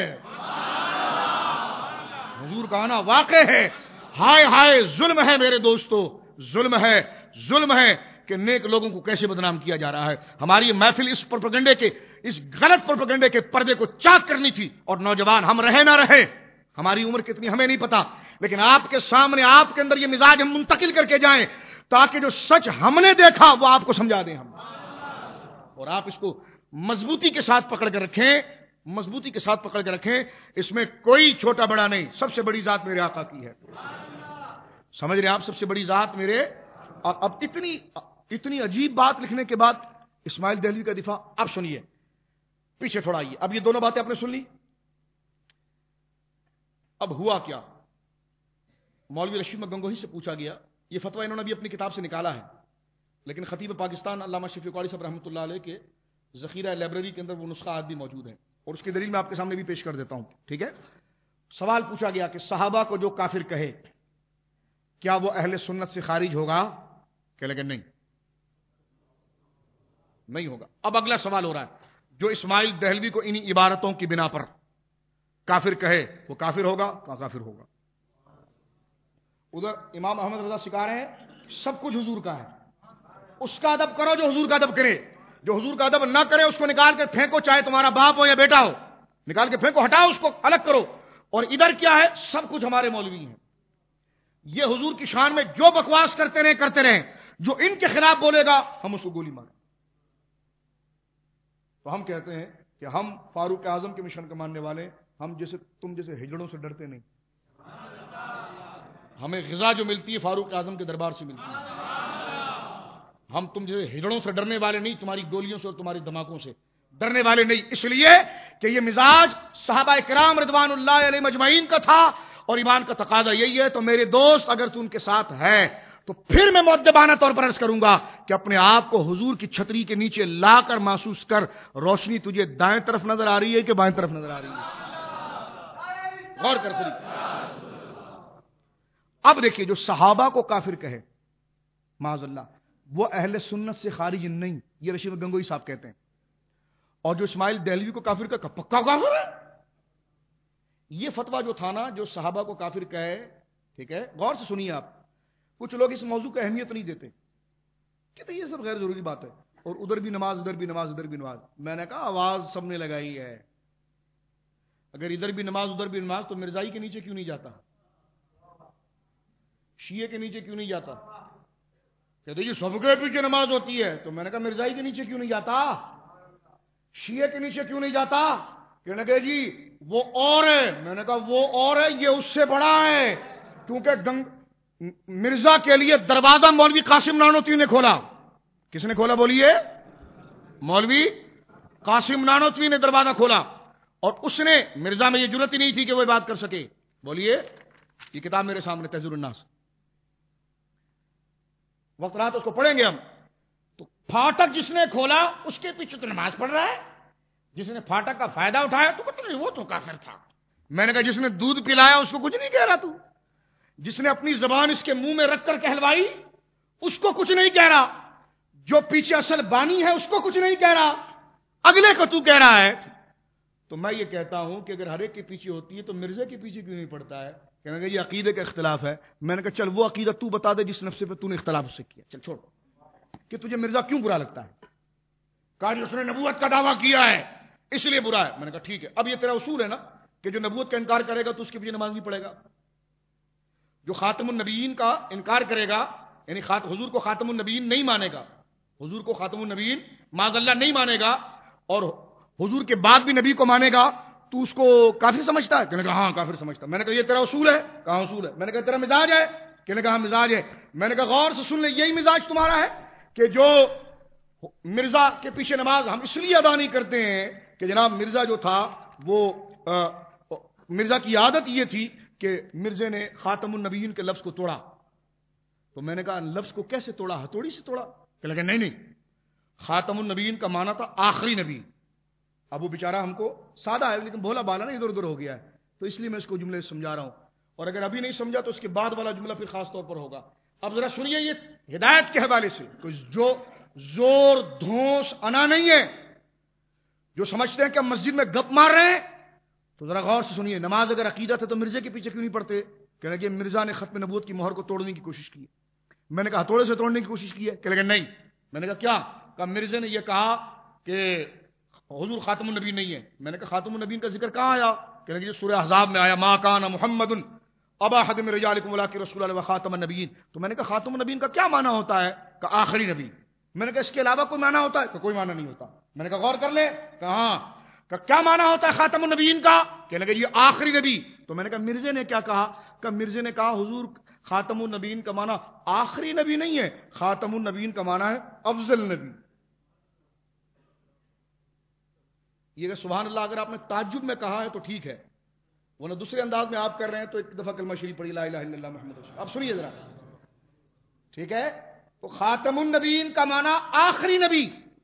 حضور کا آنا واقع ہے. ہائے ہائے ظلم ہے میرے دوستو، ظلم ہے، ظلم ہے کہ نیک لوگوں کو کیسے بدنام کیا جا رہا ہے. ہماری محفل اس پروپیگنڈے کے، اس غلط پروپیگنڈے کے پردے کو چاک کرنی تھی. اور نوجوان ہم رہے نہ رہے، ہماری عمر کتنی ہمیں نہیں پتا، لیکن آپ کے سامنے آپ کے اندر یہ مزاج ہم منتقل کر کے جائیں تاکہ جو سچ ہم نے دیکھا وہ آپ کو سمجھا دیں ہم، اور آپ اس کو مضبوطی کے ساتھ پکڑ کر رکھیں مضبوطی کے ساتھ پکڑ کے رکھیں، اس میں کوئی چھوٹا بڑا نہیں، سب سے بڑی ذات میرے آقا کی ہے. سمجھ رہے ہیں آپ؟ سب سے بڑی ذات میرے. اور اب اتنی اتنی عجیب بات لکھنے کے بعد اسماعیل دہلوی کا دفاع. اب سنیے، پیچھے تھوڑا آئیے. اب یہ دونوں باتیں آپ نے سن لی. اب ہوا کیا؟ مولوی رشید گنگوہی سے پوچھا گیا، یہ فتویٰ انہوں نے بھی اپنی کتاب سے نکالا ہے، لیکن خطیب پاکستان علامہ شفیق قاری صاحب رحمۃ اللہ علیہ کے ذخیرہ لائبریری کے اندر وہ نسخہ آج بھی موجود ہے، اور اس کی دلیل میں آپ کے سامنے بھی پیش کر دیتا ہوں. ٹھیک ہے؟ سوال پوچھا گیا کہ صحابہ کو جو کافر کہے کیا وہ اہل سنت سے خارج ہوگا؟ کہ لیکن نہیں نہیں ہوگا. اب اگلا سوال ہو رہا ہے، جو اسماعیل دہلوی کو انہی عبارتوں کی بنا پر کافر کہے وہ کافر ہوگا؟ کہاں کافر ہوگا. ادھر امام احمد رضا سکھا رہے ہیں سب کچھ حضور کا ہے، اس کا ادب کرو جو حضور کا ادب کرے، جو حضور کا ادب نہ کرے اس کو نکال کے پھینکو، چاہے تمہارا باپ ہو یا بیٹا ہو، نکال کے پھینکو، ہٹاؤ اس کو، الگ کرو. اور ادھر کیا ہے؟ سب کچھ ہمارے مولوی ہیں. یہ حضور کی شان میں جو بکواس کرتے رہے کرتے رہے، جو ان کے خلاف بولے گا ہم اس کو گولی ماریں. تو ہم کہتے ہیں کہ ہم فاروق اعظم کے مشن کا ماننے والے، ہم جیسے تم جیسے ہجڑوں سے ڈرتے نہیں. ہمیں غذا جو ملتی ہے فاروق اعظم کے دربار سے ملتی ہے. ہم تم جیسے ہجڑوں سے ڈرنے والے نہیں، تمہاری گولیوں سے اور تمہاری دھماکوں سے ڈرنے والے نہیں. اس لیے کہ یہ مزاج صحابہ کرام رضوان اللہ علیہ مجمعین کا تھا، اور ایمان کا تقاضا یہی ہے. تو میرے دوست اگر تو ان کے ساتھ ہے تو پھر میں مؤدبانہ طور پر عرض کروں گا کہ اپنے آپ کو حضور کی چھتری کے نیچے لا کر محسوس کر، روشنی تجھے دائیں طرف نظر آ رہی ہے کہ بائیں طرف نظر آ رہی ہے؟ غور کر خود. اب دیکھیے، جو صحابہ کو کافر کہے معاذ اللہ وہ اہل سنت سے خارج نہیں، یہ رشید گنگوہی صاحب کہتے ہیں. اور جو اسماعیل دہلوی کو کافر کا پکا کافر ہے. یہ فتویٰ جو تھا نا، جو صحابہ کو کافر کہے، ٹھیک ہے، غور سے سنیے آپ. کچھ لوگ اس موضوع کو اہمیت نہیں دیتے، کہتے یہ سب غیر ضروری بات ہے، اور ادھر بھی نماز ادھر بھی نماز ادھر بھی نماز. میں نے کہا آواز سب نے لگائی ہے، اگر ادھر بھی نماز ادھر بھی نماز تو مرزائی کے نیچے کیوں نہیں جاتا؟ شیعہ کے نیچے کیوں نہیں جاتا؟ کہتے یہ سب کے پیچھے نماز ہوتی ہے. تو میں نے کہا مرزائی کے نیچے کیوں نہیں جاتا؟ شیعہ کے نیچے کیوں نہیں جاتا؟ کہنے کہ جی وہ اور ہے. میں نے کہا وہ اور ہے، یہ اس سے بڑا ہے، کیونکہ گنگ مرزا کے لیے دروازہ مولوی قاسم نانوتوی نے کھولا. کس نے کھولا بولیے؟ مولوی قاسم نانوتوی نے دروازہ کھولا، اور اس نے مرزا میں یہ جرت ہی نہیں تھی کہ وہ بات کر سکے. بولیے، یہ کتاب میرے سامنے تہذیب الناس، وقت رہا تو اس کو پڑھیں گے ہم. تو پھاٹک جس نے کھولا اس کے پیچھے تو نماز پڑھ رہا ہے، جس نے پھاٹک کا فائدہ اٹھایا تو کچھ نہیں، وہ تو کافر تھا. میں نے کہا جس نے دودھ پلایا اس کو کچھ نہیں کہہ رہا، تو جس نے اپنی زبان اس کے منہ میں رکھ کر کہلوائی اس کو کچھ نہیں کہہ رہا، جو پیچھے اصل بانی ہے اس کو کچھ نہیں کہہ رہا، اگلے کو تو کہہ رہا ہے. تو میں یہ کہتا ہوں کہ اگر ہر ایک کے پیچھے ہوتی ہے تو مرزا کے پیچھے کیوں نہیں پڑتا ہے؟ کہنے کہ یہ عقیدے کا اختلاف ہے. میں نے کہا چل وہ عقیدہ تو بتا دے جس نفس پہ تو نے اختلاف اس سے کیا. چل چھوڑ کہ تجھے مرزا کیوں برا لگتا ہے. کہا اس نے نبوت کا دعویٰ کیا ہے اس لیے برا ہے. میں نے کہا ٹھیک ہے، اب یہ تیرا اصول ہے نا کہ جو نبوت کا انکار کرے گا تو اس کے پیچھے نماز نہیں پڑھے گا، جو خاتم النبیین کا انکار کرے گا یعنی حضور کو خاتم النبیین نہیں مانے گا، حضور کو خاتم النبیین معاذ اللہ نہیں مانے گا، اور حضور کے بعد بھی نبی کو مانے گا، تو اس کو کافر سمجھتا ہے؟ کہنے کہا ہاں کافر سمجھتا. میں نے کہا یہ تیرا اصول ہے؟ کہاں اصول ہے. میں نے کہا تیرا مزاج ہے؟ کہنے کہا مزاج ہے. میں نے کہا غور سے سن لیں، یہی مزاج تمہارا ہے کہ جو مرزا کے پیچھے نماز ہم اس لیے ادا نہیں کرتے ہیں کہ جناب مرزا جو تھا وہ مرزا کی عادت یہ تھی کہ مرزے نے خاتم النبیین کے لفظ کو توڑا. تو میں نے کہا لفظ کو کیسے توڑا؟ ہتھوڑی سے توڑا؟ کہ لگا نہیں نہیں، خاتم النبیین کا معنی تھا آخری نبی. اب وہ بیچارہ ہم کو سادہ ہے لیکن بولا بالا نا ادھر ادھر ہو گیا ہے، تو اس لیے میں اس کو جملے سمجھا رہا ہوں، اور اگر ابھی نہیں سمجھا تو اس کے بعد والا جملہ پھر خاص طور پر ہوگا. اب ذرا سنیے، یہ ہدایت کے حوالے سے کوئی جو زور دھوس انا نہیں ہے. جو سمجھتے ہیں کہ ہم مسجد میں گپ مار رہے ہیں تو ذرا غور سے سنیے. نماز اگر عقیدت ہے تو مرزے کے پیچھے کیوں نہیں پڑتے؟ کہ لگے مرزا نے ختم نبوت کی مہر کو توڑنے کی کوشش کی. میں نے کہا ہتھوڑے سے توڑنے کی کوشش کی ہے؟ کہ لگے نہیں. میں نے کہا کیا؟ کہا مرزے نے یہ کہا کہ حضور خاتم النبی نہیں ہے. میں نے کہا خاتم النبی کا ذکر کہاں آیا؟ کہ لگے سورہ احزاب میں آیا ما کان محمد ابا احد من رجالکم ولکن رسول اللہ وخاتم النبیین. تو میں نے کہا خاتم النبیین کا کیا معنی ہوتا ہے؟ کہ آخری نبی. میں نے کہا اس کے علاوہ کوئی معنی ہوتا ہے؟ کہ کوئی معنی نہیں ہوتا. میں نے کہا غور کر لے. کہا کہ کیا معنی ہوتا ہے خاتم النبیین کا؟ کہنے لگے یہ آخری نبی. تو میں نے کہا مرزے نے کیا کہا؟ کہ مرزے نے کہا حضور خاتم النبیین کا معنی آخری نبی نہیں ہے، خاتم النبیین کا معنی ہے افضل نبی. یہ کہ سبحان اللہ اگر آپ نے تعجب میں کہا ہے تو ٹھیک ہے، ورنہ دوسرے انداز میں آپ کر رہے ہیں تو ایک دفعہ کلمہ شریف پڑھی لا الہ الا اللہ محمد رسول اللہ. اب سنیے ذرا، ٹھیک ہے؟ تو خاتم النبیین کا معنی آخری نبی.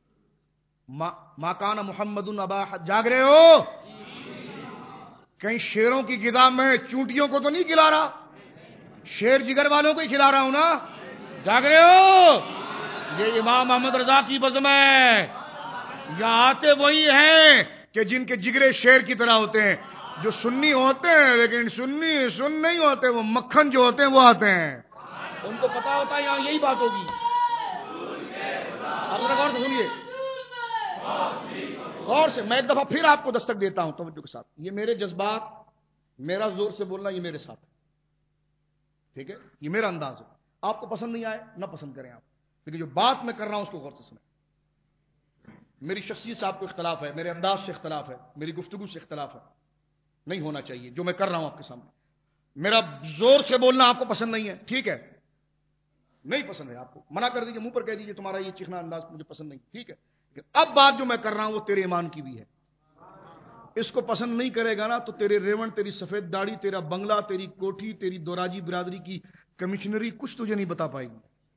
ما کان محمد ابا، جاگ رہے ہو؟ کہیں شیروں کی غذا میں چونٹیوں کو تو نہیں کھلا رہا، شیر جگر والوں کو ہی کھلا رہا ہوں نا. جاگ رہے ہو؟ یہ امام محمد رضا کی بزم ہے. یہاں آتے وہی ہیں کہ جن کے جگرے شیر کی طرح ہوتے ہیں، جو سنی ہوتے ہیں لیکن سنی سن نہیں ہوتے، وہ مکھن جو ہوتے ہیں وہ آتے ہیں. ان کو پتا ہوتا ہے یہاں یہی بات ہوگی. آپ ذرا غور سے سنیے، غور سے. میں ایک دفعہ پھر آپ کو دستک دیتا ہوں توجہ کے ساتھ. یہ میرے جذبات، میرا زور سے بولنا، یہ میرے ساتھ ہے، ٹھیک ہے؟ یہ میرا انداز ہے. آپ کو پسند نہیں آئے نہ پسند کریں آپ، لیکن جو بات میں کر رہا ہوں اس کو غور سے سنیں. میری شخصیت سے آپ کو اختلاف ہے، میرے انداز سے اختلاف ہے، میری گفتگو سے اختلاف ہے، نہیں ہونا چاہیے جو میں کر رہا ہوں آپ کے سامنے. میرا زور سے بولنا آپ کو پسند نہیں ہے، ٹھیک ہے؟ نہیں پسند ہے آپ کو، منع کر دیجیے، منہ پر کہہ دیجیے تمہارا یہ چیخنا انداز مجھے پسند نہیں، ٹھیک ہے؟ لیکن اب بات جو میں کر رہا ہوں وہ تیرے ایمان کی بھی ہے. اس کو پسند نہیں کرے گا نا تو تیرے ریون، تیری سفید داڑھی، تیرا بنگلہ، تیری کوٹھی، تیری دوراجی برادری کی کمشنری کچھ تجھے نہیں بتا پائے گی.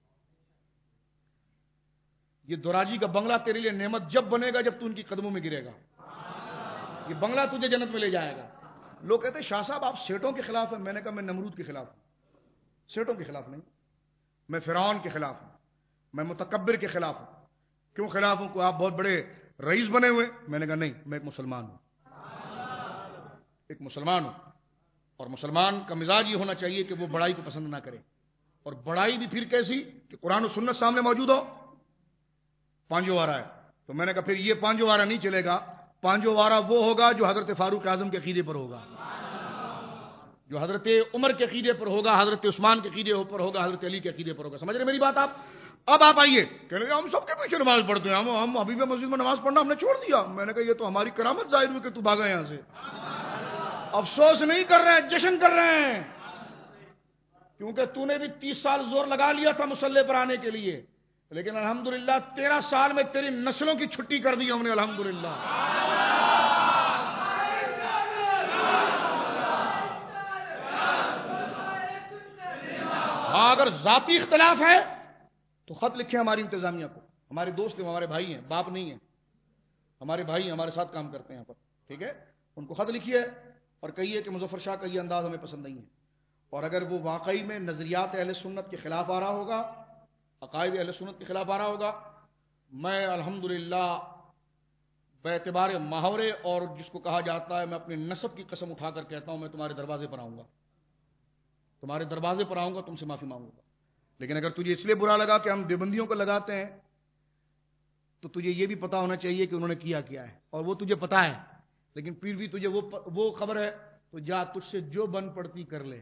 یہ دوراجی کا بنگلہ تیرے لیے نعمت جب بنے گا جب تو ان کی قدموں میں گرے گا. یہ بنگلہ تجھے جنت میں لے جائے گا. لوگ کہتے ہیں شاہ صاحب آپ سیٹوں کے خلاف ہیں. میں نے کہا میں نمرود کے خلاف ہوں، سیٹوں کے خلاف نہیں. میں فرعون کے خلاف ہوں، میں متکبر کے خلاف ہوں. کیوں خلاف ہوں؟ کوئی آپ بہت بڑے رئیس بنے ہوئے؟ میں نے کہا نہیں، میں ایک مسلمان ہوں، ایک مسلمان ہوں. اور مسلمان کا مزاج یہ ہونا چاہیے کہ وہ بڑائی کو پسند نہ کرے. اور بڑائی بھی پھر کیسی کہ قرآن و سنت سامنے موجود ہو. پانجو وارہ ہے تو میں نے کہا پھر یہ پانجو وارہ نہیں چلے گا. پانجو وارہ وہ ہوگا جو حضرت فاروق اعظم کے عقیدے پر ہوگا، جو حضرت عمر کے عقیدے پر ہوگا، حضرت عثمان کے عقیدے پر ہوگا، حضرت علی کے عقیدے پر ہوگا. سمجھ رہے میری بات آپ؟ اب آپ آئیے کہ ہم سب کے پیچھے نماز پڑھتے ہیں، ہم ہم حبیب مسجد میں نماز پڑھنا ہم نے چھوڑ دیا. میں نے کہا یہ تو ہماری کرامت ظاہر ہوئی کہ تو بھاگا یہاں سے. افسوس نہیں کر رہے ہیں، جشن کر رہے ہیں، کیونکہ تو نے بھی تیس سال زور لگا لیا تھا مسلح پر آنے کے لیے، لیکن الحمدللہ تیرہ سال میں تیری نسلوں کی چھٹی کر دی ہم نے الحمدللہ. ہاں اگر ذاتی اختلاف ہے تو خط لکھیں ہماری انتظامیہ کو. ہمارے دوست ہیں، ہمارے بھائی ہیں، باپ نہیں ہیں، ہمارے بھائی ہیں، ہمارے ساتھ کام کرتے ہیں یہاں پر، ٹھیک ہے؟ ان کو خط لکھیے اور کہیے کہ مظفر شاہ کا یہ انداز ہمیں پسند نہیں ہے. اور اگر وہ واقعی میں نظریات اہل سنت کے خلاف آ رہا ہوگا، عقائد اہل سنت کے خلاف آ رہا ہوگا، میں الحمدللہ باعتبار محاورے اور جس کو کہا جاتا ہے میں اپنے نسب کی قسم اٹھا کر کہتا ہوں میں تمہارے دروازے پر آؤں گا، تمہارے دروازے پر آؤں گا، تم سے معافی مانگوں گا. لیکن اگر تجھے اس لیے برا لگا کہ ہم دیوبندیوں کو لگاتے ہیں تو تجھے یہ بھی پتا ہونا چاہیے کہ انہوں نے کیا کیا ہے، اور وہ تجھے پتا ہے، لیکن پھر بھی تجھے وہ وہ خبر ہے تو جا تجھ سے جو بن پڑتی کر لے.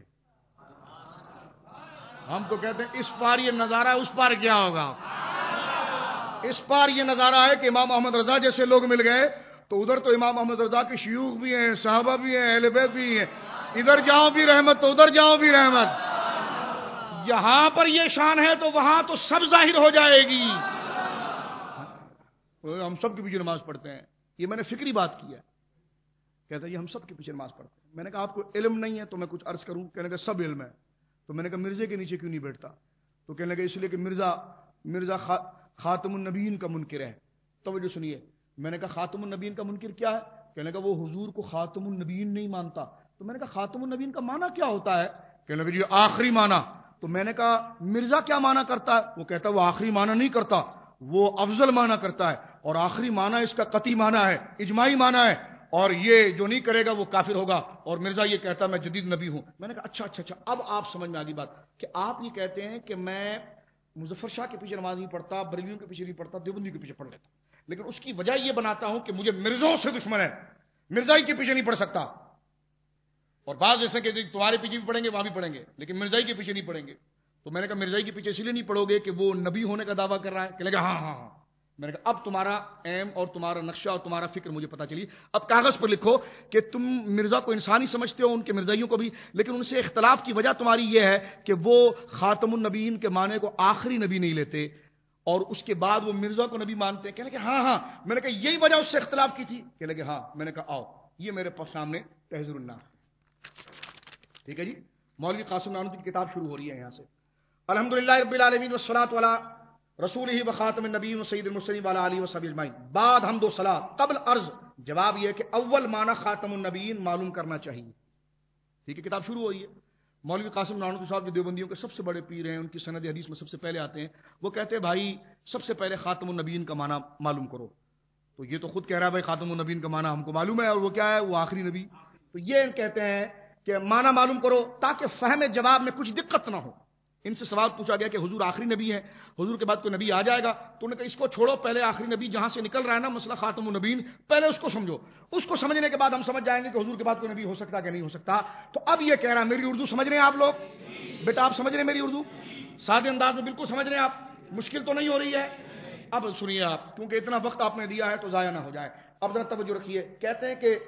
ہم تو کہتے ہیں اس پار یہ نظارہ ہے، اس پار کیا ہوگا. اس پار یہ نظارہ ہے کہ امام محمد رضا جیسے لوگ مل گئے تو ادھر تو امام محمد رضا کے شیوخ بھی ہیں، صحابہ بھی ہیں، اہل بیت بھی ہیں. ادھر جاؤ بھی رحمت تو ادھر جاؤ بھی رحمت. یہاں پر یہ شان ہے تو وہاں تو سب ظاہر ہو جائے گی. ہم سب کے پیچھے نماز پڑھتے ہیں، یہ میں نے فکری بات کی ہے. کہتا ہے یہ ہم سب کے پیچھے نماز پڑھتے ہیں. میں نے کہا آپ کو علم نہیں ہے تو میں کچھ عرض کروں. کہنے کا سب علم ہے. تو میں نے کہا مرزے کے نیچے کیوں نہیں بیٹھتا؟ تو کہنے لگا اس لیے کہ مرزا مرزا خاتم النبیین کا منکر ہے. توجہ سنیے، میں نے کہا خاتم النبیین کا منکر کیا ہے؟ کہنے لگا وہ حضور کو خاتم النبیین نہیں مانتا. تو میں نے کہا خاتم النبیین کا معنی کیا ہوتا ہے؟ کہنے لگا یہ آخری معنی. تو میں نے کہا مرزا کیا معنی کرتا ہے؟ وہ کہتا ہے وہ آخری معنی نہیں کرتا، وہ افضل معنی کرتا ہے، اور آخری معنی اس کا قطعی معنی ہے، اجماعی معنی ہے، اور یہ جو نہیں کرے گا وہ کافر ہوگا. اور مرزا یہ کہتا ہے میں جدید نبی ہوں. میں نے کہا اچھا اچھا اچھا اب آپ سمجھ میں آ گئی بات کہ آپ یہ کہتے ہیں کہ میں مظفر شاہ کے پیچھے نماز نہیں پڑھتا، بریلویوں کے پیچھے نہیں پڑھتا، دیوبندی کے پیچھے پڑھ لیتا، لیکن اس کی وجہ یہ بناتا ہوں کہ مجھے مرزوں سے دشمن ہے، مرزائی کے پیچھے نہیں پڑھ سکتا. اور بعض جیسے کہ تمہارے پیچھے بھی پڑھیں گے، وہاں بھی پڑھیں گے، لیکن مرزائی کے پیچھے نہیں پڑھیں گے. تو میں نے کہا مرزائی کے پیچھے اس لیے نہیں پڑھو گے کہ وہ نبی ہونے کا دعویٰ کر رہا ہے؟ کہ لگا ہاں ہاں ہاں میں نے کہا اب تمہارا ایم اور تمہارا نقشہ اور تمہارا فکر مجھے پتا چلی. اب کاغذ پر لکھو کہ تم مرزا کو انسانی سمجھتے ہو, ان کے مرزائیوں کو بھی, لیکن ان سے اختلاف کی وجہ تمہاری یہ ہے کہ وہ خاتم النبیین کے معنی کو آخری نبی نہیں لیتے اور اس کے بعد وہ مرزا کو نبی مانتے ہیں. کہنے کہ ہاں ہاں. میں نے کہا یہی وجہ اس سے اختلاف کی تھی. کہنے کہ ہاں. میں نے کہا آؤ یہ میرے سامنے تحذیر النار. ٹھیک ہے جی. مولوی قاسم نانوتوی کی کتاب شروع ہو رہی ہے یہاں سے. الحمدللہ رب العالمین والصلاۃ علی رسولہ وخاتم النبیین وسید المرسلین وعلی آلہ وصحبہ اجمعین. بعد حمد و صلاۃ قبل عرض جواب یہ کہ اول معنی خاتم النبیین معلوم کرنا چاہیے. ٹھیک ہے. کتاب شروع ہوئی ہے. مولوی قاسم نانوتوی صاحب جو دیوبندیوں کے سب سے بڑے پیر ہیں, ان کی سند حدیث میں سب سے پہلے آتے ہیں, وہ کہتے ہیں بھائی سب سے پہلے خاتم النبیین کا معنی معلوم کرو. تو یہ تو خود کہہ رہا ہے بھائی خاتم النبیین کا معنی ہم کو معلوم ہے, اور وہ کیا ہے, وہ آخری نبی. تو یہ کہتے ہیں کہ معنی معلوم کرو تاکہ فہم جواب میں کچھ دقت نہ ہو. ان سے سوال پوچھا گیا کہ حضور آخری نبی ہے, حضور کے بعد کوئی نبی آ جائے گا؟ تو انہوں نے کہا اس کو چھوڑو, پہلے آخری نبی جہاں سے نکل رہا ہے نا مسئلہ خاتم النبیین, پہلے اس کو سمجھو. اس کو سمجھنے کے بعد ہم سمجھ جائیں گے کہ حضور کے بعد کوئی نبی ہو سکتا کہ نہیں ہو سکتا. تو اب یہ کہہ رہا ہے, میری اردو سمجھ رہے ہیں آپ لوگ؟ بیٹا آپ سمجھ رہے ہیں میری اردو؟ سادے انداز میں بالکل سمجھ رہے ہیں آپ؟ مشکل تو نہیں ہو رہی ہے؟ اب سنیے آپ, کیونکہ اتنا وقت آپ نے دیا ہے تو ضائع نہ ہو جائے. اب ذرا توجہ رکھیے. کہتے ہیں کہ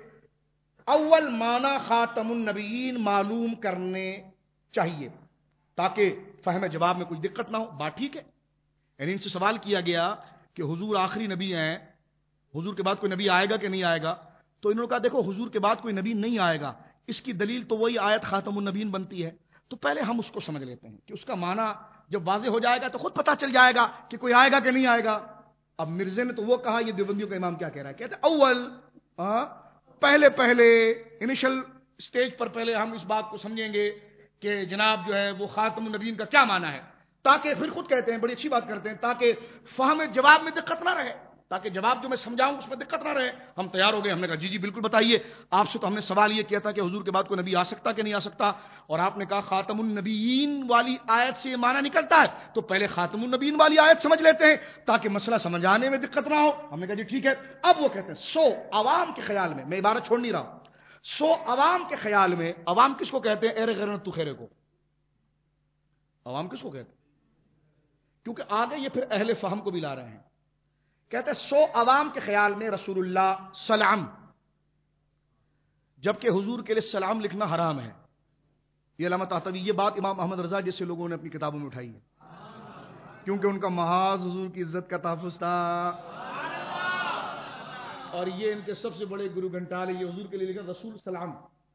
اول معنی خاتم النبیین معلوم کرنے چاہیے تاکہ فہم جواب میں کچھ دقت نہ ہو. بات ٹھیک ہے. یعنی ان سے سوال کیا گیا کہ حضور آخری نبی ہیں, حضور کے بعد کوئی نبی آئے گا کہ نہیں آئے گا؟ تو انہوں نے کہا دیکھو حضور کے بعد کوئی نبی نہیں آئے گا, اس کی دلیل تو وہی آیت خاتم النبیین بنتی ہے. تو پہلے ہم اس کو سمجھ لیتے ہیں کہ اس کا معنی جب واضح ہو جائے گا تو خود پتہ چل جائے گا کہ کوئی آئے گا کہ نہیں آئے گا. اب مرزے نے تو وہ کہا, یہ دیوبندیوں کا امام کیا کہہ رہا ہے؟ کہتے ہیں اول آ, پہلے پہلے انیشل سٹیج پر پہلے ہم اس بات کو سمجھیں گے کہ جناب جو ہے وہ خاتم النبیین کا کیا معنی ہے, تاکہ پھر خود کہتے ہیں, بڑی اچھی بات کرتے ہیں, تاکہ فہم جواب میں دقت نہ رہے, تاکہ جواب جو میں سمجھاؤں اس میں دقت نہ رہے. ہم تیار ہو گئے. ہم نے کہا جی جی بالکل بتائیے. آپ سے تو ہم نے سوال یہ کیا تھا کہ حضور کے بعد کوئی نبی آ سکتا کہ نہیں آ سکتا, اور آپ نے کہا خاتم النبیین والی آیت سے یہ معنی نکلتا ہے, تو پہلے خاتم النبیین والی آیت سمجھ لیتے ہیں تاکہ مسئلہ سمجھانے میں دقت نہ ہو. ہم نے کہا جی ٹھیک ہے. اب وہ کہتے ہیں سو عوام کے خیال میں, میں عبارت چھوڑ نہیں رہا ہوں, سو عوام کے خیال میں, عوام کس کو کہتے ہیں؟ اے غیر تو خیرے کو. عوام کس کو کہتے ہیں؟ کیونکہ آگے یہ پھر اہل فہم کو بھی لا رہے ہیں. کہتے ہیں سو عوام کے خیال میں رسول اللہ سلام, جبکہ حضور کے لیے سلام لکھنا حرام ہے. یہ علامہ طحطاوی, یہ بات امام احمد رضا جیسے لوگوں نے اپنی کتابوں میں اٹھائی ہے, کیونکہ ان کا محاذ حضور کی عزت کا تحفظ تھا, اور یہ ان کے سب سے بڑے گرو گھنٹال ہے. یہ حضور کے لیے لکھا رسول سلام,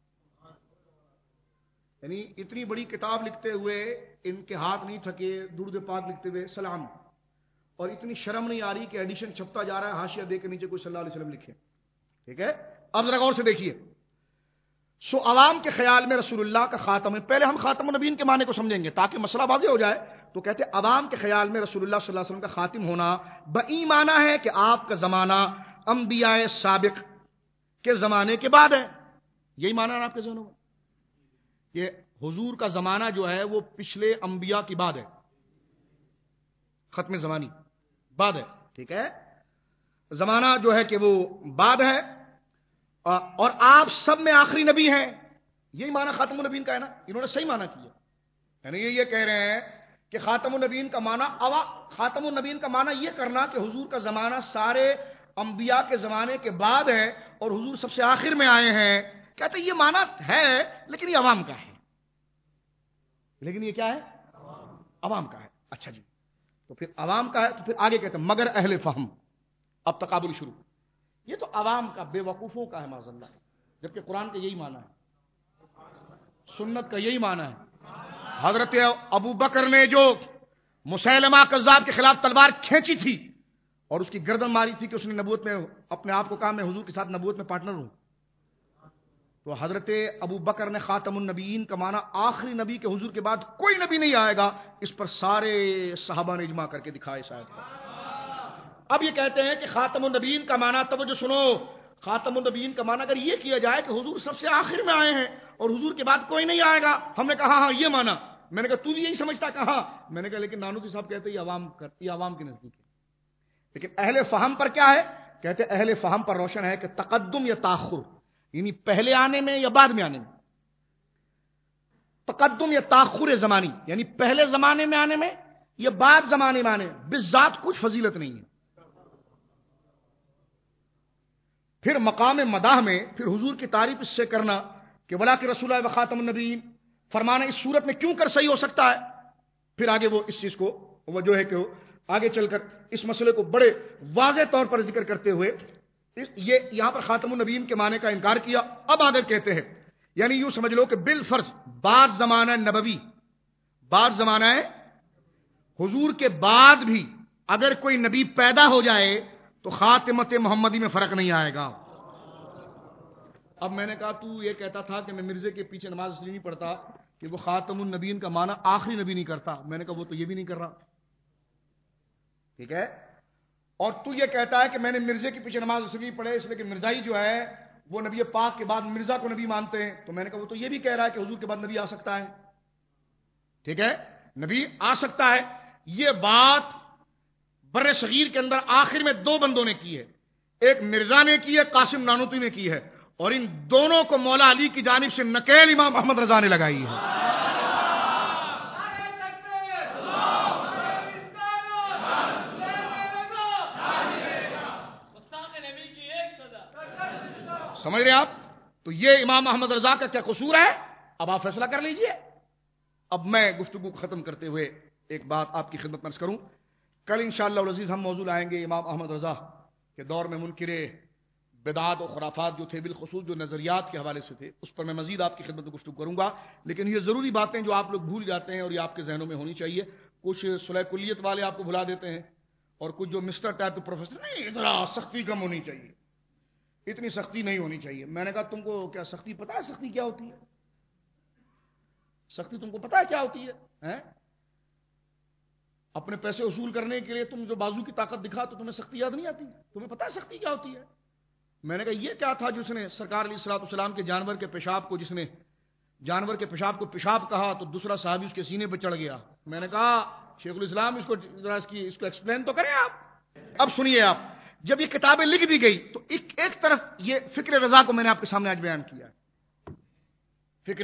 یعنی اتنی بڑی کتاب لکھتے ہوئے ان کے ہاتھ نہیں تھکے, درود پاک لکھتے ہوئے سلام, اور اتنی شرم نہیں آ رہی کہ ایڈیشن چھپتا جا رہا ہے, حاشیہ دے کے نیچے کوئی صلی اللہ علیہ وسلم لکھے. ٹھیک ہے. اب ذرا غور سے دیکھیے. سو عوام کے خیال میں رسول اللہ کا خاتم ہے. پہلے ہم خاتم النبیین کے معنی کو سمجھیں گے تاکہ مسئلہ واضح ہو جائے. تو کہتے ہیں عوام کے خیال میں رسول اللہ صلی اللہ علیہ وسلم کا خاتم ہونا بئی معنی ہے کہ آپ کا زمانہ انبیاء سابق کے زمانے کے بعد ہے. یہی معنی ہے آپ کے ذہنوں میں کہ حضور کا زمانہ جو ہے وہ پچھلے انبیاء کی بعد ہے, ختم زمانی بعد ہے. ٹھیک ہے. زمانہ جو ہے کہ وہ بعد ہے, اور آپ سب میں آخری نبی ہیں. یہی معنی خاتم النبیین کا ہے نا. انہوں نے صحیح معنی کیا, یعنی یہ یہ کہہ رہے ہیں کہ خاتم النبیین کا معنی خاتم النبیین کا معنی یہ کرنا کہ حضور کا زمانہ سارے انبیاء کے زمانے کے بعد ہے اور حضور سب سے آخر میں آئے ہیں. کہتے ہیں یہ معنی ہے لیکن یہ عوام کا ہے. لیکن یہ کیا ہے؟ عوام کا ہے. اچھا جی, تو پھر عوام کا ہے. تو پھر آگے کہتے ہیں مگر اہل فہم. اب تقابل شروع. یہ تو عوام کا, بے وقوفوں کا ہے معاذ اللہ, جبکہ قرآن کا یہی معنی ہے, سنت کا یہی معنی ہے. حضرت ابو بکر نے جو مسیلمہ کذاب کے خلاف تلوار کھینچی تھی اور اس کی گردن ماری تھی کہ اس نے نبوت میں اپنے آپ کو کہا میں حضور کے ساتھ نبوت میں پارٹنر ہوں, تو حضرت ابو بکر نے خاتم النبیین کا معنی آخری نبی کے حضور کے بعد کوئی نبی نہیں آئے گا, اس پر سارے صحابہ نے اجماع کر کے دکھائے شاید. اب یہ کہتے ہیں کہ خاتم النبیین کا معنی, توجہ سنو, خاتم النبیین کا معنی اگر یہ کیا جائے کہ حضور سب سے آخر میں آئے ہیں اور حضور کے بعد کوئی نہیں آئے گا. ہم نے کہا ہاں یہ معنی. میں نے کہا تو بھی یہی سمجھتا, کہا. میں نے کہا لیکن نانوتوی صاحب کہتے ہیں یہ عوام یہ عوام کے نزدیک ہے. لیکن اہل فہم پر کیا ہے؟ کہتے ہیں اہل فہم پر روشن ہے کہ تقدم یا تاخر, یعنی پہلے آنے میں یا بعد میں آنے میں. تقدم یا تاخر زمانی, یعنی پہلے زمانے میں آنے میں یا بعد زمانے میں آنے میں, بالذات کچھ فضیلت نہیں ہے. پھر مقام مداح میں پھر حضور کی تعریف اس سے کرنا کہ ولا کہ رسول اللہ و خاتم النبیین فرمانا اس صورت میں کیوں کر صحیح ہو سکتا ہے. پھر آگے وہ اس چیز کو وہ جو ہے کہ آگے چل کر اس مسئلے کو بڑے واضح طور پر ذکر کرتے ہوئے یہ یہاں پر خاتم النبیین کے معنی کا انکار کیا. اب آگے کہتے ہیں یعنی یوں سمجھ لو کہ بالفرض بعد زمانہ نبوی بعد زمانہ حضور کے بعد بھی اگر کوئی نبی پیدا ہو جائے تو خاتمت محمدی میں فرق نہیں آئے گا. اب میں نے کہا تو یہ کہتا تھا کہ میں مرزے کے پیچھے نماز اس لیے نہیں پڑھتا کہ وہ خاتم النبیین کا معنی آخری نبی نہیں کرتا. میں نے کہا وہ تو یہ بھی نہیں کر رہا. ٹھیک ہے. اور تو یہ کہتا ہے کہ میں نے مرزے کے پیچھے نماز اس لیے پڑھے اس لیے کہ مرزائی جو ہے وہ نبی پاک کے بعد مرزا کو نبی مانتے ہیں. تو میں نے کہا وہ تو یہ بھی کہہ رہا ہے کہ حضور کے بعد نبی آ سکتا ہے. ٹھیک ہے, نبی آ سکتا ہے. یہ بات بر صغیر کے اندر آخر میں دو بندوں نے کی ہے. ایک مرزا نے کی ہے, قاسم نانوتوی نے کی ہے, اور ان دونوں کو مولا علی کی جانب سے نکیل امام احمد رضا نے لگائی ہے. سمجھ رہے آپ؟ تو یہ امام احمد رضا کا کیا قصور ہے؟ اب آپ فیصلہ کر لیجئے. اب میں گفتگو ختم کرتے ہوئے ایک بات آپ کی خدمت میں عرض کروں. کل انشاءاللہ العزیز ہم موضوع لائیں گے امام احمد رضا کے دور میں منکر بدعات اور خرافات جو تھے, بالخصوص جو نظریات کے حوالے سے تھے, اس پر میں مزید آپ کی خدمت میں گفتگو کروں گا. لیکن یہ ضروری باتیں جو آپ لوگ بھول جاتے ہیں اور یہ آپ کے ذہنوں میں ہونی چاہیے. کچھ صلح کلیت والے آپ کو بھلا دیتے ہیں, اور کچھ جو مسٹر ٹائپ کے پروفیسر, نہیں ذرا سختی کم ہونی چاہیے, اتنی سختی نہیں ہونی چاہیے. میں نے کہا تم کو کیا سختی پتا ہے؟ سختی کیا ہوتی ہے؟ سختی تم کو پتا ہے کیا ہوتی ہے؟ اپنے پیسے وصول کرنے کے لیے تم جو بازو کی طاقت دکھا تو تمہیں سختی یاد نہیں آتی؟ تمہیں پتا ہے سختی کیا ہوتی ہے؟ میں نے کہا یہ کیا تھا جس نے سرکار علیہ الصلوۃ والسلام کے جانور کے پیشاب کو جس نے جانور کے پیشاب کو پیشاب کہا تو دوسرا صحابی اس کے سینے پہ چڑھ گیا. میں نے کہا شیخ الاسلام اس کو ذرا اس کی اس کو ایکسپلین تو کریں آپ. اب سنیے آپ, جب یہ کتابیں لکھ دی گئی تو ایک ایک طرف یہ فکر رضا کو میں نے آپ کے سامنے آج بیان کیا ہے. فکر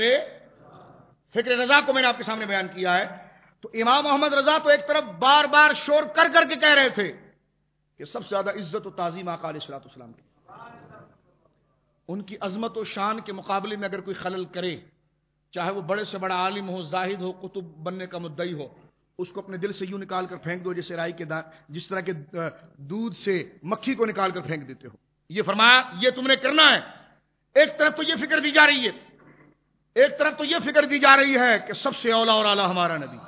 فکر رضا کو میں نے آپ کے سامنے بیان کیا ہے. تو امام محمد رضا تو ایک طرف بار بار شور کر کر کے کہہ رہے تھے کہ سب سے زیادہ عزت و تعظیم آقا علیہ الصلوۃ والسلام کی. ان کی عظمت و شان کے مقابلے میں اگر کوئی خلل کرے, چاہے وہ بڑے سے بڑا عالم ہو, زاہد ہو, قطب بننے کا مدعی ہو, اس کو اپنے دل سے یوں نکال کر پھینک دو جیسے رائی کے دان جس طرح کے دودھ سے مکھی کو نکال کر پھینک دیتے ہو. یہ فرمایا یہ تم نے کرنا ہے. ایک طرف تو یہ فکر دی جا رہی ہے, ایک طرف تو یہ فکر دی جا رہی ہے کہ سب سے اولا اور اعلیٰ ہمارا نبی,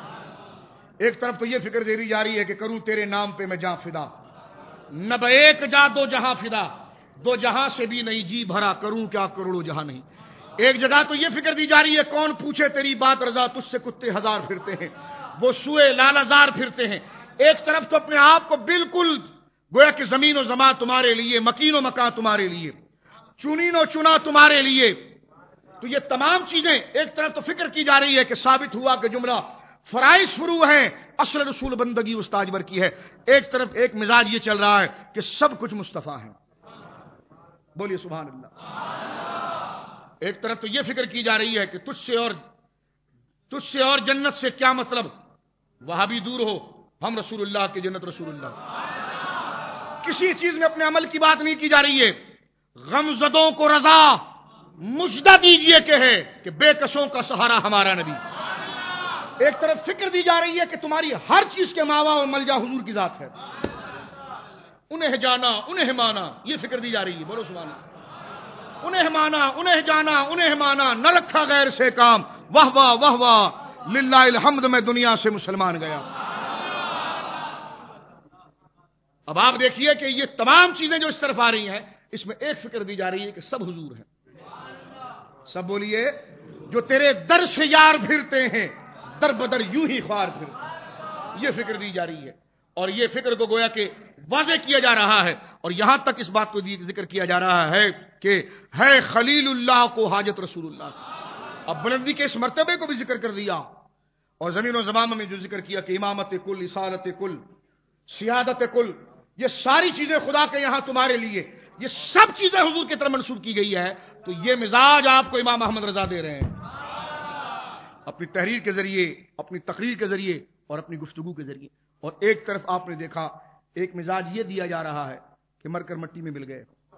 ایک طرف تو یہ فکر دے دی جا رہی ہے کہ کروں تیرے نام پہ میں جاں فدا, نہ ایک جا دو جہاں فدا, دو جہاں سے بھی نہیں جی بھرا, کروں کیا کروڑوں جہاں نہیں. ایک جگہ تو یہ فکر دی جا رہی ہے کون پوچھے تیری بات رضا, تجھ سے کتے ہزار پھرتے ہیں, وہ سوئے لال ہزار پھرتے ہیں. ایک طرف تو اپنے آپ کو بالکل گویا کہ زمین و زمان تمہارے لیے, مکین و مکان تمہارے لیے, چنین و چنا تمہارے لیے. تو یہ تمام چیزیں ایک طرف تو فکر کی جا رہی ہے کہ ثابت ہوا کہ جملہ فرائض فرو ہیں, اصل رسول بندگی استاج بر کی ہے. ایک طرف ایک مزاج یہ چل رہا ہے کہ سب کچھ مصطفیٰ ہے. بولیے سبحان اللہ. ایک طرف تو یہ فکر کی جا رہی ہے کہ تجھ سے اور تجھ سے اور جنت سے کیا مطلب, وہاں بھی دور ہو, ہم رسول اللہ کی جنت رسول اللہ. کسی چیز میں اپنے عمل کی بات نہیں کی جا رہی ہے. غمزدوں کو رضا مجدہ دیجئے کہ ہے کہ بے کسوں کا سہارا ہمارا نبی. ایک طرف فکر دی جا رہی ہے کہ تمہاری ہر چیز کے ماوا اور ملجا حضور کی ذات ہے, انہیں جانا انہیں مانا, یہ فکر دی جا رہی ہے. بولو سبحان اللہ. انہیں مانا انہیں جانا انہیں مانا, نہ رکھا غیر سے کام, واہ واہ واہ واہ للہ الحمد, میں دنیا سے مسلمان گیا. اب آپ دیکھیے کہ یہ تمام چیزیں جو اس طرف آ رہی ہیں, اس میں ایک فکر دی جا رہی ہے کہ سب حضور ہیں. سب بولیے, جو تیرے در سے یار پھرتے ہیں در بدر یوں ہی خوار پھر, یہ فکر دی جا رہی ہے. اور یہ فکر کو گویا کہ واضح کیا جا رہا ہے, اور یہاں تک اس بات کو ذکر کیا جا رہا ہے کہ ہے خلیل اللہ کو حاجت رسول اللہ. اب بلندی کے اس مرتبے کو بھی ذکر کر دیا, اور زمین و زمان میں جو ذکر کیا کہ امامت کل, رسالت کل, سیادت کل, یہ ساری چیزیں خدا کے یہاں تمہارے لیے, یہ سب چیزیں حضور کی طرف منسوب کی گئی ہے. تو یہ مزاج آپ کو امام احمد رضا دے رہے ہیں اپنی تحریر کے ذریعے, اپنی تقریر کے ذریعے اور اپنی گفتگو کے ذریعے. اور ایک طرف آپ نے دیکھا ایک مزاج یہ دیا جا رہا ہے کہ مر کر مٹی میں مل گئے.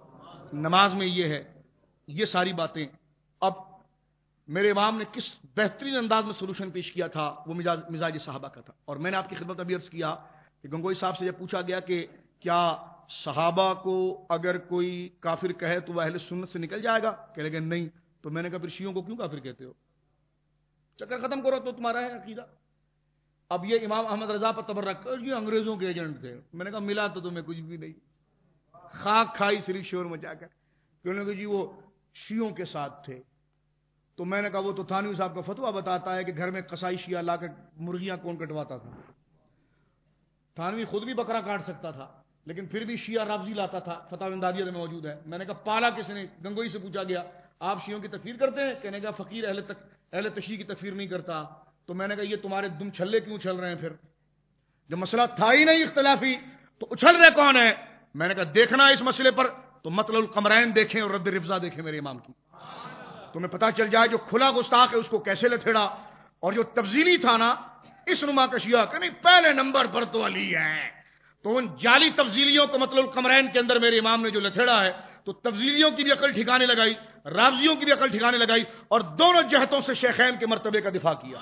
نماز میں یہ ہے، یہ ساری باتیں. اب میرے امام نے کس بہترین انداز میں سولوشن پیش کیا تھا، وہ مزاج مزاج صحابہ کا تھا. اور میں نے آپ کی خدمت ابھی عرض کیا کہ گنگوئی صاحب سے جب پوچھا گیا کہ کیا صحابہ کو اگر کوئی کافر کہے تو وہ اہل سنت سے نکل جائے گا، کہہ لگے نہیں. تو میں نے کہا پھر شیعوں کو کیوں کافر کہتے ہو؟ چکر ختم کرو، تو تمہارا ہے عقیدہ. اب یہ امام احمد رضا پر تبرک، یہ انگریزوں کے ایجنٹ تھے. میں نے کہا ملا تو تمہیں کچھ بھی نہیں، خاک کھائی صرف شور مچا کر. کہنے کہ جی وہ شیعوں کے ساتھ تھے. تو میں نے کہا وہ تو تھانوی صاحب کا فتویٰ بتاتا ہے کہ گھر میں قصائی شیعہ لا کر مرغیاں کون کٹواتا تھا. تھانوی خود بھی بکرا کاٹ سکتا تھا، لیکن پھر بھی شیعہ رافضی لاتا تھا. فتاوی امدادیہ میں موجود ہے. میں نے کہا پالا کس نے؟ گنگوئی سے پوچھا گیا آپ شیعوں کی تکفیر کرتے ہیں؟ کہنے کا فقیر اہل تک اہل تشیع کی تکفیر نہیں کرتا. تو میں نے کہا یہ تمہارے دم چھلے کیوں چل رہے ہیں؟ پھر جب مسئلہ تھا ہی نہیں اختلافی تو اچھل رہے کون ہے؟ میں نے کہا دیکھنا اس مسئلے پر تو مطلع القمرین دیکھیں اور رد رفضا دیکھیں میرے امام کی، تمہیں پتہ چل جائے جو کھلا گستاخ ہے اس کو کیسے لتھڑا، اور جو تبذیلی تھا نا اس نما کا شیعہ کہ نہیں پہلے نمبر پر تو علی ہیں. تو ان جعلی تبذیلیوں کو مطلع القمرین کے اندر میرے امام نے جو لتھڑا ہے، تو تبذیلیوں کی بھی عقل ٹھکانے لگائی، رافضیوں کی بھی عقل ٹھکانے لگائی، اور دونوں جہتوں سے شیخین کے مرتبے کا دفاع کیا.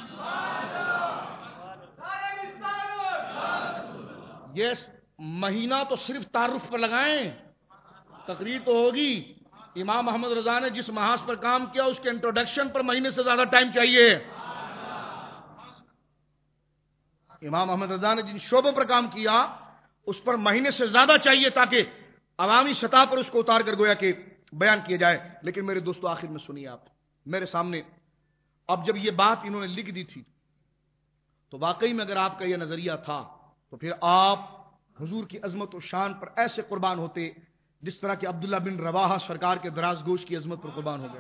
یہ مہینہ تو صرف تعارف پر لگائیں، تقریر تو ہوگی. امام احمد رضا نے جس محاذ پر کام کیا اس کے انٹروڈکشن پر مہینے سے زیادہ ٹائم چاہیے. امام احمد رضا نے جن شعبوں پر کام کیا اس پر مہینے سے زیادہ چاہیے تاکہ عوامی سطح پر اس کو اتار کر گویا کہ بیان کیا جائے. لیکن میرے دوستو آخر میں سنیے آپ میرے سامنے. اب جب یہ بات انہوں نے لکھ دی تھی تو واقعی میں اگر آپ کا یہ نظریہ تھا تو پھر آپ حضور کی عظمت و شان پر ایسے قربان ہوتے جس طرح کہ عبداللہ بن رواحہ سرکار کے دراز گوش کی عظمت پر قربان ہو گئے،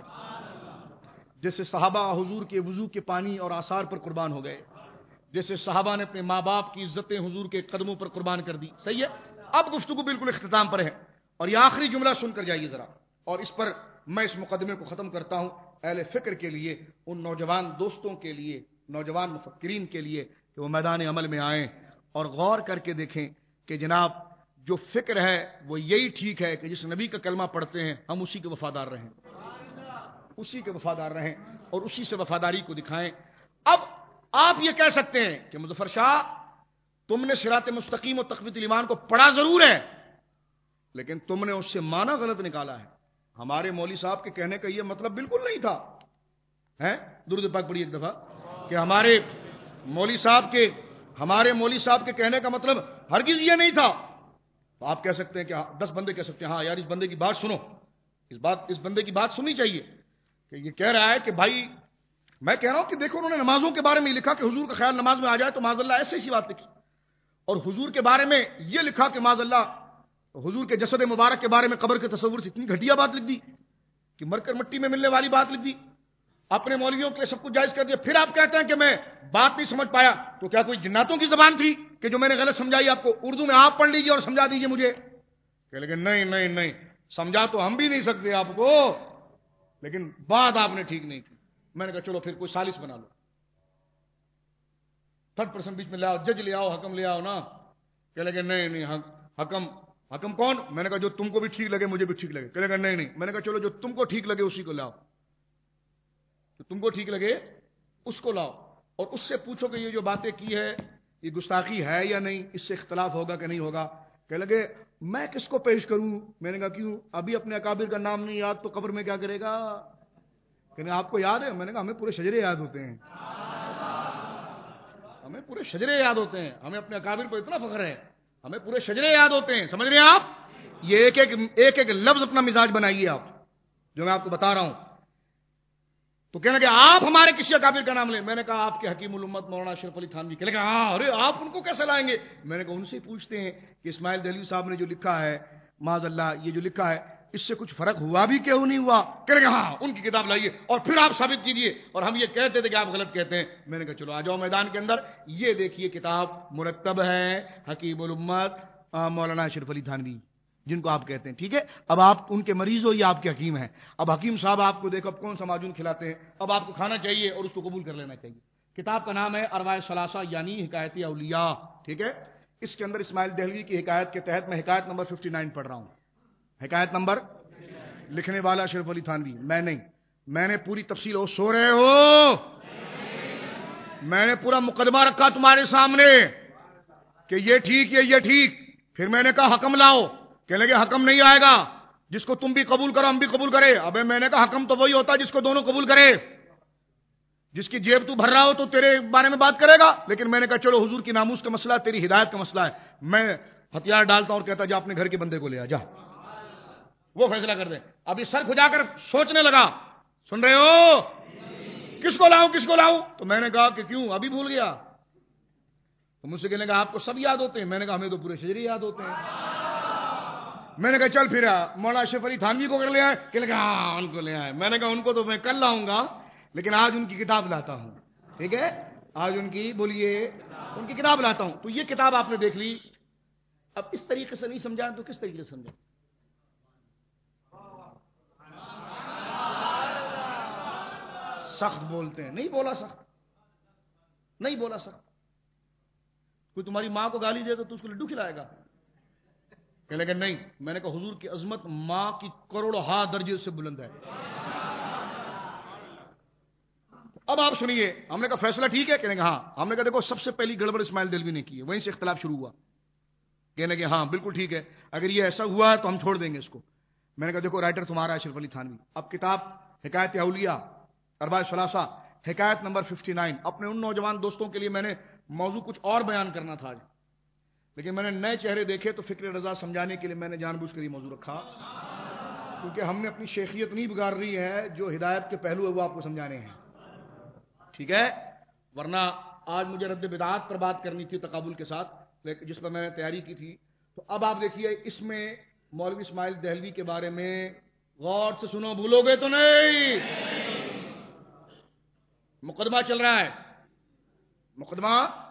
جیسے صحابہ حضور کے وضو کے پانی اور آثار پر قربان ہو گئے، جیسے صحابہ نے اپنے ماں باپ کی عزتیں حضور کے قدموں پر قربان کر دی. صحیح ہے. اب گفتگو بالکل اختتام پر ہے اور یہ آخری جملہ سن کر جائیے ذرا، اور اس پر میں اس مقدمے کو ختم کرتا ہوں اہل فکر کے لیے، ان نوجوان دوستوں کے لیے، نوجوان مفکرین کے لیے کہ وہ میدان عمل میں آئیں اور غور کر کے دیکھیں کہ جناب جو فکر ہے وہ یہی ٹھیک ہے کہ جس نبی کا کلمہ پڑھتے ہیں ہم اسی کے وفادار رہیں، اسی کے وفادار رہیں اور اسی سے وفاداری کو دکھائیں. اب آپ یہ کہہ سکتے ہیں کہ مظفر شاہ تم نے صراط مستقیم و تقویت الایمان کو پڑھا ضرور ہے لیکن تم نے اس سے معنی غلط نکالا ہے. ہمارے مولوی صاحب کے کہنے کا یہ مطلب بالکل نہیں تھا. ہیں درود پاک پڑھی ایک دفعہ کہ ہمارے مولوی صاحب کے ہمارے مولوی صاحب کے کہنے کا مطلب ہرگز یہ نہیں تھا. تو آپ کہہ سکتے ہیں کہ دس بندے کہہ سکتے ہیں ہاں یار اس بندے کی بات سنو، اس بات اس بندے کی بات سننی چاہیے کہ یہ کہہ رہا ہے کہ بھائی میں کہہ رہا ہوں کہ دیکھو انہوں نے نمازوں کے بارے میں لکھا کہ حضور کا خیال نماز میں آ جائے تو معاذ اللہ ایسے ایسی بات لکھی، اور حضور کے بارے میں یہ لکھا کہ معاذ اللہ حضور کے جسد مبارک کے بارے میں قبر کے تصور سے اتنی گھٹیا بات لکھ دی کہ مر کر مٹی میں ملنے والی بات لکھ دی. اپنے مولویوں کے سب کچھ جائز کر دیا. پھر آپ کہتے ہیں کہ میں بات نہیں سمجھ پایا، تو کیا کوئی جناتوں کی زبان تھی کہ جو میں نے غلط سمجھائی آپ کو؟ اردو میں آپ پڑھ لیجئے اور سمجھا دیجئے مجھے. کہ لیکن نہیں نہیں نہیں سمجھا تو ہم بھی نہیں سکتے آپ کو، لیکن بات آپ نے ٹھیک نہیں کی. میں نے کہا چلو پھر کوئی سالس بنا لو، تھرڈ پرسن بیچ میں لے آؤ، جج لے آؤ، حکم لے آؤ نا. کہ لگے نہیں نہیں حکم حکم کون؟ میں نے کہا جو تم کو بھی ٹھیک لگے مجھے بھی ٹھیک لگے. کہ لگا نہیں نہیں. میں نے کہا چلو جو تم کو ٹھیک لگے اسی کو لاؤ، جو تم کو ٹھیک لگے اس کو لاؤ اور اس سے پوچھو کہ یہ جو باتیں کی ہے یہ گستاخی ہے یا نہیں، اس سے اختلاف ہوگا کہ نہیں ہوگا. کہ لگے میں کس کو پیش کروں؟ میں نے کہا کیوں؟ ابھی اپنے اکابر کا نام نہیں یاد تو قبر میں کیا کرے گا؟ کہ آپ کو یاد ہے؟ میں نے کہا ہمیں پورے شجرے یاد ہوتے ہیں، ہمیں پورے شجرے یاد ہوتے ہیں، ہمیں اپنے اکابر پر اتنا فخر ہے، ہمیں پورے شجرے یاد ہوتے ہیں. سمجھ رہے ہیں آپ؟ یہ ایک ایک ایک ایک لفظ اپنا مزاج بنائیے آپ جو میں آپ کو بتا رہا ہوں. تو کہنے لگے آپ ہمارے کسی اکابر کا نام لیں. میں نے کہا آپ کے حکیم الامت مولانا اشرف علی تھانوی. کہنے لگے ہاں ارے آپ ان کو کیسے لائیں گے؟ میں نے کہا ان سے پوچھتے ہیں کہ اسماعیل دہلوی صاحب نے جو لکھا ہے معاذ اللہ یہ جو لکھا ہے اس سے کچھ فرق ہوا بھی کیوں نہیں ہوا؟ کہنے لگے ہاں ان کی کتاب لائیے اور پھر آپ ثابت کیجئے. اور ہم یہ کہتے تھے کہ آپ غلط کہتے ہیں. میں نے کہا چلو آ جاؤ میدان کے اندر، یہ دیکھیے کتاب مرتب ہے حکیم الامت مولانا اشرف علی تھانوی جن کو آپ کہتے ہیں. ٹھیک ہے، اب آپ ان کے مریض ہو یا آپ کے حکیم ہیں. اب حکیم صاحب آپ کو دیکھو اب کون سا معجون کھلاتے ہیں، اب آپ کو کھانا چاہیے اور اس کو قبول کر لینا چاہیے. کتاب کا نام ہے ارواح ثلاثہ یعنی حکایت اولیاء. ٹھیک ہے، اس کے اندر اسماعیل دہلوی کی حکایت کے تحت میں حکایت نمبر ففٹی نائن پڑھ رہا ہوں. حکایت نمبر لکھنے والا اشرف علی تھانوی، میں نہیں. میں نے پوری تفصیل. ہو سو رہے ہو؟ میں نے پورا مقدمہ رکھا تمہارے سامنے کہ یہ ٹھیک یہ یہ ٹھیک. پھر میں نے کہا حکم لاؤ. کہنے لگے حکم نہیں آئے گا، جس کو تم بھی قبول کرو ہم بھی قبول کرے. ابے میں نے کہا حکم تو وہی ہوتا ہے جس کو دونوں قبول کرے. جس کی جیب تو بھر رہا ہو تو تیرے بارے میں بات کرے گا. لیکن میں نے کہا چلو حضور کی ناموس کا مسئلہ ہے، تیری ہدایت کا مسئلہ ہے. میں ہتھیار ڈالتا اور کہتا جا اپنے گھر کے بندے کو لے آ جا، وہ فیصلہ کر دے. ابھی سر کھجا کر سوچنے لگا، سن رہے ہو؟ کس کو لاؤں کس کو لاؤں؟ تو میں نے کہا کہ کیوں ابھی بھول گیا؟ تو مجھ سے کہنے لگا آپ کو سب یاد ہوتے ہیں. میں نے کہا ہمیں تو پورے شجرے یاد ہوتے ہیں. میں نے کہا چل پھر مولانا اشرف علی تھانوی کو کر لے آئے. کہ لگا ہاں ان کو لے آئے. میں نے کہا ان کو تو میں کل لاؤں گا، لیکن آج ان کی کتاب لاتا ہوں. ٹھیک ہے، آج ان کی بولیے ان کی کتاب لاتا ہوں. تو یہ کتاب آپ نے دیکھ لی. اب اس طریقے سے نہیں سمجھا تو کس طریقے سے سمجھا؟ سخت بولتے ہیں. نہیں بولا سخت، نہیں بولا سخت. کوئی تمہاری ماں کو گالی دے تو اس کو لڈو کھلائے گا؟ کہ لیکن نہیں. میں نے کہا حضور کی عظمت ماں کی کروڑوں ہا درجے سے بلند ہے. اب آپ سنیے. ہم نے کہا فیصلہ ٹھیک ہے؟ کہنے کہ ہاں. ہم نے کہا دیکھو سب سے پہلی گڑبڑ اسماعیل دہلوی نے کی ہے، وہیں سے اختلاف شروع ہوا. کہنے کہ ہاں بالکل ٹھیک ہے، اگر یہ ایسا ہوا ہے تو ہم چھوڑ دیں گے اس کو. میں نے کہا دیکھو رائٹر تمہارا اشرف علی تھانوی. اب کتاب حکایت اولیاء اربع ثلاثہ حکایت نمبر ففٹی نائن. اپنے ان نوجوان دوستوں کے لیے میں نے موضوع کچھ اور بیان کرنا تھا آج، لیکن میں نے نئے چہرے دیکھے تو فکر رضا سمجھانے کے لیے میں نے جان بوجھ کر یہ موضوع رکھا، کیونکہ ہم نے اپنی شیخیت نہیں بگاڑ رہی ہے، جو ہدایت کے پہلو ہے وہ آپ کو سمجھانے ہیں. ٹھیک ہے، ورنہ آج مجھے رد بدعات پر بات کرنی تھی تقابل کے ساتھ، جس پر میں نے تیاری کی تھی. تو اب آپ دیکھیے اس میں مولوی اسماعیل دہلوی کے بارے میں غور سے سنو، بھولو گے تو نہیں. مقدمہ چل رہا ہے، مقدمہ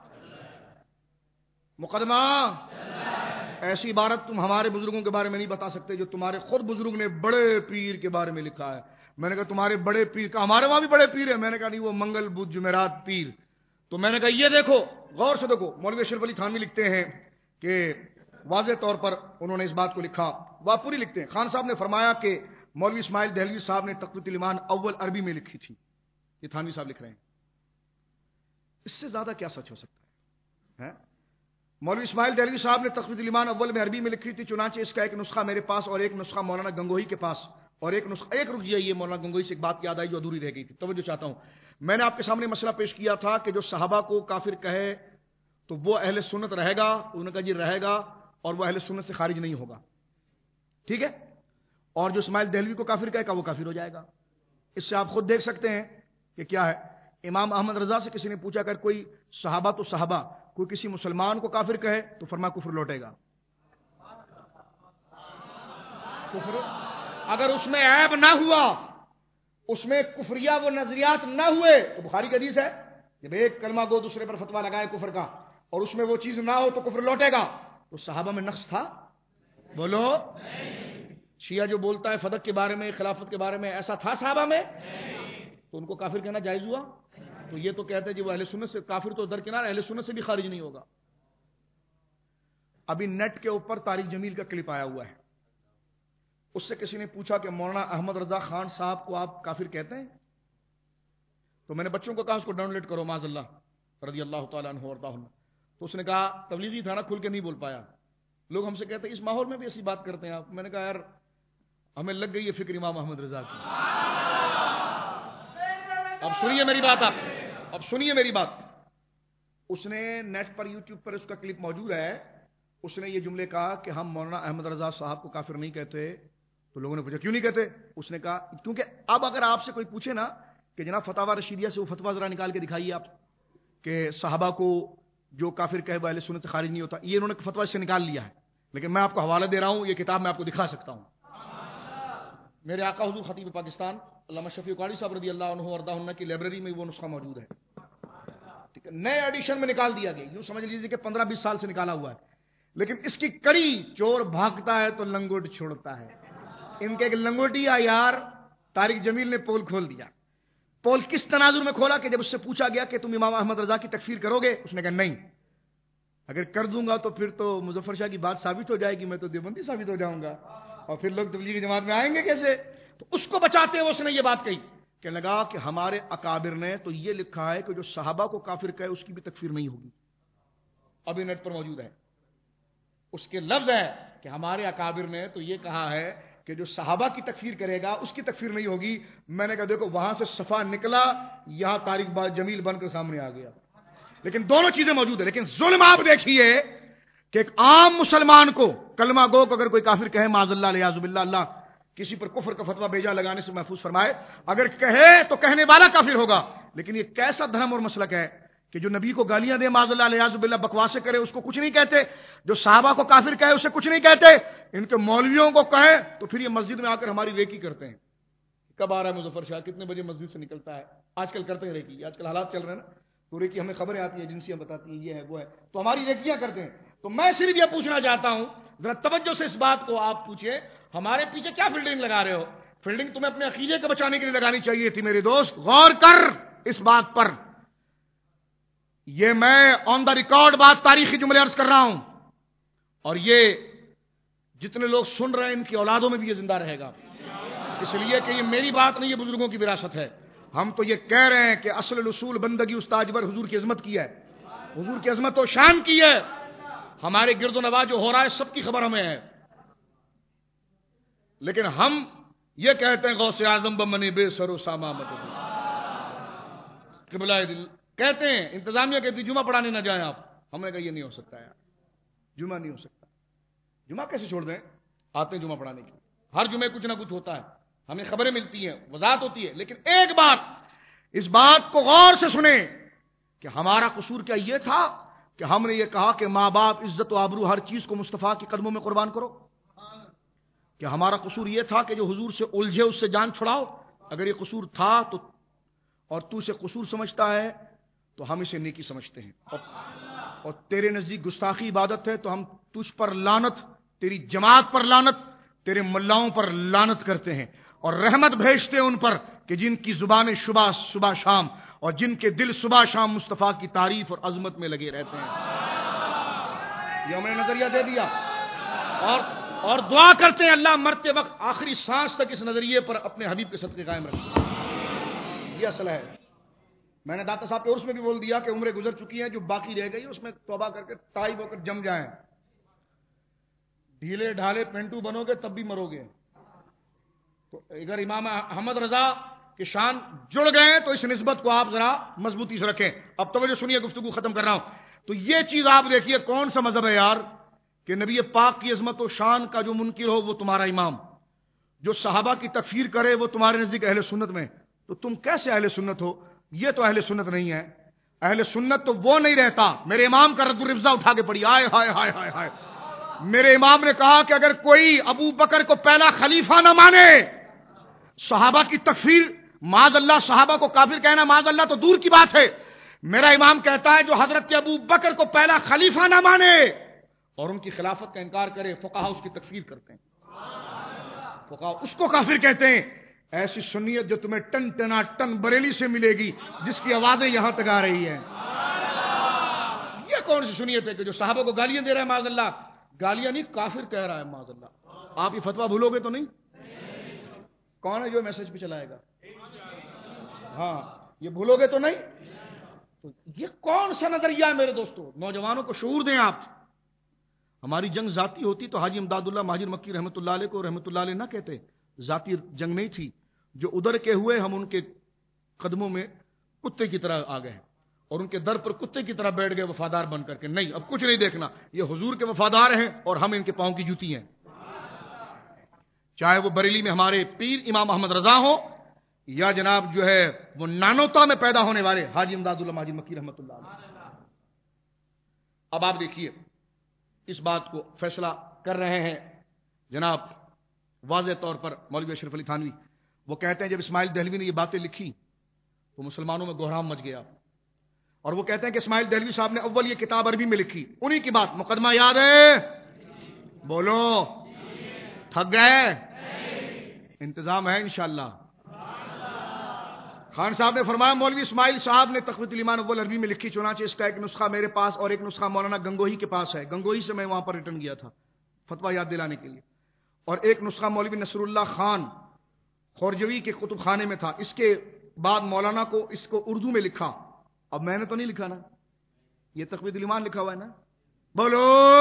مقدمہ ایسی عبارت تم ہمارے بزرگوں کے بارے میں نہیں بتا سکتے جو تمہارے خود بزرگ نے بڑے پیر کے بارے میں لکھا ہے. میں نے کہا تمہارے بڑے پیر کا ہمارے وہاں بھی بڑے پیر ہیں. میں نے کہا نہیں وہ منگل بدھ جمعرات پیر. تو میں نے کہا یہ دیکھو غور سے دیکھو. مولوی اشرف علی تھانوی لکھتے ہیں کہ واضح طور پر انہوں نے اس بات کو لکھا، وہ پوری لکھتے ہیں. خان صاحب نے فرمایا کہ مولوی اسماعیل دہلوی صاحب نے تقویۃ الایمان اول عربی میں لکھی تھی. یہ تھانوی صاحب لکھ رہے ہیں. اس سے زیادہ کیا سچ ہو سکتا ہے؟ مولوی اسماعیل دہلوی صاحب نے تقویۃ الایمان اول میں عربی میں لکھی تھی، چنانچہ اس کا ایک نسخہ میرے پاس اور ایک نسخہ مولانا گنگوہی کے پاس اور ایک نسخہ ایک رک جائیے مولانا گنگوہی سے ایک بات یاد آئی جو ادھوری رہ گئی تھی، توجہ چاہتا ہوں. میں نے آپ کے سامنے مسئلہ پیش کیا تھا کہ جو صحابہ کو کافر کہے تو وہ اہل سنت رہے گا. انہوں نے کہا جی رہے گا، اور وہ اہل سنت سے خارج نہیں ہوگا. ٹھیک ہے، اور جو اسماعیل دہلوی کو کافر کہے گا وہ کافر ہو جائے گا. اس سے آپ خود دیکھ سکتے ہیں کہ کیا ہے. امام احمد رضا سے کسی نے پوچھا اگر کوئی صحابہ تو صحابہ کوئی کسی مسلمان کو کافر کہے تو فرمایا کفر لوٹے گا. کفر اگر اس میں عیب نہ ہوا، اس میں کفریہ وہ نظریات نہ ہوئے، تو بخاری کی حدیث ہے جب ایک کلمہ گو دوسرے پر فتویٰ لگائے کفر کا اور اس میں وہ چیز نہ ہو تو کفر لوٹے گا. تو صحابہ میں نقص تھا؟ بولو. شیعہ جو بولتا ہے فدق کے بارے میں خلافت کے بارے میں ایسا تھا صحابہ میں؟ تو ان کو کافر کہنا جائز ہوا؟ تو یہ تو کہتے ہیں جی وہ اہل سنت سے کافر تو درکنار اہل سنت سے بھی خارج نہیں ہوگا. ابھی نیٹ کے اوپر طارق جمیل کا کلپ آیا ہوا ہے. اس سے کسی نے پوچھا کہ مولانا احمد رضا خان صاحب کو آپ کافر کہتے ہیں؟ تو میں نے بچوں کو کہا اس کو ڈاؤن لوڈ کرو معاذ اللہ رضی اللہ تعالیٰ عنہ وارضاہ عنہ. تو اس نے کہا تبلیغی تھا نا، کھل کے نہیں بول پایا. لوگ ہم سے کہتے ہیں اس ماحول میں بھی ایسی بات کرتے ہیں آپ. میں نے کہا یار ہمیں لگ گئی ہے فکر امام احمد رضا کی. اب سنیے میری بات، آپ اب سنیے میری بات. اس نے نیٹ پر یوٹیوب پر اس کا کلپ موجود ہے. اس نے یہ جملے کہا کہ ہم مولانا احمد رضا صاحب کو کافر نہیں کہتے. تو لوگوں نے پوچھا کیوں نہیں کہتے؟ اس نے کہا کیونکہ اب اگر آپ سے کوئی پوچھے نا کہ جناب فتاوی رشیدیہ سے وہ فتویٰ ذرا نکال کے دکھائیے آپ کہ صحابہ کو جو کافر کہے وہ اہل سنت سے خارج نہیں ہوتا، یہ انہوں نے فتویٰ سے نکال لیا ہے. لیکن میں آپ کو حوالہ دے رہا ہوں، یہ کتاب میں آپ کو دکھا سکتا ہوں. میرے آقا حضور خطیب پاکستان علامہ شفیع قاری صاحب رضی اللہ عنہ وارضاہ عنہ کی لائبریری میں وہ نسخہ موجود ہے. ٹھیک ہے، نئے ایڈیشن میں نکال دیا گیا. یوں سمجھ لیجیے کہ پندرہ بیس سال سے نکالا ہوا ہے. لیکن اس کی کڑی چور بھاگتا ہے تو لنگوٹ چھوڑتا ہے. ان کے ایک لنگوٹیا یار طارق جمیل نے پول کھول دیا. پول کس تناظر میں کھولا کہ جب اس سے پوچھا گیا کہ تم امام احمد رضا کی تکفیر کرو گے؟ اس نے کہا نہیں، اگر کر دوں گا تو پھر تو مظفر شاہ کی بات ثابت ہو جائے گی، میں تو دیوبندی ثابت ہو جاؤں گا. اور پھر لوگ تبلیغی جماعت میں آئیں گے کیسے؟ تو اس کو بچاتے ہوئے اس نے یہ بات کہی کہ لگا کہ ہمارے اکابر نے تو یہ لکھا ہے کہ جو صحابہ کو کافر کہے اس کی بھی تکفیر نہیں ہوگی. ابھی نیٹ پر موجود ہے, اس کے لفظ ہے کہ ہمارے اکابر نے تو یہ کہا ہے کہ جو صحابہ کی تکفیر کرے گا اس کی تکفیر نہیں ہوگی. میں نے کہا دیکھو وہاں سے صفا نکلا, یہاں طارق با جمیل بن کر سامنے آ گیا. لیکن دونوں چیزیں موجود ہیں. لیکن ظلم آپ دیکھیے کہ ایک عام مسلمان کو کلمہ گو کو اگر کوئی کافر کہے معاذ اللہ الیاذ باللہ, اللہ کسی پر کفر کا فتویٰ بیجا لگانے سے محفوظ فرمائے, اگر کہے تو کہنے والا کافر ہوگا. لیکن یہ کیسا دھرم اور مسلک ہے کہ جو نبی کو گالیاں دے معاذ اللہ الیاذ باللہ, بکواسے کرے اس کو کچھ نہیں کہتے, جو صحابہ کو کافر کہے اسے کچھ نہیں کہتے, ان کے مولویوں کو کہے تو پھر یہ مسجد میں آ کر ہماری ریکی کرتے ہیں. کب آ رہا ہے مظفر شاہ, کتنے بجے مسجد سے نکلتا ہے, آج کل کرتے ہیں ریکی, آج کل حالات چل رہے ہیں نا, تو ریکی ہمیں خبریں آتی ہیں, ایجنسیاں بتاتی ہیں یہ ہے وہ ہے, تو ہماری ریکیاں کرتے ہیں. تو میں صرف یہ پوچھنا چاہتا ہوں, ذرا توجہ سے اس بات کو آپ پوچھیں, ہمارے پیچھے کیا فیلڈنگ لگا رہے ہو؟ فیلڈنگ تمہیں اپنے عقیدے کو بچانے کے لیے لگانی چاہیے تھی میرے دوست. غور کر اس بات پر, یہ میں آن دا ریکارڈ بات تاریخی جملے عرض کر رہا ہوں, اور یہ جتنے لوگ سن رہے ہیں ان کی اولادوں میں بھی یہ زندہ رہے گا, اس لیے کہ یہ میری بات نہیں, یہ بزرگوں کی وراثت ہے. ہم تو یہ کہہ رہے ہیں کہ اصل الاصول بندگی استاد پر حضور کی عظمت کی ہے, حضور کی عظمت و شان کی ہے. ہمارے گرد و نواح جو ہو رہا ہے سب کی خبر ہمیں ہے, لیکن ہم یہ کہتے ہیں غوث اعظم بمنی بے سر و ساما مت قبلہ دل, کہتے ہیں انتظامیہ کہتی جمعہ پڑھانے نہ جائیں آپ. ہم نے کہا یہ نہیں ہو سکتا ہے, جمعہ نہیں ہو سکتا. جمعہ کیسے چھوڑ دیں, آتے ہیں جمعہ پڑھانے کی, ہر جمعے کچھ نہ کچھ ہوتا ہے, ہمیں خبریں ملتی ہیں, وضاحت ہوتی ہے. لیکن ایک بات, اس بات کو غور سے سنیں کہ ہمارا قصور کیا یہ تھا کہ ہم نے یہ کہا کہ ماں باپ عزت و آبرو ہر چیز کو مصطفیٰ کے قدموں میں قربان کرو؟ کہ ہمارا قصور یہ تھا کہ جو حضور سے الجھے اس سے جان چھڑاؤ؟ اگر یہ قصور تھا تو, اور تو اسے قصور سمجھتا ہے تو ہم اسے نیکی سمجھتے ہیں, اور, اور تیرے نزدیک گستاخی عبادت ہے تو ہم تجھ پر لعنت, تیری جماعت پر لعنت, تیرے ملاؤں پر لعنت کرتے ہیں, اور رحمت بھیجتے ہیں ان پر کہ جن کی زبانیں صبح صبح شام اور جن کے دل صبح شام مصطفیٰ کی تعریف اور عظمت میں لگے رہتے ہیں. یہ ہم نے نظریہ دے دیا, اور اور دعا کرتے ہیں اللہ مرتے وقت آخری سانس تک اس نظریے پر اپنے حبیب کے صدقے قائم رکھتے. یہ اصل ہے. میں نے داتا صاحب کے عرس میں بھی بول دیا کہ عمریں گزر چکی ہیں, جو باقی رہ گئی اس میں توبہ کر کے تائب ہو کر جم جائیں. ڈھیلے ڈھالے پینٹو بنو گے تب بھی مرو گے. تو اگر امام احمد رضا کہ شان جڑ گئے تو اس نسبت کو آپ ذرا مضبوطی سے رکھیں. اب توجہ سنیے, گفتگو ختم کر رہا ہوں. تو یہ چیز آپ دیکھیے کون سا مذہب ہے یار کہ نبی پاک کی عظمت و شان کا جو منکر ہو وہ تمہارا امام, جو صحابہ کی تکفیر کرے وہ تمہارے نزدیک اہل سنت میں. تو تم کیسے اہل سنت ہو؟ یہ تو اہل سنت نہیں ہے. اہل سنت تو وہ نہیں رہتا. میرے امام کا رد الرفضہ اٹھا کے پڑھی, آئے ہائے ہائے ہائے ہائے. میرے امام نے کہا کہ اگر کوئی ابو بکر کو پہلا خلیفہ نہ مانے, صحابہ کی تکفیر معاذ اللہ, صحابہ کو کافر کہنا معاذ اللہ تو دور کی بات ہے. میرا امام کہتا ہے جو حضرت ابو بکر کو پہلا خلیفہ نہ مانے اور ان کی خلافت کا انکار کرے, فقہا اس کی تکفیر کرتے ہیں, فقہا اس کو کافر کہتے ہیں. ایسی سنیت جو تمہیں ٹن ٹنا ٹن بریلی سے ملے گی, جس کی آوازیں یہاں تک آ رہی ہیں. یہ کون سی سنیت ہے کہ جو صحابہ کو گالیاں دے رہا ہے معاذ اللہ؟ گالیاں نہیں, کافر کہہ رہا ہے معاذ اللہ. آپ یہ فتویٰ بھولو گے تو نہیں. کون ہے جو میسج پہ چلائے گا؟ ہاں, یہ بھولو گے تو نہیں. تو یہ کون سا نظریہ ہے میرے دوستو؟ نوجوانوں کو شعور دیں آپ. ہماری جنگ ذاتی ہوتی تو حاجی امداد اللہ مہاجر مکی رحمۃ اللہ علیہ کو رحمۃ اللہ علیہ نہ کہتے. ذاتی جنگ نہیں تھی. جو ادھر کے ہوئے ہم ان کے قدموں میں کتے کی طرح آ گئے اور ان کے در پر کتے کی طرح بیٹھ گئے وفادار بن کر کے. نہیں, اب کچھ نہیں دیکھنا, یہ حضور کے وفادار ہیں اور ہم ان کے پاؤں کی جوتی ہیں. چاہے وہ بریلی میں ہمارے پیر امام احمد رضا ہو یا جناب جو ہے وہ نانوتا میں پیدا ہونے والے حاجی امداد اللہ مہاجر مکی رحمۃ اللہ علیہ. اب آپ دیکھیے اس بات کو فیصلہ کر رہے ہیں جناب واضح طور پر مولوی اشرف علی تھانوی. وہ کہتے ہیں جب اسماعیل دہلوی نے یہ باتیں لکھی تو مسلمانوں میں گہرام مچ گیا, اور وہ کہتے ہیں کہ اسماعیل دہلوی صاحب نے اول یہ کتاب عربی میں لکھی. انہی کی بات, مقدمہ یاد ہے؟ بولو, تھک گئے؟ انتظام ہے انشاءاللہ. خان صاحب نے فرمایا مولوی اسماعیل صاحب نے تقویۃ الایمان اول عربی میں لکھی, چنانچہ اس کا ایک نسخہ میرے پاس اور ایک نسخہ مولانا گنگوہی کے پاس ہے. گنگوہی سے میں وہاں پر ریٹرن گیا تھا فتویٰ یاد دلانے کے لیے, اور ایک نسخہ مولوی نصر اللہ خان خورجوی کے کتب خانے میں تھا. اس کے بعد مولانا کو اس کو اردو میں لکھا. اب میں نے تو نہیں لکھا نا, یہ تقویت الایمان لکھا ہوا ہے نا, بولو.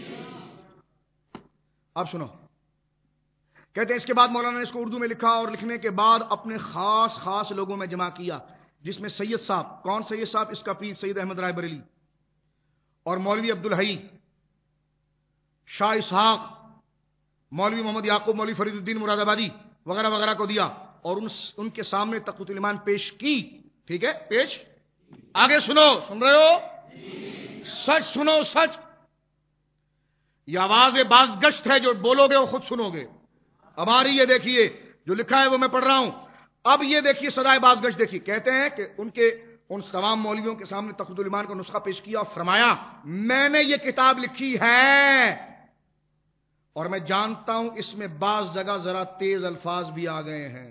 اب سنو, کہتے ہیں اس کے بعد مولانا نے اس کو اردو میں لکھا اور لکھنے کے بعد اپنے خاص خاص لوگوں میں جمع کیا, جس میں سید صاحب, کون سید صاحب, اس کا پیر سید احمد رائے بریلی, اور مولوی عبدالحی, شاہ اسحاق, مولوی محمد یعقوب, مولوی فرید الدین مراد آبادی وغیرہ وغیرہ کو دیا, اور ان ان کے سامنے تقویت الایمان پیش کی. ٹھیک ہے, پیش. آگے سنو, سن رہے ہو, سچ سنو, سچ. یہ آواز باز گشت ہے, جو بولو گے وہ خود سنو گے. اب آ رہی ہے, دیکھیے جو لکھا ہے وہ میں پڑھ رہا ہوں. اب یہ دیکھیے سدائے باز گشت دیکھیے. کہتے ہیں کہ ان کے ان تمام مولویوں کے سامنے تقویت الایمان کا نسخہ پیش کیا اور فرمایا میں نے یہ کتاب لکھی ہے اور میں جانتا ہوں اس میں بعض جگہ ذرا تیز الفاظ بھی آ گئے ہیں.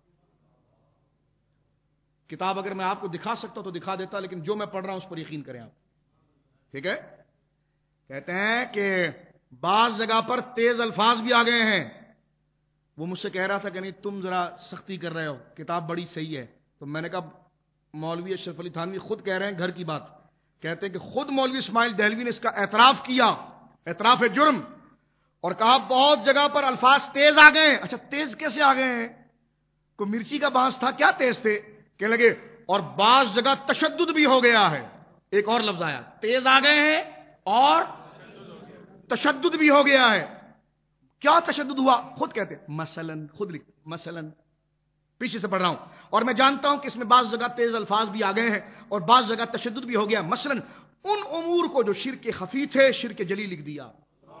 کتاب اگر میں آپ کو دکھا سکتا تو دکھا دیتا, لیکن جو میں پڑھ رہا ہوں اس پر یقین کریں آپ. ٹھیک ہے, کہتے ہیں کہ بعض جگہ پر تیز الفاظ بھی آ گئے ہیں. وہ مجھ سے کہہ رہا تھا کہ نہیں تم ذرا سختی کر رہے ہو, کتاب بڑی صحیح ہے. تو میں نے کہا مولوی اشرف علی تھانوی خود کہہ رہے ہیں گھر کی بات. کہتے ہیں کہ خود مولوی اسماعیل دہلوی نے اس کا اعتراف کیا, اعتراف جرم, اور کہا بہت جگہ پر الفاظ تیز آ گئے ہیں. اچھا تیز کیسے آ گئے ہیں؟ کوئی مرچی کا بانس تھا کیا تیز تھے؟ کہنے لگے اور بعض جگہ تشدد بھی ہو گیا ہے. ایک اور لفظ آیا, تیز آ گئے ہیں اور تشدد بھی ہو گیا ہے. کیا تشدد ہوا؟ خود کہتے ہیں مثلاً, خود لکھ مثلاً, پیچھے سے پڑھ رہا ہوں, اور میں جانتا ہوں کہ اس میں بعض جگہ تیز الفاظ بھی آ گئے ہیں اور بعض جگہ تشدد بھی ہو گیا. مثلاً ان امور کو جو شرک خفی تھے شرک جلی لکھ دیا.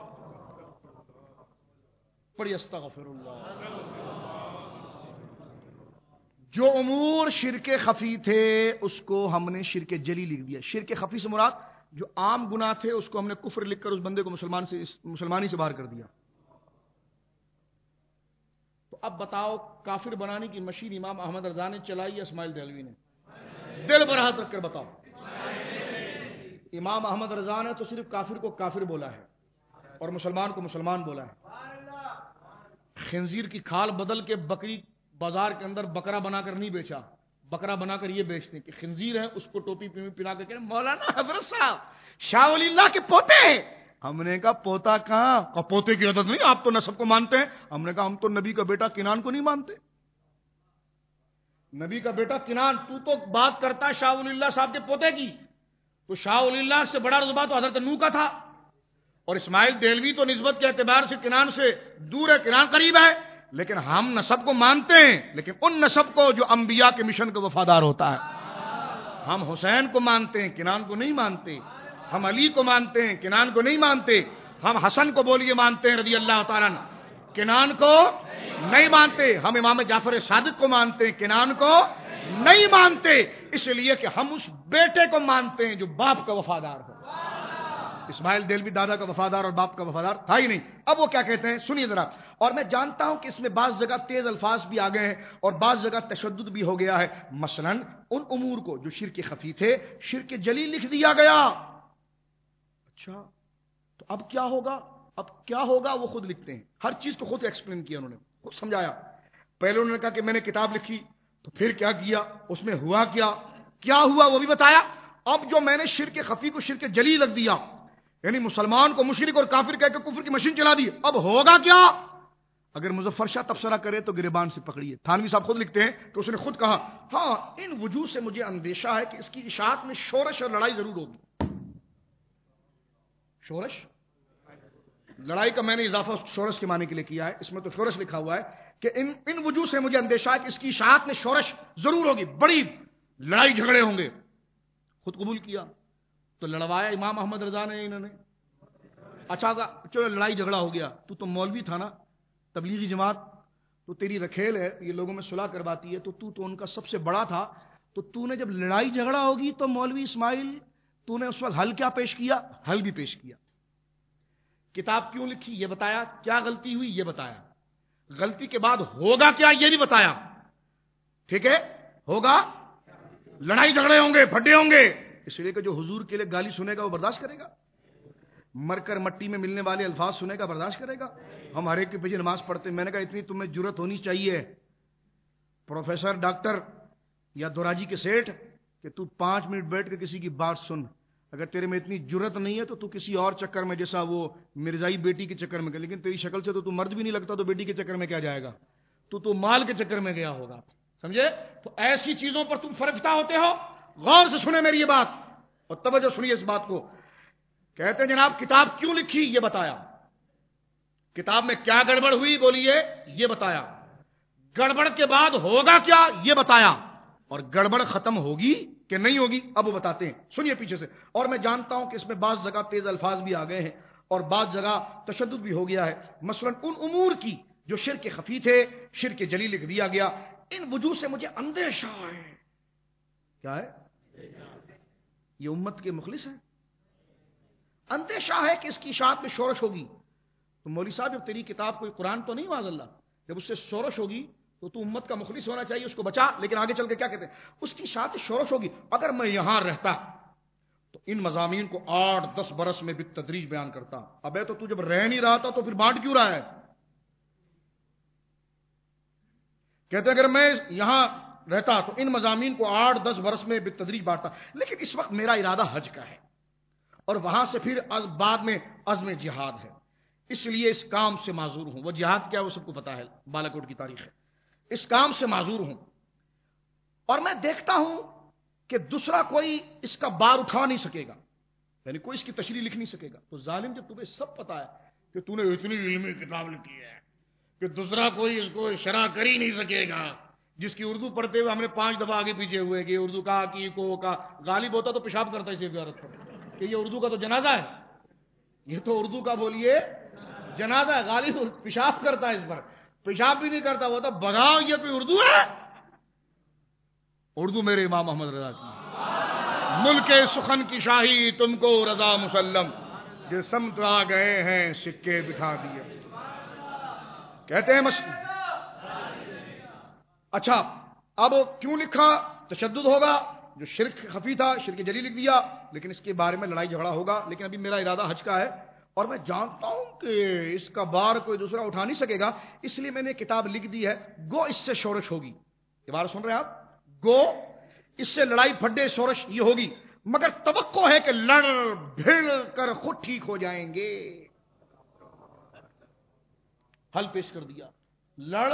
پڑھی استغفر اللہ. جو امور شرک خفی تھے اس کو ہم نے شرک جلی لکھ دیا. شرک خفی سے مراد جو عام گناہ تھے اس کو ہم نے کفر لکھ کر اس بندے کو مسلمان سے مسلمانی سے باہر کر دیا. تو اب بتاؤ کافر بنانے کی مشین امام احمد رضا نے چلائی یا اسماعیل دہلوی نے؟ دل پر ہاتھ رکھ کر بتاؤ. امام احمد رضا نے تو صرف کافر کو کافر بولا ہے اور مسلمان کو مسلمان بولا ہے. خنزیر کی کھال بدل کے بکری بازار کے اندر بکرا بنا کر نہیں بیچا, بکرا بنا کر یہ بیچتے ہیں کہ خنزیر ہے, اس کو ٹوپی پہنا کر کہ مولانا حضرت صاحب شاہ ولی اللہ کے پوتے ہیں. ہم نے کہا پوتا کہاں, کہ پوتے کی عادت نہیں, آپ تو نسب کو مانتے ہیں. ہم نے کہا ہم تو نبی کا بیٹا کنان کو نہیں مانتے. نبی کا بیٹا کنان, تو تو بات کرتا شاہ ولی اللہ صاحب کے پوتے کی, تو شاہ ولی اللہ سے بڑا رتبہ تو حضرت نوح کا تھا, اور اسماعیل دہلوی تو نسبت کے اعتبار سے کنان سے دور ہے, کنان قریب ہے, لیکن ہم نسب کو مانتے ہیں, لیکن ان نسب کو جو انبیاء کے مشن کو وفادار ہوتا ہے. ہم حسین کو مانتے ہیں, کنان کو نہیں مانتے. ہم علی کو مانتے ہیں, کنان کو نہیں مانتے. ہم حسن کو بولیے مانتے ہیں رضی اللہ تعالیٰ, کنان کو نہیں مانتے. ہم امام جعفر صادق کو مانتے ہیں, کنان کو نہیں مانتے, اس لیے کہ ہم اس بیٹے کو مانتے ہیں جو باپ کا وفادار ہو. اسماعیل دہلوی دادا کا وفادار اور باپ کا وفادار تھا ہی نہیں. اب وہ کیا کہتے ہیں سنیے ذرا. اور میں جانتا ہوں کہ اس میں بعض جگہ تیز الفاظ بھی آ گئے ہیں اور بعض جگہ تشدد بھی ہو گیا ہے. مثلا ان امور کو جو شرک خفی تھے شرک جلی لکھ دیا گیا. اچھا تو اب کیا ہوگا؟ اب کیا ہوگا وہ خود لکھتے ہیں. ہر چیز کو خود ایکسپلین کیا انہوں نے, خود سمجھایا. پہلے انہوں نے کہا کہ میں نے کتاب لکھی, تو پھر کیا کیا, اس میں ہوا کیا, کیا ہوا وہ بھی بتایا. اب جو میں نے شرک خفی کو شرک جلی لکھ دیا, یعنی مسلمان کو مشرک اور کافر کہہ کے کفر کی مشین چلا دی. اب ہوگا کیا؟ اگر مظفر شاہ تبصرہ کرے تو گریبان سے پکڑیے. تھانوی صاحب خود لکھتے ہیں کہ اس نے خود کہا ہاں ان وجوہ سے مجھے اندیشہ ہے کہ اس کی اشاعت میں شورش اور لڑائی ضرور ہوگی. شورش, لڑائی کا میں نے اضافہ شورش کے معنی کے لیے کیا ہے, اس میں تو شورش لکھا ہوا ہے کہ ان ان وجوہ سے مجھے اندیشہ ہے کہ اس کی اشاعت میں شورش ضرور ہوگی, بڑی لڑائی جھگڑے ہوں گے. خود قبول کیا تو لڑوایا امام احمد رضا نے انہوں نے. اچھا چلو لڑائی جھگڑا ہو گیا, تو تو مولوی تھا نا, تبلیغی جماعت تو تیری رکھیل ہے, یہ لوگوں میں صلح کرواتی ہے, تو تو تو ان کا سب سے بڑا تھا, تو تو نے جب لڑائی جھگڑا ہوگی تو مولوی اسماعیل تو نے اس وقت حل کیا پیش کیا؟ حل بھی پیش کیا. کتاب کیوں لکھی یہ بتایا, کیا غلطی ہوئی یہ بتایا, غلطی کے بعد ہوگا کیا یہ بھی بتایا. ٹھیک ہے, ہوگا لڑائی جھگڑے ہوں گے, پھڈے ہوں گے, اس لیے کہ جو حضور کے لیے گالی سنے گا وہ برداشت کرے گا؟ مر کر مٹی میں ملنے والے الفاظ سنے گا, برداشت کرے گا؟ ہم ہر ایک کے پیچھے نماز پڑھتے ہیں. میں نے کہا اتنی تمہیں جرت ہونی چاہیے پروفیسر ڈاکٹر یا دوراجی کے سیٹھ کہ تو پانچ منٹ بیٹھ کے کسی کی بات سن. اگر تیرے میں اتنی جرت نہیں ہے تو تو کسی اور چکر میں, جیسا وہ مرزائی بیٹی کے چکر میں گیا, لیکن تیری شکل سے تو تو مرد بھی نہیں لگتا, تو بیٹی کے چکر میں کیا جائے گا, تو تو مال کے چکر میں گیا ہوگا. سمجھے؟ تو ایسی چیزوں پر تم فرفتہ ہوتے ہو. غور سے سنیں میری یہ بات اور توجہ سنیے اس بات کو. کہتے ہیں جناب کتاب کیوں لکھی یہ بتایا, کتاب میں کیا گڑبڑ ہوئی بولیے یہ بتایا, گڑبڑ کے بعد ہوگا کیا یہ بتایا, اور گڑبڑ ختم ہوگی کہ نہیں ہوگی اب وہ بتاتے ہیں. سنیے پیچھے سے. اور میں جانتا ہوں کہ اس میں بعض جگہ تیز الفاظ بھی آ گئے ہیں اور بعض جگہ تشدد بھی ہو گیا ہے. مثلا ان امور کی جو شرک خفی تھے شرک جلی لکھ دیا گیا. ان وجوہ سے مجھے اندیشہ ہے. کیا ہے؟ یہ امت کے مخلص ہیں. اندیشہ ہے کہ اس کی اشاعت میں شورش ہوگی. تو مولوی صاحب جب تیری کتاب کوئی قرآن تو نہیں معاذ اللہ, جب اس سے شورش ہوگی تو تو امت کا مخلص ہونا چاہیے, اس کو بچا. لیکن آگے چل کے کیا کہتے ہیں, اس کی اشاعت سے شورش ہوگی. اگر میں یہاں رہتا تو ان مضامین کو آٹھ دس برس میں بالتدریج بیان کرتا. ابے تو تو جب رہ نہیں رہا تھا تو پھر بانٹ کیوں رہا ہے؟ کہتے ہیں اگر میں یہاں رہتا تو ان مضامین کو آٹھ دس برس میں بالتدریج بانٹتا. لیکن اس وقت میرا ارادہ حج کا ہے اور وہاں سے پھر بعد میں عزم جہاد ہے, اس لیے اس کام سے معذور ہوں. وہ جہاد کیا وہ سب کو پتا ہے, بالاکوٹ کی تاریخ ہے. اس کام سے معذور ہوں اور میں دیکھتا ہوں کہ دوسرا کوئی اس کا بار اٹھا نہیں سکے گا, یعنی کوئی اس کی تشریح لکھ نہیں سکے گا. تو ظالم جب تمہیں سب پتا ہے کہ تو نے اتنی علمی کتاب لکھی ہے کہ دوسرا کوئی اس کو شرح کر ہی نہیں سکے گا, جس کی اردو پڑھتے ہوئے ہم نے پانچ دفعہ آگے پیچھے ہوئے کہ اردو کا کی کو کا غالب ہوتا تو پیشاب کرتا اسی عبارت پر کہ یہ اردو کا تو جنازہ ہے, یہ تو اردو کا بولیے جنازہ ہے. غالب پیشاب کرتا ہے اس پر, پیشاب بھی نہیں کرتا. وہ تو بگاؤ یہ کوئی اردو ہے؟ اردو میرے امام محمد رضا کی. ملک سخن کی شاہی تم کو رضا مسلم, جو سمت آ گئے ہیں سکے بٹھا دیے. کہتے ہیں مس... اچھا اب کیوں لکھا؟ تشدد ہوگا, جو شرک خفی تھا شرک جلی لکھ دیا, لیکن اس کے بارے میں لڑائی جھگڑا ہوگا. لیکن ابھی میرا ارادہ حج کا ہے اور میں جانتا ہوں کہ اس کا بار کوئی دوسرا اٹھا نہیں سکے گا, اس لیے میں نے کتاب لکھ دی ہے. گو اس سے شورش ہوگی. یہ بات سن رہے ہیں آپ؟ گو اس سے لڑائی پھڈے شورش یہ ہوگی, مگر توقع ہے کہ لڑ بھیڑ کر خود ٹھیک ہو جائیں گے. حل پیش کر دیا, لڑ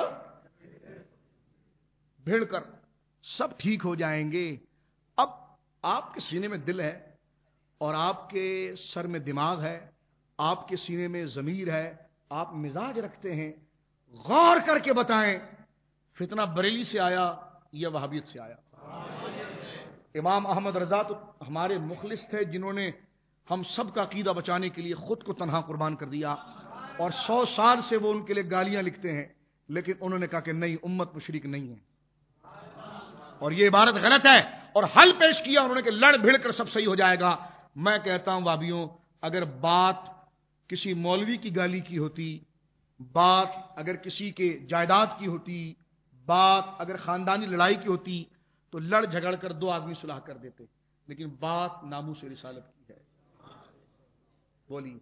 بھیڑ کر سب ٹھیک ہو جائیں گے. اب آپ کے سینے میں دل ہے اور آپ کے سر میں دماغ ہے, آپ کے سینے میں ضمیر ہے, آپ مزاج رکھتے ہیں. غور کر کے بتائیں فتنہ بریلی سے آیا یا وہابیت سے آیا؟ امام احمد رضا تو ہمارے مخلص تھے, جنہوں نے ہم سب کا عقیدہ بچانے کے لیے خود کو تنہا قربان کر دیا, اور سو سال سے وہ ان کے لیے گالیاں لکھتے ہیں, لیکن انہوں نے کہا کہ نہیں, امت مشرک نہیں ہے اور یہ عبارت غلط ہے, اور حل پیش کیا انہوں نے کہ لڑ بھیڑ کر سب صحیح ہو جائے گا. میں کہتا ہوں وابیوں, اگر بات کسی مولوی کی گالی کی ہوتی, بات اگر کسی کے جائیداد کی ہوتی, بات اگر خاندانی لڑائی کی ہوتی تو لڑ جھگڑ کر دو آدمی صلح کر دیتے, لیکن بات ناموس رسالت کی ہے. بولی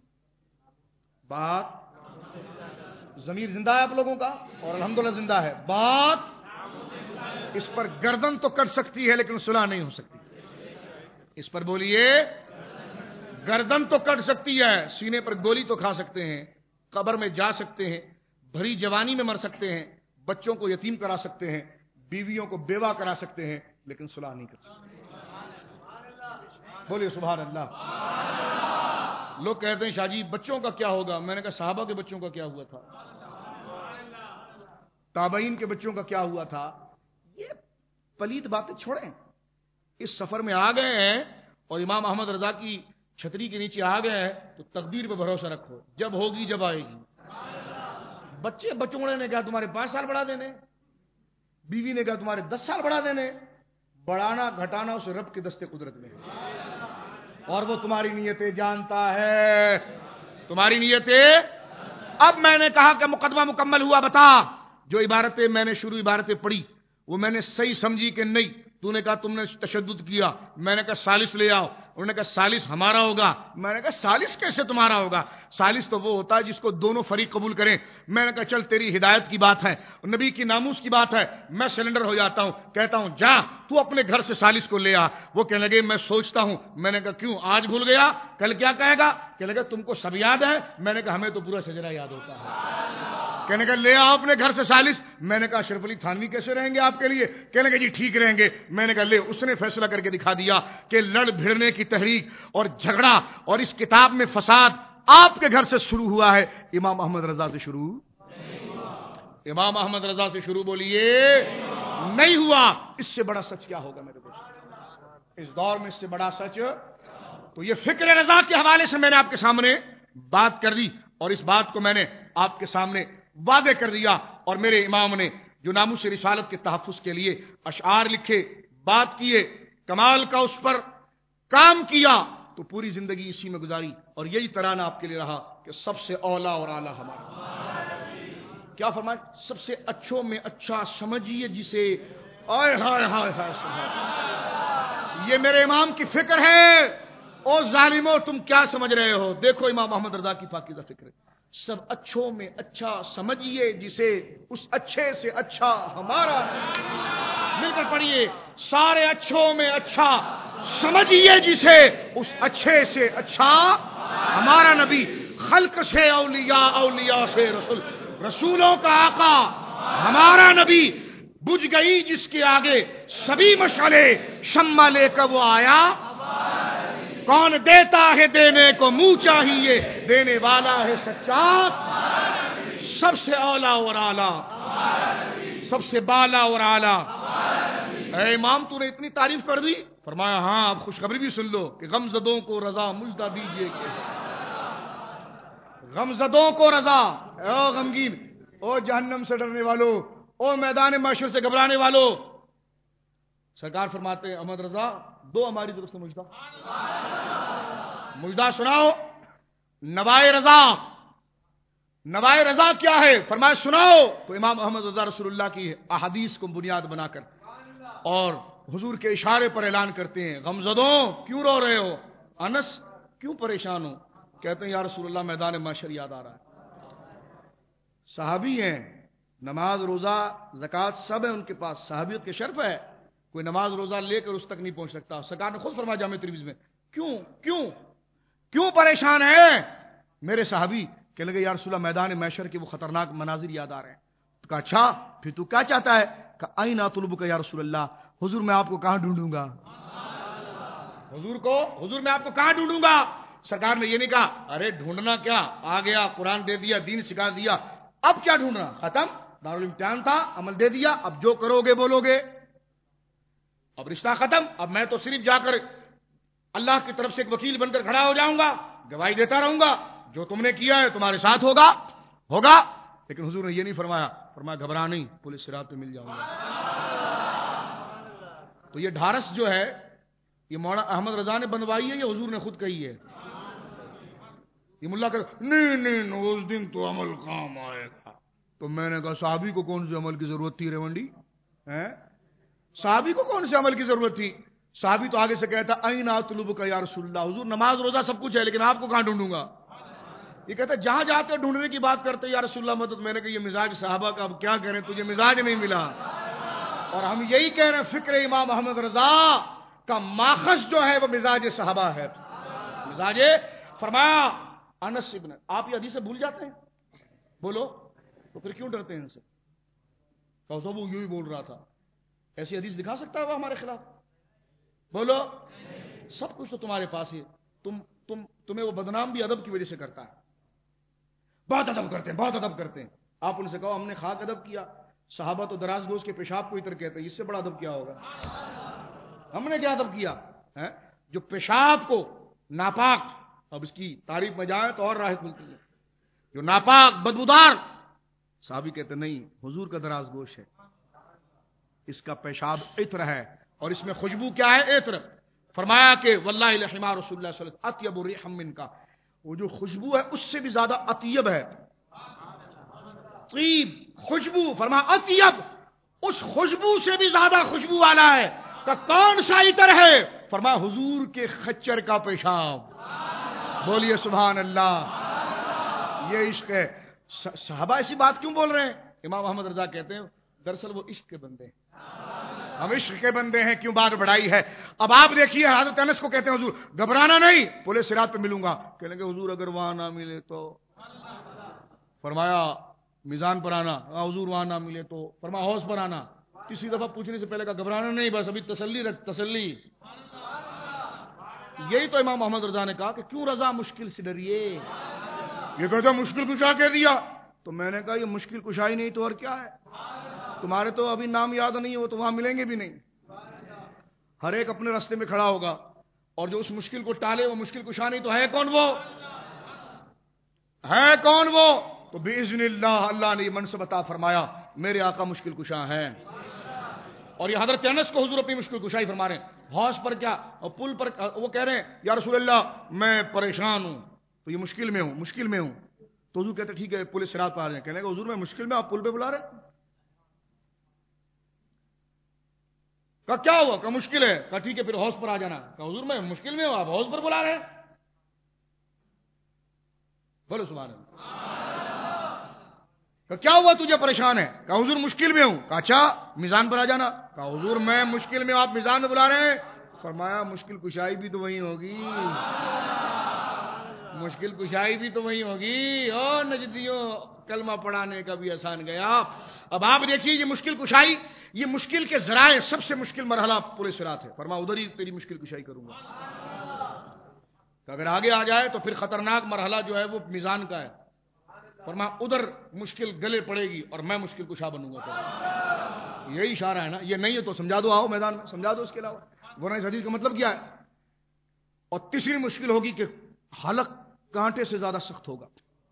بات ضمیر زندہ ہے آپ لوگوں کا اور الحمدللہ زندہ ہے. بات اس پر گردن تو کٹ سکتی ہے لیکن صلح نہیں ہو سکتی. اس پر بولیے, گردن تو کٹ سکتی ہے, سینے پر گولی تو کھا سکتے ہیں, قبر میں جا سکتے ہیں, بھری جوانی میں مر سکتے ہیں, بچوں کو یتیم کرا سکتے ہیں, بیویوں کو بیوہ کرا سکتے ہیں, لیکن صلح نہیں کر سکتے. بولیے سبحان اللہ. لوگ کہتے ہیں شاہ جی بچوں کا کیا ہوگا؟ میں نے کہا صحابہ کے بچوں کا کیا ہوا تھا, تابعین کے بچوں کا کیا ہوا تھا. یہ پلید باتیں چھوڑیں. اس سفر میں آ گئے ہیں اور امام احمد رضا کی چھتری کے نیچے آ گئے ہیں تو تقدیر پہ بھروسہ رکھو, جب ہوگی جب آئے گی. بچے بچوڑے نے کہا تمہارے پانچ سال بڑھا دینے, بیوی نے کہا تمہارے دس سال بڑھا دینے. بڑھانا گھٹانا اس رب کے دستے قدرت میں, اور وہ تمہاری نیتیں جانتا ہے, تمہاری نیتیں. اب میں نے کہا کہ مقدمہ مکمل ہوا, بتا جو عبارتیں میں نے شروع عبارتیں پڑھی وہ میں نے صحیح سمجھی کہ نہیں؟ تو نے کہا تم نے تشدد کیا, میں نے کہا ثالث لے آؤ. انہوں نے کہا سالس ہمارا ہوگا. میں نے کہا سالس کیسے تمہارا ہوگا؟ سالس تو وہ ہوتا ہے جس کو دونوں فریق قبول کریں. میں نے کہا چل تیری ہدایت کی بات ہے, نبی کی ناموس کی بات ہے, میں سلنڈر ہو جاتا ہوں, کہتا ہوں جا تو اپنے گھر سے سالس کو لے آ. وہ کہنے لگے میں سوچتا ہوں. میں نے کہا کیوں, آج بھول گیا, کل کیا کہے گا؟ کہنے لگا تم کو سب یاد ہے. میں نے کہا ہمیں تو پورا شجرہ یاد ہوتا ہے. کہنے کا لے آؤ اپنے گھر سے سالس. میں نے کہا اشرف علی تھانوی کیسے رہیں گے آپ کے لیے؟ کہنے کا جی ٹھیک رہیں گے. میں نے کہا لے. اس نے فیصلہ کر کے دکھا دیا کہ لڑ بھیڑنے کی تحریک اور جھگڑا اور اس کتاب میں فساد آپ کے گھر سے شروع ہوا ہے, امام احمد رضا سے شروع امام احمد رضا سے شروع بولیے نہیں ہوا. اس سے بڑا سچ کیا ہوگا میرے دوست اس دور میں؟ اس سے بڑا سچ. تو یہ فکر رضا کے حوالے سے میں نے آپ کے سامنے بات کر دی, اور اس بات کو میں نے آپ کے سامنے واضح کر دیا. اور میرے امام نے جو ناموس رسالت کے تحفظ کے لیے اشعار لکھے, بات کیے, کمال کا اس پر کام کیا, تو پوری زندگی اسی میں گزاری. اور یہی ترانہ آپ کے لیے رہا کہ سب سے اولا اور اعلیٰ ہمارا. کیا فرمائے؟ سب سے اچھوں میں اچھا سمجھیے جسے. آئے ہائے ہائے ہائے, یہ میرے امام کی فکر ہے. او ظالمو تم کیا سمجھ رہے ہو؟ دیکھو امام محمد رضا کی پاکیزہ فکر ہے. سب اچھوں میں اچھا سمجھیے جسے اس اچھے سے اچھا ہمارا. مل کر پڑھیے. سارے اچھوں میں اچھا سمجھیے جسے اس اچھے سے اچھا ہمارا نبی. خلق سے اولیاء, اولیاء سے رسول, رسولوں کا آقا ہمارا نبی. بجھ گئی جس کے آگے سبھی مشعلے, شمع لے کر وہ آیا. کون دیتا ہے دینے کو منہ چاہیے, دینے والا ہے سچا. سب سے اولا اور اعلیٰ, سب سے بالا اور اعلیٰ. اے امام تو نے اتنی تعریف کر دی. فرمایا ہاں اب خوشخبری بھی سن لو کہ غمزدوں کو رضا مجدہ دیجئے. کہ غمزدوں کو رضا, او غمگین, او جہنم سے ڈرنے والو, او میدان محشر سے گھبرانے والو. سرکار فرماتے ہیں احمد رضا دو ہماری طرف سے مجدہ. مجدہ سناؤ. نوائے رضا. نوائے رضا کیا ہے؟ فرمایا سناؤ. تو امام احمد رضا رسول اللہ کی احادیث کو بنیاد بنا کر اور حضور کے اشارے پر اعلان کرتے ہیں غمزدوں کیوں رو رہے ہو؟ انس کیوں پریشان ہو؟ کہتے ہیں یا رسول اللہ میدان محشر یاد آ رہا ہے. صحابی ہیں, نماز روزہ زکوٰۃ سب ہے ان کے پاس, صحابیت کے شرف ہے. کوئی نماز روزہ لے کر اس تک نہیں پہنچ سکتا. سرکار نے خود فرمایا جامع ترمذی میں کیوں کیوں کیوں پریشان ہے میرے صحابی؟ کہ لگے یا رسول اللہ میدان محشر کے وہ خطرناک مناظر یاد آ رہے ہیں. تو کہا اچھا پھر تو کیا چاہتا ہے؟ کہ این اطلبک یا رسول اللہ, حضور میں آپ کو کہاں ڈھونڈوں گا؟ حضور کو حضور میں آپ کو کہاں ڈھونڈوں گا؟ سرکار نے یہ نہیں کہا ارے ڈھونڈنا کیا, آ گیا قرآن دے دیا, دین سکھا دیا, اب کیا ڈھونڈنا, ختم, دارالامتحان تھا, عمل دے دیا, اب جو کرو گے بولو گے, اب رشتہ ختم. اب میں تو صرف جا کر اللہ کی طرف سے ایک وکیل بن کر کھڑا ہو جاؤں گا, گواہی دیتا رہوں گا, جو تم نے کیا ہے تمہارے ساتھ ہوگا ہوگا لیکن حضور نے یہ نہیں فرمایا. فرمایا گھبرا نہیں, پولیس صراط پہ مل جاؤں گا. تو یہ ڈھارس جو ہے یہ مولانا احمد رضا نے بنوائی ہے یا حضور نے خود کہی ہے؟ یہ ملا کہ نہیں نہیں اس دن تو عمل کام آئے گا. تو میں نے کہا صحابی کو کون سے عمل کی ضرورت تھی ریونڈی؟ صحابی کو کون سے عمل کی ضرورت تھی؟ صحابی تو آگے سے کہتا این اطلبک یا رسول اللہ, حضور نماز روزہ سب کچھ ہے لیکن آپ کو کہاں ڈھونڈوں گا؟ یہ کہتا جہاں جاتے ڈھونڈنے کی بات کرتے یا رسول اللہ مدد. میں نے کہا یہ مزاج صحابہ کا, اب کیا کریں, تجھے مزاج نہیں ملا. اور ہم یہی کہہ رہے ہیں فکر امام احمد رضا کا ماخذ جو ہے وہ مزاج صحابہ ہے. مزاج فرمایا انس ابن, آپ یہ حدیث سے بھول جاتے ہیں؟ بولو تو پھر کیوں ڈرتے ہیں ان سے؟ کہ وہ یوں ہی بول رہا تھا, ایسی حدیث دکھا سکتا ہے وہ ہمارے خلاف؟ بولو. سب کچھ تو تمہارے پاس ہی, تم تم تمہیں وہ بدنام بھی ادب کی وجہ سے کرتا ہے. بہت ادب کرتے ہیں, بہت ادب کرتے ہیں. آپ ان سے کہو ہم نے خاک ادب کیا, صحابہ تو دراز گوش کے پیشاب کو اتر کہتے ہیں, اس سے بڑا ادب کیا ہوگا؟ ہم نے کیا ادب کیا ہے؟ جو پیشاب کو ناپاک, اب اس کی تعریف میں جائیں تو اور راہ کھلتی ہے, جو ناپاک بدبودار, صحابی کہتے نہیں حضور کا دراز گوش ہے, اس کا پیشاب عطر ہے, اور اس میں خوشبو کیا ہے؟ عطر. فرمایا کہ واللہ لحمار رسول اللہ صلی اللہ علیہ وسلم اطیب ریحا منکا, وہ جو خوشبو ہے اس سے بھی زیادہ اطیب ہے. طیب خوشبو, فرمایا اطیب, اس خوشبو سے بھی زیادہ خوشبو والا ہے. کہ کون سا عطر ہے؟ فرمایا حضور کے خچر کا پیشاب. بولیے سبحان اللہ. یہ عشق ہے. صحابہ ایسی بات کیوں بول رہے ہیں؟ امام احمد رضا کہتے ہیں دراصل وہ عشق کے بندے ہیں. ہم عشق کے بندے ہیں، کیوں بات بڑھائی ہے. اب آپ دیکھیے حضرت انس کو کہتے ہیں حضور گھبرانا نہیں، پولیس صراط پہ ملوں گا. کہنے گے حضور اگر وہاں نہ ملے تو؟ فرمایا میزان پر آنا. حضور وہاں نہ ملے تو؟ فرمایا حوض پر آنا. تیسری دفعہ پوچھنے سے پہلے کہا گھبرانا نہیں، بس ابھی تسلی رکھ، تسلی. یہی تو امام محمد رضا نے کہا کہ کیوں رضا مشکل سے ڈریے. یہ کہتا مشکل کشا کہہ دیا تو میں نے کہا یہ مشکل کشائی نہیں تو اور کیا ہے. تمہارے تو ابھی نام یاد نہیں ہو تو وہاں ملیں گے بھی نہیں. ہر ایک اپنے راستے میں کھڑا ہوگا اور جو اس مشکل کو ٹالے وہ مشکل کشا نہیں تو ہے کون وہ؟ ہے کون وہ؟ تو باذن اللہ اللہ نے یہ منصب عطا فرمایا، میرے آقا مشکل کشا ہیں. اور یہ حضرت انس کو حضور اپنی مشکل کشائی فرما رہے ہیں. حوض پر کیا اور پل پر وہ کہہ رہے ہیں یا رسول اللہ میں پریشان ہوں تو یہ مشکل میں ہوں، مشکل میں ہوں. تو حضور کہتے ٹھیک ہے پولیس صراط پہ آ رہے ہیں. کہنے کہ حضور میں مشکل میں، آپ پل پہ بلا رہے ہیں. کہا کیا ہوا؟ کہ مشکل ہے. کہا ٹھیک ہے پھر حوض پر آ جانا. کہا حضور میں مشکل میں ہوں، آپ حوض پر بلا رہے ہیں. بولو سبحان اللہ. کہا کیا ہوا تجھے پریشان ہے؟ کہا حضور مشکل میں ہوں. کہا اچھا میزان پر آ جانا. کہا حضور میں مشکل میں، آپ میزان میں بلا رہے ہیں. فرمایا مشکل کشائی بھی تو وہی ہوگی، مشکل کشائی بھی تو وہی ہوگی. او نجدیوں کلمہ پڑھانے کا بھی آسان گیا. اب آپ دیکھیے یہ مشکل کشائی، یہ مشکل کے ذرائع سب سے مشکل مرحلہ پولیس صراط ہے. فرمایا ادھر ہی تیری مشکل کشائی کروں گا. اگر آگے آ جائے تو پھر خطرناک مرحلہ جو ہے وہ میزان کا ہے. فرمایا ادھر مشکل گلے پڑے گی اور میں مشکل کشا بنوں گا. یہی اشارہ ہے نا. یہ نہیں ہے تو سمجھا دو، آؤ میدان میں سمجھا دو. اس کے علاوہ ورنہ اس حدیث کا مطلب کیا ہے؟ اور تیسری مشکل ہوگی کہ حلق کانٹے سے زیادہ سخت ہوگا،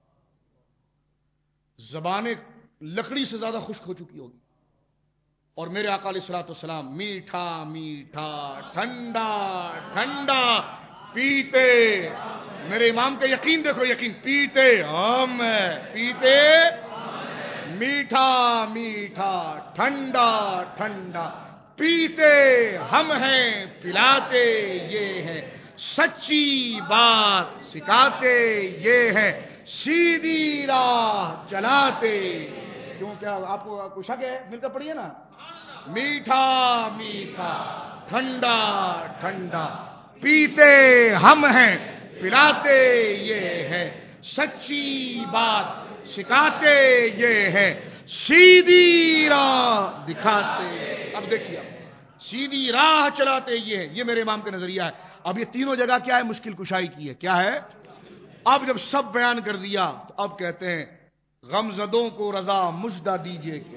زبانیں لکڑی سے زیادہ خشک ہو چکی ہوگی. اور میرے آقا علیہ الصلوۃ والسلام میٹھا میٹھا ٹھنڈا ٹھنڈا پیتے. میرے امام کا یقین دیکھو، یقین. پیتے ہم پیتے میٹھا میٹھا ٹھنڈا ٹھنڈا پیتے ہم ہیں، پلاتے یہ ہیں، سچی بات سکھاتے یہ ہے، سیدھی راہ چلاتے. کیوں کیا آپ کو کچھ شک ہے؟ مل کر پڑھیے نا. میٹھا میٹھا ٹھنڈا ٹھنڈا پیتے ہم ہیں، پلاتے یہ ہے، سچی بات سکھاتے یہ ہے، سیدھی راہ دکھاتے. اب دیکھیے سیدھی راہ چلاتے یہ ہے. یہ میرے امام کا نظریہ ہے. اب یہ تینوں جگہ کیا ہے؟ مشکل کشائی کی ہے. کیا ہے؟ اب جب سب بیان کر دیا تو اب کہتے ہیں غمزدوں کو رضا مجدہ دیجئے کہ،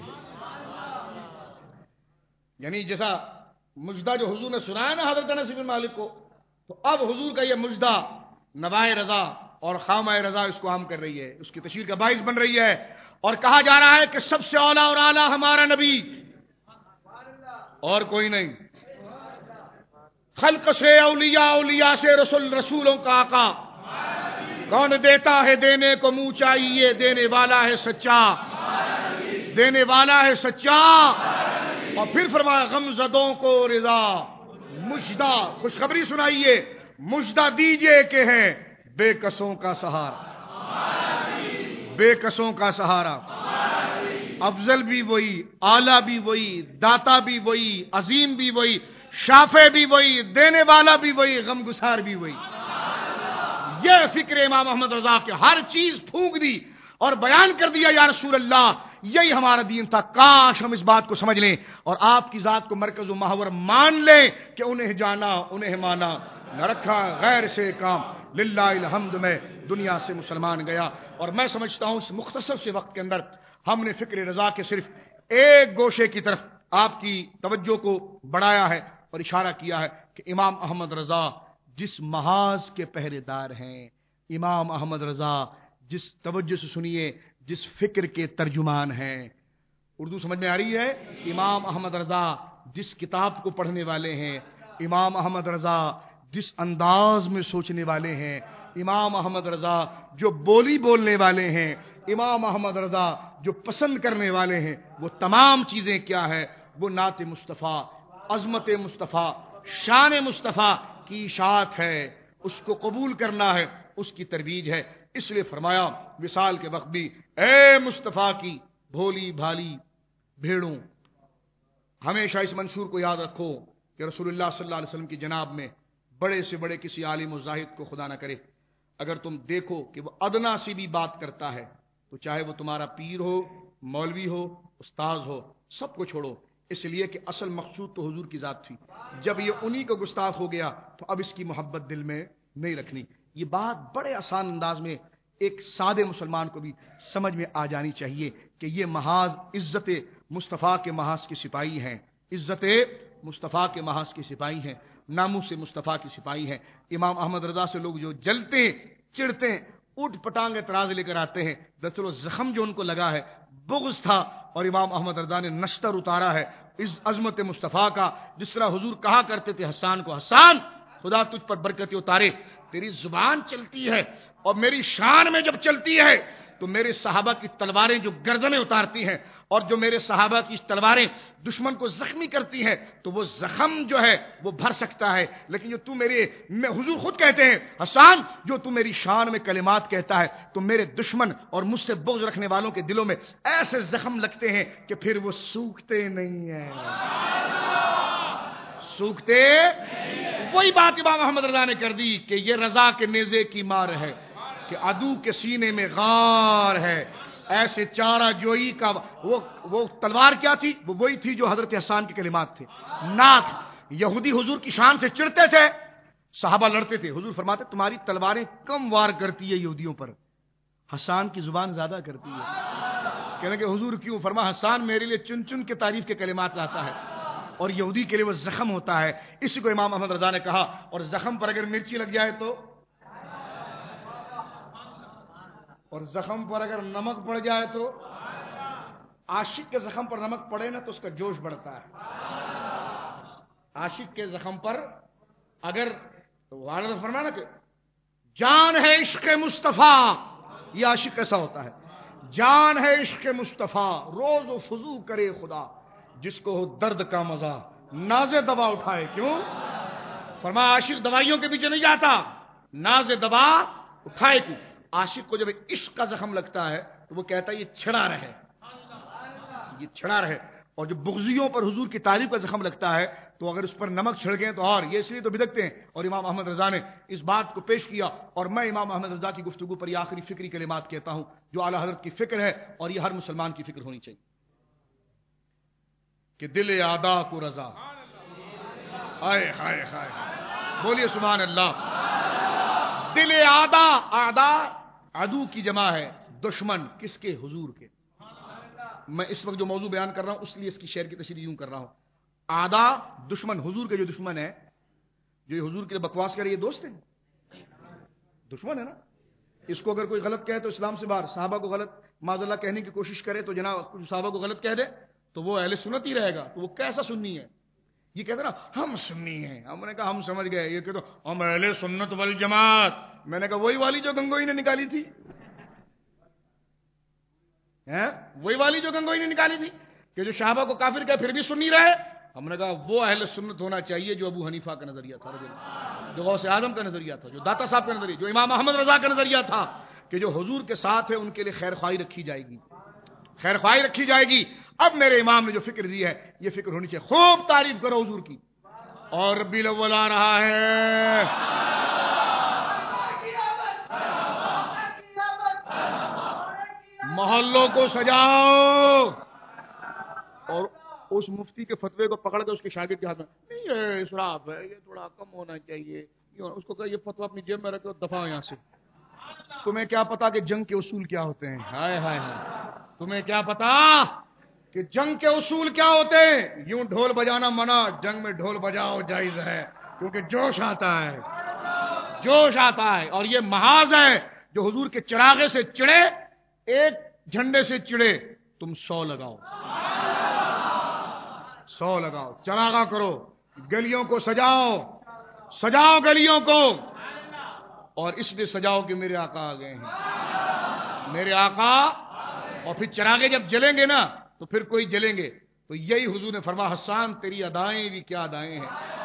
یعنی جیسا مجدہ جو حضور نے سنایا نا حضرت انس بن مالک کو، تو اب حضور کا یہ مجدہ نوائے رضا اور خامہ رضا اس کو عام کر رہی ہے، اس کی تشہیر کا باعث بن رہی ہے. اور کہا جا رہا ہے کہ سب سے اولا اور اعلیٰ ہمارا نبی اور کوئی نہیں. خلق سے اولیاء، اولیاء سے رسول، رسولوں کا آقا. کون دیتا ہے دینے کو منہ چاہیے، دینے والا ہے سچا، دینے والا ہے سچا. اور پھر فرمایا غمزدوں کو رضا مجدہ، خوشخبری سنائیے، مجدہ دیجئے کہ ہے بے کسوں کا سہارا، بے کسوں کا سہارا. افضل بھی وہی، اعلیٰ بھی وہی، داتا بھی وہی، عظیم بھی وہی، شافع بھی وہی، دینے والا بھی وہی، غم گسار بھی وہی. یہ فکر امام احمد رضا کے ہر چیز پھونک دی اور بیان کر دیا یا رسول اللہ یہی ہمارا دین تھا. کاش ہم اس بات کو سمجھ لیں اور آپ کی ذات کو مرکز و محور مان لیں کہ انہیں جانا انہیں مانا، نہ رکھا غیر سے کام. للہ الحمد میں دنیا سے مسلمان گیا. اور میں سمجھتا ہوں اس مختصر سے وقت کے اندر ہم نے فکر رضا کے صرف ایک گوشے کی طرف آپ کی توجہ کو بڑھایا ہے اور اشارہ کیا ہے کہ امام احمد رضا جس محاذ کے پہرے دار ہیں، امام احمد رضا جس توجہ سے سنیے جس فکر کے ترجمان ہیں. اردو سمجھ میں آ رہی ہے؟ امام احمد رضا جس کتاب کو پڑھنے والے ہیں، امام احمد رضا جس انداز میں سوچنے والے ہیں، امام احمد رضا جو بولی بولنے والے ہیں، امام احمد رضا جو پسند کرنے والے ہیں. وہ تمام چیزیں کیا ہے؟ وہ نعت مصطفیٰ، عظمت مصطفیٰ، شان مصطفیٰ کی اشاعت ہے، اس کو قبول کرنا ہے، اس کی ترویج ہے۔ اس لیے فرمایا وصال کے وقت بھی اے مصطفیٰ کی بھولی بھالی بھیڑوں، ہمیشہ اس منشور کو یاد رکھو کہ رسول اللہ صلی اللہ علیہ وسلم کی جناب میں بڑے سے بڑے کسی عالم و زاہد کو خدا نہ کرے اگر تم دیکھو کہ وہ ادنا سی بھی بات کرتا ہے تو چاہے وہ تمہارا پیر ہو، مولوی ہو، استاذ ہو، سب کو چھوڑو، اس لیے کہ اصل مقصود تو حضور کی ذات تھی۔ جب یہ انہی کو گستاخ ہو گیا تو اب اس کی محبت دل میں نہیں رکھنی۔ یہ بات بڑے آسان انداز میں ایک سادے مسلمان کو بھی سمجھ میں آ جانی چاہیے کہ یہ محاذ عزت مصطفیٰ کے محاذ کے سپاہی ہیں، عزت مصطفیٰ کے محاذ کے سپاہی ہیں، ناموس مصطفیٰ کی سپاہی ہیں۔ امام احمد رضا سے لوگ جو جلتے ہیں، چڑھتے ہیں، اٹھ پٹانگ اعتراض لے کر آتے ہیں، دراصل وہ زخم جو ان کو لگا ہے بغض تھا، اور امام احمد رضا نے نشتر اتارا ہے اس عظمت مصطفیٰ کا۔ جس طرح حضور کہا کرتے تھے حسان کو، حسان خدا تجھ پر برکتیں اتارے، تیری زبان چلتی ہے اور میری شان میں جب چلتی ہے تو میرے صحابہ کی تلواریں جو گردنیں اتارتی ہیں اور جو میرے صحابہ کی تلواریں دشمن کو زخمی کرتی ہیں تو وہ زخم جو ہے وہ بھر سکتا ہے، لیکن جو تو میرے میں حضور خود کہتے ہیں حسان جو تو میری شان میں کلمات کہتا ہے تو میرے دشمن اور مجھ سے بغض رکھنے والوں کے دلوں میں ایسے زخم لگتے ہیں کہ پھر وہ سوکھتے نہیں ہیں، سوکھتے۔ وہی بات امام محمد رضا نے کر دی کہ یہ رضا کے نیزے کی مار ہے کہ عدو کے سینے میں غار ہے، ایسے چارہ جوئی کا وہ وہ تلوار کیا تھی؟ وہ وہی تھی جو حضرت حسان کے کلمات تھے، نعت۔ یہودی حضور کی شان سے چڑھتے تھے، صحابہ لڑتے تھے، حضور فرماتے تمہاری تلواریں کم وار کرتی ہے یہودیوں پر، حسان کی زبان زیادہ کرتی ہے۔ کہنے کہ حضور کیوں؟ فرما حسان میرے لیے چن چن کے تعریف کے کلمات لاتا ہے اور یہودی کے لیے وہ زخم ہوتا ہے۔ اسی کو امام احمد رضا نے کہا، اور زخم پر اگر مرچی لگ جائے تو، اور زخم پر اگر نمک پڑ جائے تو، عاشق کے زخم پر نمک پڑے نا تو اس کا جوش بڑھتا ہے۔ عاشق کے زخم پر اگر والد فرمانا کہ جان ہے عشق مصطفیٰ، یہ عاشق کیسا ہوتا ہے؟ جان ہے عشق مصطفیٰ روز و فضو کرے خدا، جس کو ہو درد کا مزہ ناز دوا اٹھائے۔ کیوں؟ فرمایا عاشق دوائیوں کے پیچھے نہیں جاتا، ناز دوا اٹھائے کیوں؟ عاشق کو جب عشق کا زخم لگتا ہے تو وہ کہتا ہے یہ چھڑا رہے، یہ چھڑا رہے۔ اور جو بغضیوں پر حضور کی تعریف کا زخم لگتا ہے تو اگر اس پر نمک چھڑ گئے تو اور یہ اس لیے تو بدکتے ہیں۔ اور امام احمد رضا نے اس بات کو پیش کیا، اور میں امام احمد رضا کی گفتگو پر یہ آخری فکری کلمات کہتا ہوں جو اعلیٰ حضرت کی فکر ہے اور یہ ہر مسلمان کی فکر ہونی چاہیے کہ دل آدھا کو رضا، ہائے ہائے ہائے، بولیے سبحان اللہ۔ دل آدھا، آدھا عدو کی جمع ہے، دشمن کس کے؟ حضور کے۔ میں اس وقت جو موضوع بیان کر رہا ہوں اس لیے اس کی شعر کی تشریح یوں کر رہا ہوں، آدھا دشمن، حضور کے جو دشمن ہے، جو حضور کے لیے بکواس کرے، یہ دوست ہے، دشمن ہے نا۔ اس کو اگر کوئی غلط کہے تو اسلام سے باہر، صحابہ کو غلط معاذ اللہ کہنے کی کوشش کرے تو جناب صحابہ کو غلط کہہ دے تو وہ اہل سنت ہی رہے گا، تو وہ کیسا سنی ہے؟ یہ کہتے نا ہم سنی ہیں، ہم نے کہا ہم سمجھ گئے، یہ کہتے ہم اہل سنت والجماعت، میں نے کہا وہی والی جو گنگوئی نے نکالی تھی، وہی والی جو گنگوئی نے نکالی تھی کہ جو صحابہ کو کافر کہے پھر بھی سنی رہے۔ ہم نے کہا وہ اہل سنت ہونا چاہیے جو ابو حنیفہ کا نظریہ تھا، جو غوث اعظم کا نظریہ تھا، جو داتا صاحب کا نظریہ، جو امام احمد رضا کا نظریہ تھا کہ جو حضور کے ساتھ ہے ان کے لیے خیر خواہی رکھی جائے گی، خیر خواہی رکھی جائے گی۔ اب میرے امام نے جو فکر دی ہے یہ فکر ہونی چاہیے، خوب تعریف کرو حضور کی۔ اور ربیع الاول آ رہا ہے، محلوں کو سجاؤ، اور اس مفتی کے فتوے کو پکڑ کے اس کے شاگرد کے ہاتھ میں، نہیں یہ اسراف ہے، یہ تھوڑا کم ہونا چاہیے، اس کو کہ یہ فتویٰ اپنی جیب میں رکھو، دفاع ہو یہاں سے۔ تمہیں کیا پتا کہ جنگ کے اصول کیا ہوتے ہیں؟ ہائے ہائے ہائے، تمہیں کیا پتا کہ جنگ کے اصول کیا ہوتے ہیں؟ یوں ڈھول بجانا منع، جنگ میں ڈھول بجاؤ جائز ہے، کیونکہ جوش آتا ہے، جوش آتا ہے۔ اور یہ محاذ ہے جو حضور کے چراغے سے چڑھے، ایک جھنڈے سے چڑھے، تم سو لگاؤ، سو لگاؤ، چراغا کرو، گلیوں کو سجاؤ، سجاؤ گلیوں کو، اور اس لیے سجاؤ کہ میرے آقا آ گئے ہیں، میرے آقا۔ اور پھر چراغے جب جلیں گے نا تو پھر کوئی جلیں گے، تو یہی حضور نے فرمایا حسان تیری ادائیں بھی کیا ادائیں ہیں،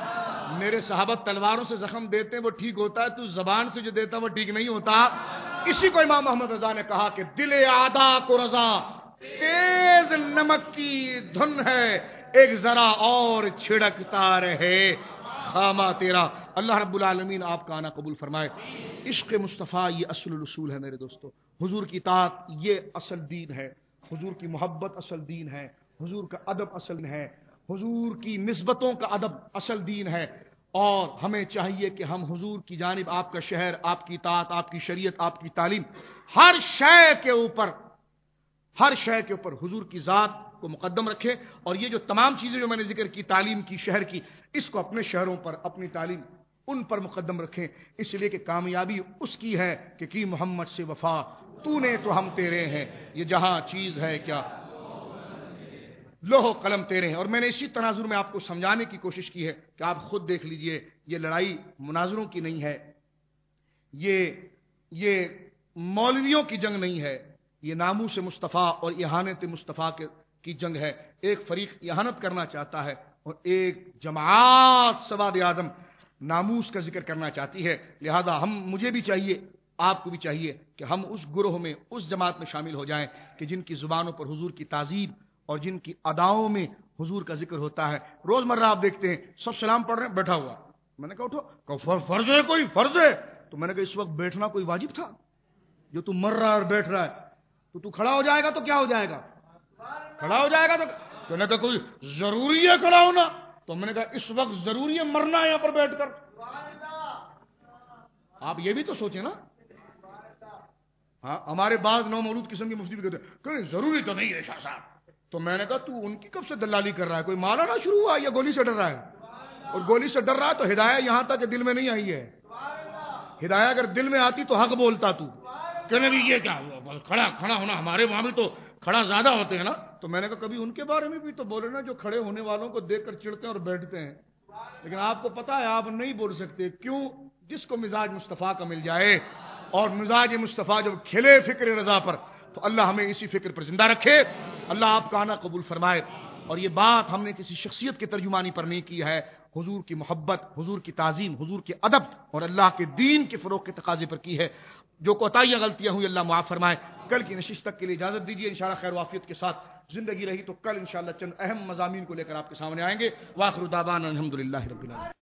میرے صحابہ تلواروں سے زخم دیتے ہیں وہ ٹھیک ہوتا ہے، تو زبان سے جو دیتا وہ ٹھیک نہیں ہوتا۔ اسی کو امام محمد رضا نے کہا کہ دل آدھا کو رضا تیز نمک کی دھن ہے، ایک ذرا اور چھڑکتا رہے خامہ تیرا۔ اللہ رب العالمین آپ کا آنا قبول فرمائے۔ عشق مصطفیٰ یہ اصل الاصول ہے میرے دوستو، حضور کی اطاعت یہ اصل دین ہے، حضور کی محبت اصل دین ہے، حضور کا ادب اصل ہے، حضور کی نسبتوں کا ادب اصل دین ہے۔ اور ہمیں چاہیے کہ ہم حضور کی جانب، آپ کا شہر، آپ کی اطاعت، آپ کی شریعت، آپ کی تعلیم، ہر شے کے اوپر ہر شے کے اوپر حضور کی ذات کو مقدم رکھیں۔ اور یہ جو تمام چیزیں جو میں نے ذکر کی، تعلیم کی، شہر کی، اس کو اپنے شہروں پر، اپنی تعلیم ان پر مقدم رکھیں، اس لیے کہ کامیابی اس کی ہے کہ کی محمد سے وفا، تو نے تو ہم تیرے ہیں، یہ جہاں چیز ہے کیا لوح و قلم تیرے ہیں۔ اور میں نے اسی تناظر میں آپ کو سمجھانے کی کوشش کی ہے کہ آپ خود دیکھ لیجئے، یہ لڑائی مناظروں کی نہیں ہے، یہ یہ مولویوں کی جنگ نہیں ہے، یہ ناموس مصطفیٰ اور اہانت مصطفیٰ کی جنگ ہے۔ ایک فریق اہانت کرنا چاہتا ہے اور ایک جماعت سواد اعظم ناموس کا ذکر کرنا چاہتی ہے۔ لہذا ہم مجھے بھی چاہیے، آپ کو بھی چاہیے کہ ہم اس گروہ میں، اس جماعت میں شامل ہو جائیں کہ جن کی زبانوں پر حضور کی تعظیم اور جن کی اداؤں میں حضور کا ذکر ہوتا ہے۔ روزمرہ آپ دیکھتے ہیں سب سلام پڑھ رہے ہیں، بیٹھا ہوا، میں نے کہا اٹھو، کہا فرض ہے، کوئی فرض ہے؟ تو میں نے کہا اس وقت بیٹھنا کوئی واجب تھا؟ جو تو مر رہا ہے اور بیٹھ رہا ہے، تو تو کھڑا ہو جائے گا تو کیا ہو جائے گا؟ کھڑا ہو جائے گا تو تو نے کہا کوئی ضروری ہے کھڑا ہونا؟ تو میں نے کہا اس وقت ضروری ہے مرنا یہاں پر بیٹھ کر؟ آپ یہ بھی تو سوچیں نا۔ ہاں، ہمارے بعض نو مولود قسم کے مفتی بھی کہتے ہیں کہ ضروری تو نہیں ہے شاہ صاحب۔ تو میں نے کہا تو ان کی کب سے دلالی کر رہا ہے؟ کوئی مارا نہ شروع ہوا یا گولی سے ڈر رہا ہے؟ اور گولی سے ڈر رہا ہے تو ہدایت یہاں تک کہ دل میں نہیں آئی ہے۔ ہدایت اگر دل میں آتی تو حق بولتا تو کہنے بھی یہ کیا کھڑا کھڑا ہونا، ہمارے وہاں بھی تو کھڑا زیادہ ہوتے ہیں نا۔ تو میں نے کہا کبھی ان کے بارے میں بھی تو بولے نا جو کھڑے ہونے والوں کو دیکھ کر چڑھتے ہیں اور بیٹھتے ہیں۔ لیکن آپ کو پتا ہے آپ نہیں بول سکتے، کیوں؟ جس کو مزاج مصطفیٰ کا مل جائے، اور مزاج مصطفیٰ جب کھلے فکر رضا پر، تو اللہ ہمیں اسی فکر پر زندہ رکھے۔ اللہ آپ کا آنا قبول فرمائے۔ اور یہ بات ہم نے کسی شخصیت کے ترجمانی پر نہیں کی ہے، حضور کی محبت، حضور کی تعظیم، حضور کے ادب اور اللہ کے دین کے فروغ کے تقاضے پر کی ہے۔ جو کوتاہیاں غلطیاں ہوئی اللہ معاف فرمائے۔ کل کی نشست تک کے لیے اجازت دیجیے، انشاءاللہ خیر وافیت کے ساتھ زندگی رہی تو کل انشاءاللہ چند اہم مضامین کو لے کر آپ کے سامنے آئیں گے۔ وآخر دعوانا الحمدللہ رب العالمین۔